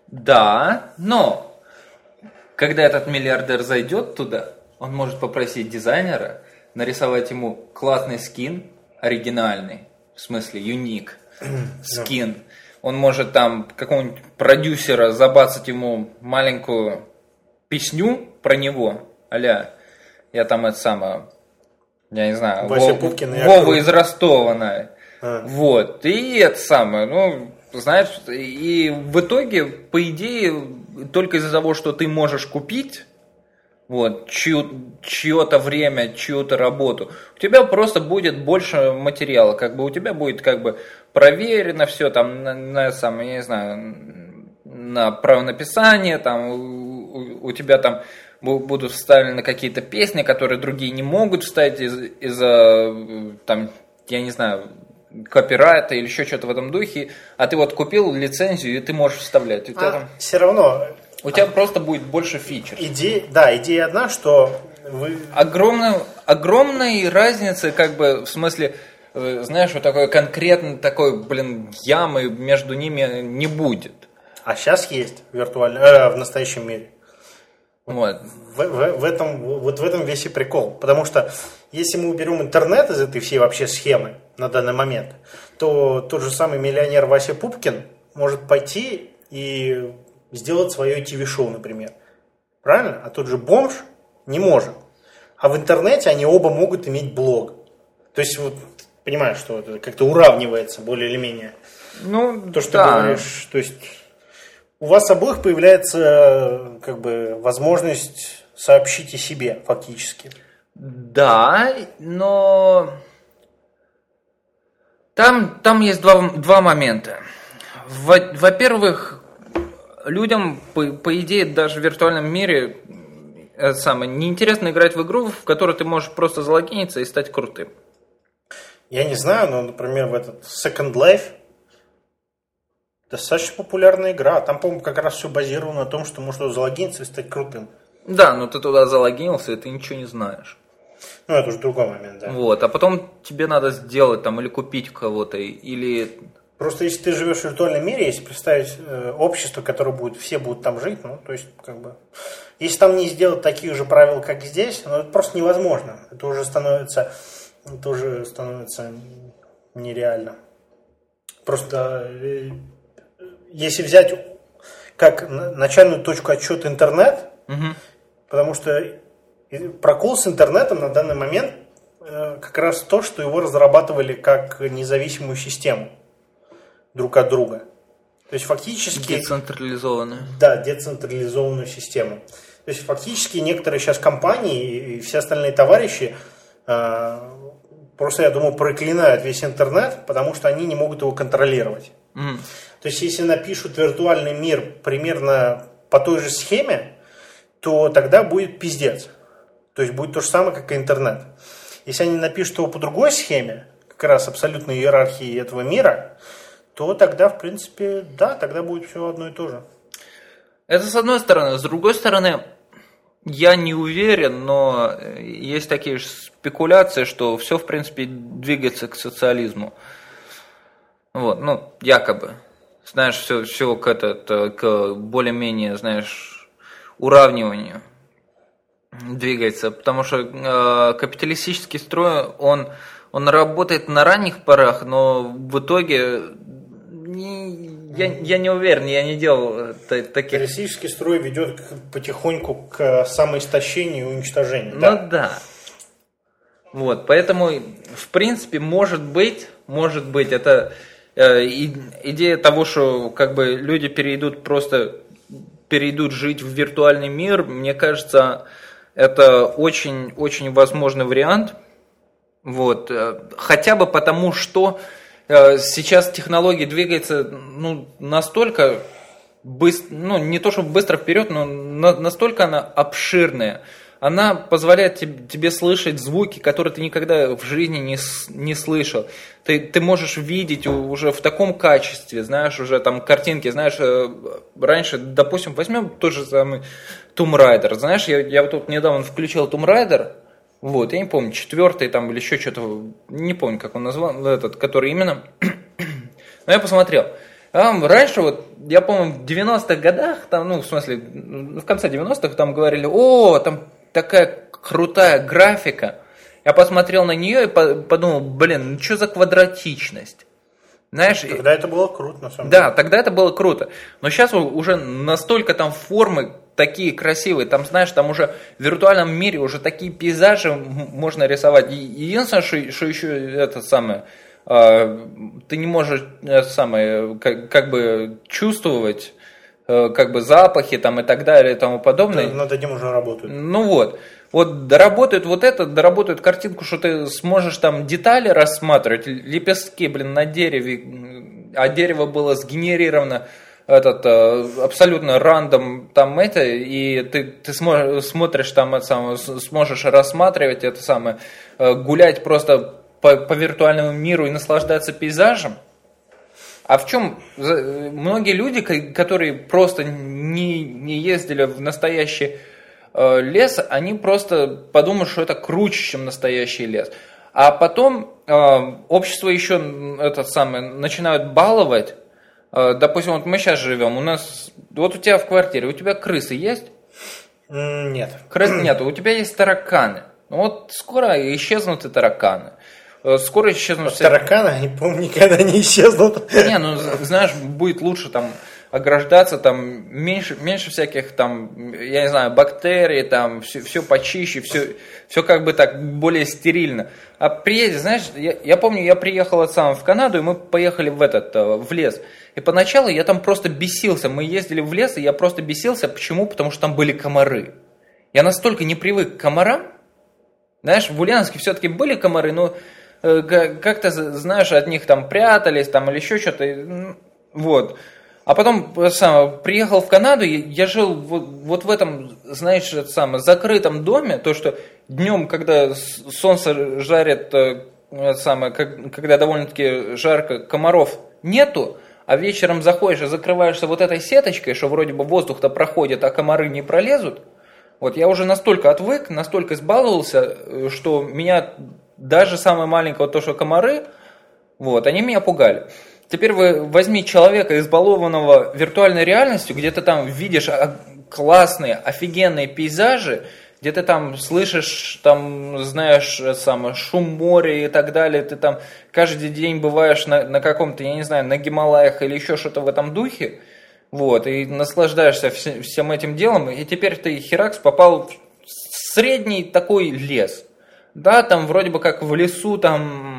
Да, но когда этот миллиардер зайдет туда, он может попросить дизайнера нарисовать ему классный скин, оригинальный, в смысле юник скин. Он может там какого-нибудь продюсера забацать ему маленькую песню про него, а-ля, я там это самое, я не знаю, Вов, Вова из Ростова, а. вот, и это самое, ну, знаешь, и в итоге, по идее, только из-за того, что ты можешь купить, вот, чью, чье-то время, чью-то работу, у тебя просто будет больше материала, как бы у тебя будет как бы проверено все, там, на, на самое, я не знаю, на правонаписание, там, у, у тебя там будут вставлены какие-то песни, которые другие не могут вставить из- из-за, там, я не знаю, копирайта или еще что-то в этом духе, а ты вот купил лицензию, и ты можешь вставлять. У тебя а, там... Все равно... У тебя а... просто будет больше фичер. Идея, да, идея одна, что вы... Огромная, огромная разница, как бы, в смысле, знаешь, вот такой конкретно такой, блин, ямы между ними не будет. А сейчас есть виртуально, э, в настоящем мире. Вот. В, в, в этом, вот в этом весь и прикол. Потому что если мы уберем интернет из этой всей вообще схемы на данный момент, то тот же самый миллионер Вася Пупкин может пойти и сделать свое ТВ-шоу, например. Правильно? А тот же бомж не может. А в интернете они оба могут иметь блог. То есть, вот, понимаешь, что это как-то уравнивается более или менее. Ну, то, что да. ты говоришь, то есть у вас обоих появляется как бы возможность сообщить о себе фактически. Да, но там, там есть два, два момента. Во, во-первых, людям, по, по идее, даже в виртуальном мире это самое, неинтересно играть в игру, в которой ты можешь просто залогиниться и стать крутым. Я не знаю, но, например, в этот Second Life достаточно популярная игра. Там, по-моему, как раз все базировано на том, что можно залогиниться и стать крутым. Да, но ты туда залогинился, и ты ничего не знаешь. Ну, это уже другой момент, да. Вот, а потом тебе надо сделать там или купить кого-то, или... Просто если ты живешь в виртуальном мире, если представить э, общество, которое будет, все будут там жить, ну, то есть, как бы, если там не сделать таких же правил, как здесь, ну, это просто невозможно. Это уже становится, это уже становится нереально. Просто, э, если взять как начальную точку отсчета интернет, угу. Потому что прокол с интернетом на данный момент э, как раз то, что его разрабатывали как независимую систему друг от друга. То есть фактически... Децентрализованную. Да, децентрализованную систему. То есть фактически некоторые сейчас компании и все остальные товарищи э, просто, я думаю, проклинают весь интернет, потому что они не могут его контролировать. Mm. То есть если напишут виртуальный мир примерно по той же схеме, то тогда будет пиздец. То есть будет то же самое, как и интернет. Если они напишут его по другой схеме, как раз абсолютной иерархии этого мира, то тогда, в принципе, да, тогда будет все одно и то же. Это с одной стороны. С другой стороны, я не уверен, но есть такие же спекуляции, что все, в принципе, двигается к социализму. Вот, ну, якобы. Знаешь, все, все к, это, к более-менее, знаешь, уравниванию двигается. Потому что э, капиталистический строй, он, он работает на ранних порах, но в итоге... Не, я, я не уверен, я не делал таких... Капиталистический строй ведет потихоньку к самоистощению и уничтожению. Ну да. да. Вот, поэтому, в принципе, может быть, может быть, это э, идея того, что как бы люди перейдут просто, перейдут жить в виртуальный мир, мне кажется, это очень-очень возможный вариант. Вот, хотя бы потому, что сейчас технология двигается ну, настолько быстро, ну не то чтобы быстро вперед, но на, настолько она обширная. Она позволяет тебе, тебе слышать звуки, которые ты никогда в жизни не, не слышал. Ты, ты можешь видеть уже в таком качестве, знаешь, уже там картинки, знаешь, раньше, допустим, возьмем тот же самый Tomb Raider, знаешь, я, я вот тут недавно включил Tomb Raider. Вот, я не помню, четвертый там или еще что-то, не помню, как он назвал, этот, который именно, но я посмотрел. Там раньше, вот, я помню, в девяностых годах, там, ну, в смысле, в конце девяностых там говорили, о, там такая крутая графика. Я посмотрел на нее и подумал, блин, ну что за квадратичность? Знаешь, тогда это было круто, на самом деле. Да, тогда это было круто. Но сейчас уже настолько там формы такие красивые, там, знаешь, там уже в виртуальном мире уже такие пейзажи можно рисовать. И единственное, что, что еще это самое, э, ты не можешь это самое, как, как бы чувствовать, э, как бы запахи там и так далее и тому подобное. Да, над этим уже работают. Ну вот. Вот доработают вот это, доработают картинку, что ты сможешь там детали рассматривать, лепестки, блин, на дереве, а дерево было сгенерировано этот абсолютно рандом там это, и ты, ты сможешь, смотришь там это самое, сможешь рассматривать это самое, гулять просто по, по виртуальному миру и наслаждаться пейзажем. А в чем многие люди, которые просто не, не ездили в настоящий лес, они просто подумают, что это круче, чем настоящий лес. А потом э, общество еще этот самый, начинают баловать. Э, допустим, вот мы сейчас живем, у нас, вот у тебя в квартире, у тебя крысы есть? Нет. Крыс нет, у тебя есть тараканы. Ну вот скоро исчезнут и тараканы. Скоро исчезнут все... Тараканы, они, по-моему, никогда не исчезнут. Не, ну знаешь, будет лучше там ограждаться, там меньше, меньше всяких там, я не знаю, бактерий, там все, все почище, все, все как бы так более стерильно. А приедешь, знаешь, я, я помню, я приехал сам в Канаду, и мы поехали в этот, в лес. И поначалу я там просто бесился. Мы ездили в лес, и я просто бесился. Почему? Потому что там были комары. Я настолько не привык к комарам. Знаешь, в Ульяновске все-таки были комары, но э, как-то, знаешь, от них там прятались там, или еще что-то. Вот. А потом сам, приехал в Канаду, я жил вот, вот в этом, знаешь, это самое, закрытом доме, то, что днем, когда солнце жарит, это самое, когда довольно-таки жарко, комаров нету, а вечером заходишь и закрываешься вот этой сеточкой, что вроде бы воздух-то проходит, а комары не пролезут. Вот я уже настолько отвык, настолько избаловался, что меня даже самое маленькое, вот то, что комары, вот, они меня пугали. Теперь вы возьми человека, избалованного виртуальной реальностью, где ты там видишь классные, офигенные пейзажи, где ты там слышишь, там, знаешь, сам, шум моря и так далее, ты там каждый день бываешь на, на каком-то, я не знаю, на Гималаях или еще что-то в этом духе, вот, и наслаждаешься вс- всем этим делом, и теперь ты, херакс, попал в средний такой лес. Да, там вроде бы как в лесу, там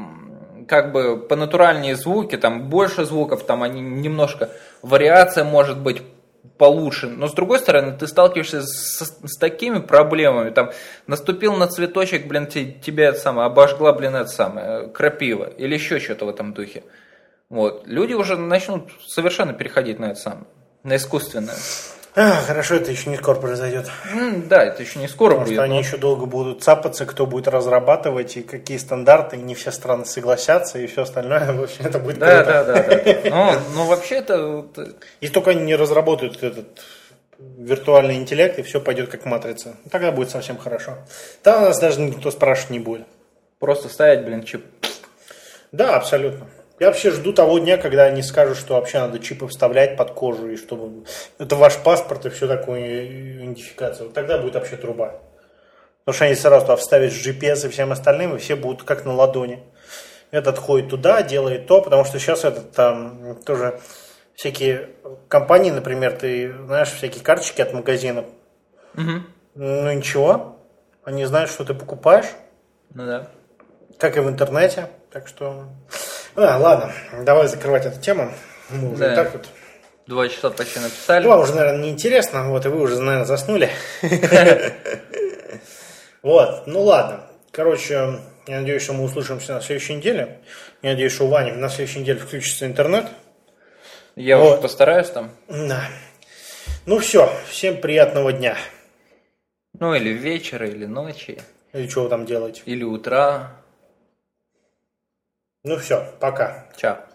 как бы понатуральнее звуки, там больше звуков, там они немножко, вариация может быть получше, но с другой стороны ты сталкиваешься с, с такими проблемами, там наступил на цветочек, блин, тебя это самое, обожгла, блин, это самое, крапива, или еще что-то в этом духе. Вот. Люди уже начнут совершенно переходить на это самое, на искусственное. А, хорошо, это еще не скоро произойдет. Mm, да, это еще не скоро Потому будет. Потому что но... они еще долго будут цапаться, кто будет разрабатывать, и какие стандарты, и не все страны согласятся, и все остальное. В общем, это будет да, круто. Да, да, да. да. Но, но вообще это... Если только они не разработают этот виртуальный интеллект, и все пойдет как матрица, тогда будет совсем хорошо. Там нас даже никто спрашивать не будет. Просто ставить, блин, чип. Да, абсолютно. Я вообще жду того дня, когда они скажут, что вообще надо чипы вставлять под кожу, и чтобы это ваш паспорт и все такое, идентификация. Вот тогда будет вообще труба. Потому что они сразу туда вставят джи пи эс и всем остальным, и все будут как на ладони. Этот ходит туда, делает то, потому что сейчас этот там тоже всякие компании, например, ты знаешь, всякие карточки от магазинов. Угу. Ну ничего, они знают, что ты покупаешь. Ну да. Как и в интернете. Так что... А, ладно, давай закрывать эту тему. Мы уже да. и так вот. Два часа почти написали. Вам уже, наверное, неинтересно, вот, и вы уже, наверное, заснули. Вот, ну ладно. Короче, я надеюсь, что мы услышимся на следующей неделе. Я надеюсь, что у Вани на следующей неделе включится интернет. Я уже постараюсь там. Да. Ну все, всем приятного дня. Ну или вечера, или ночи. Или что вы там делаете. Или утра. Ну все, пока. Чао.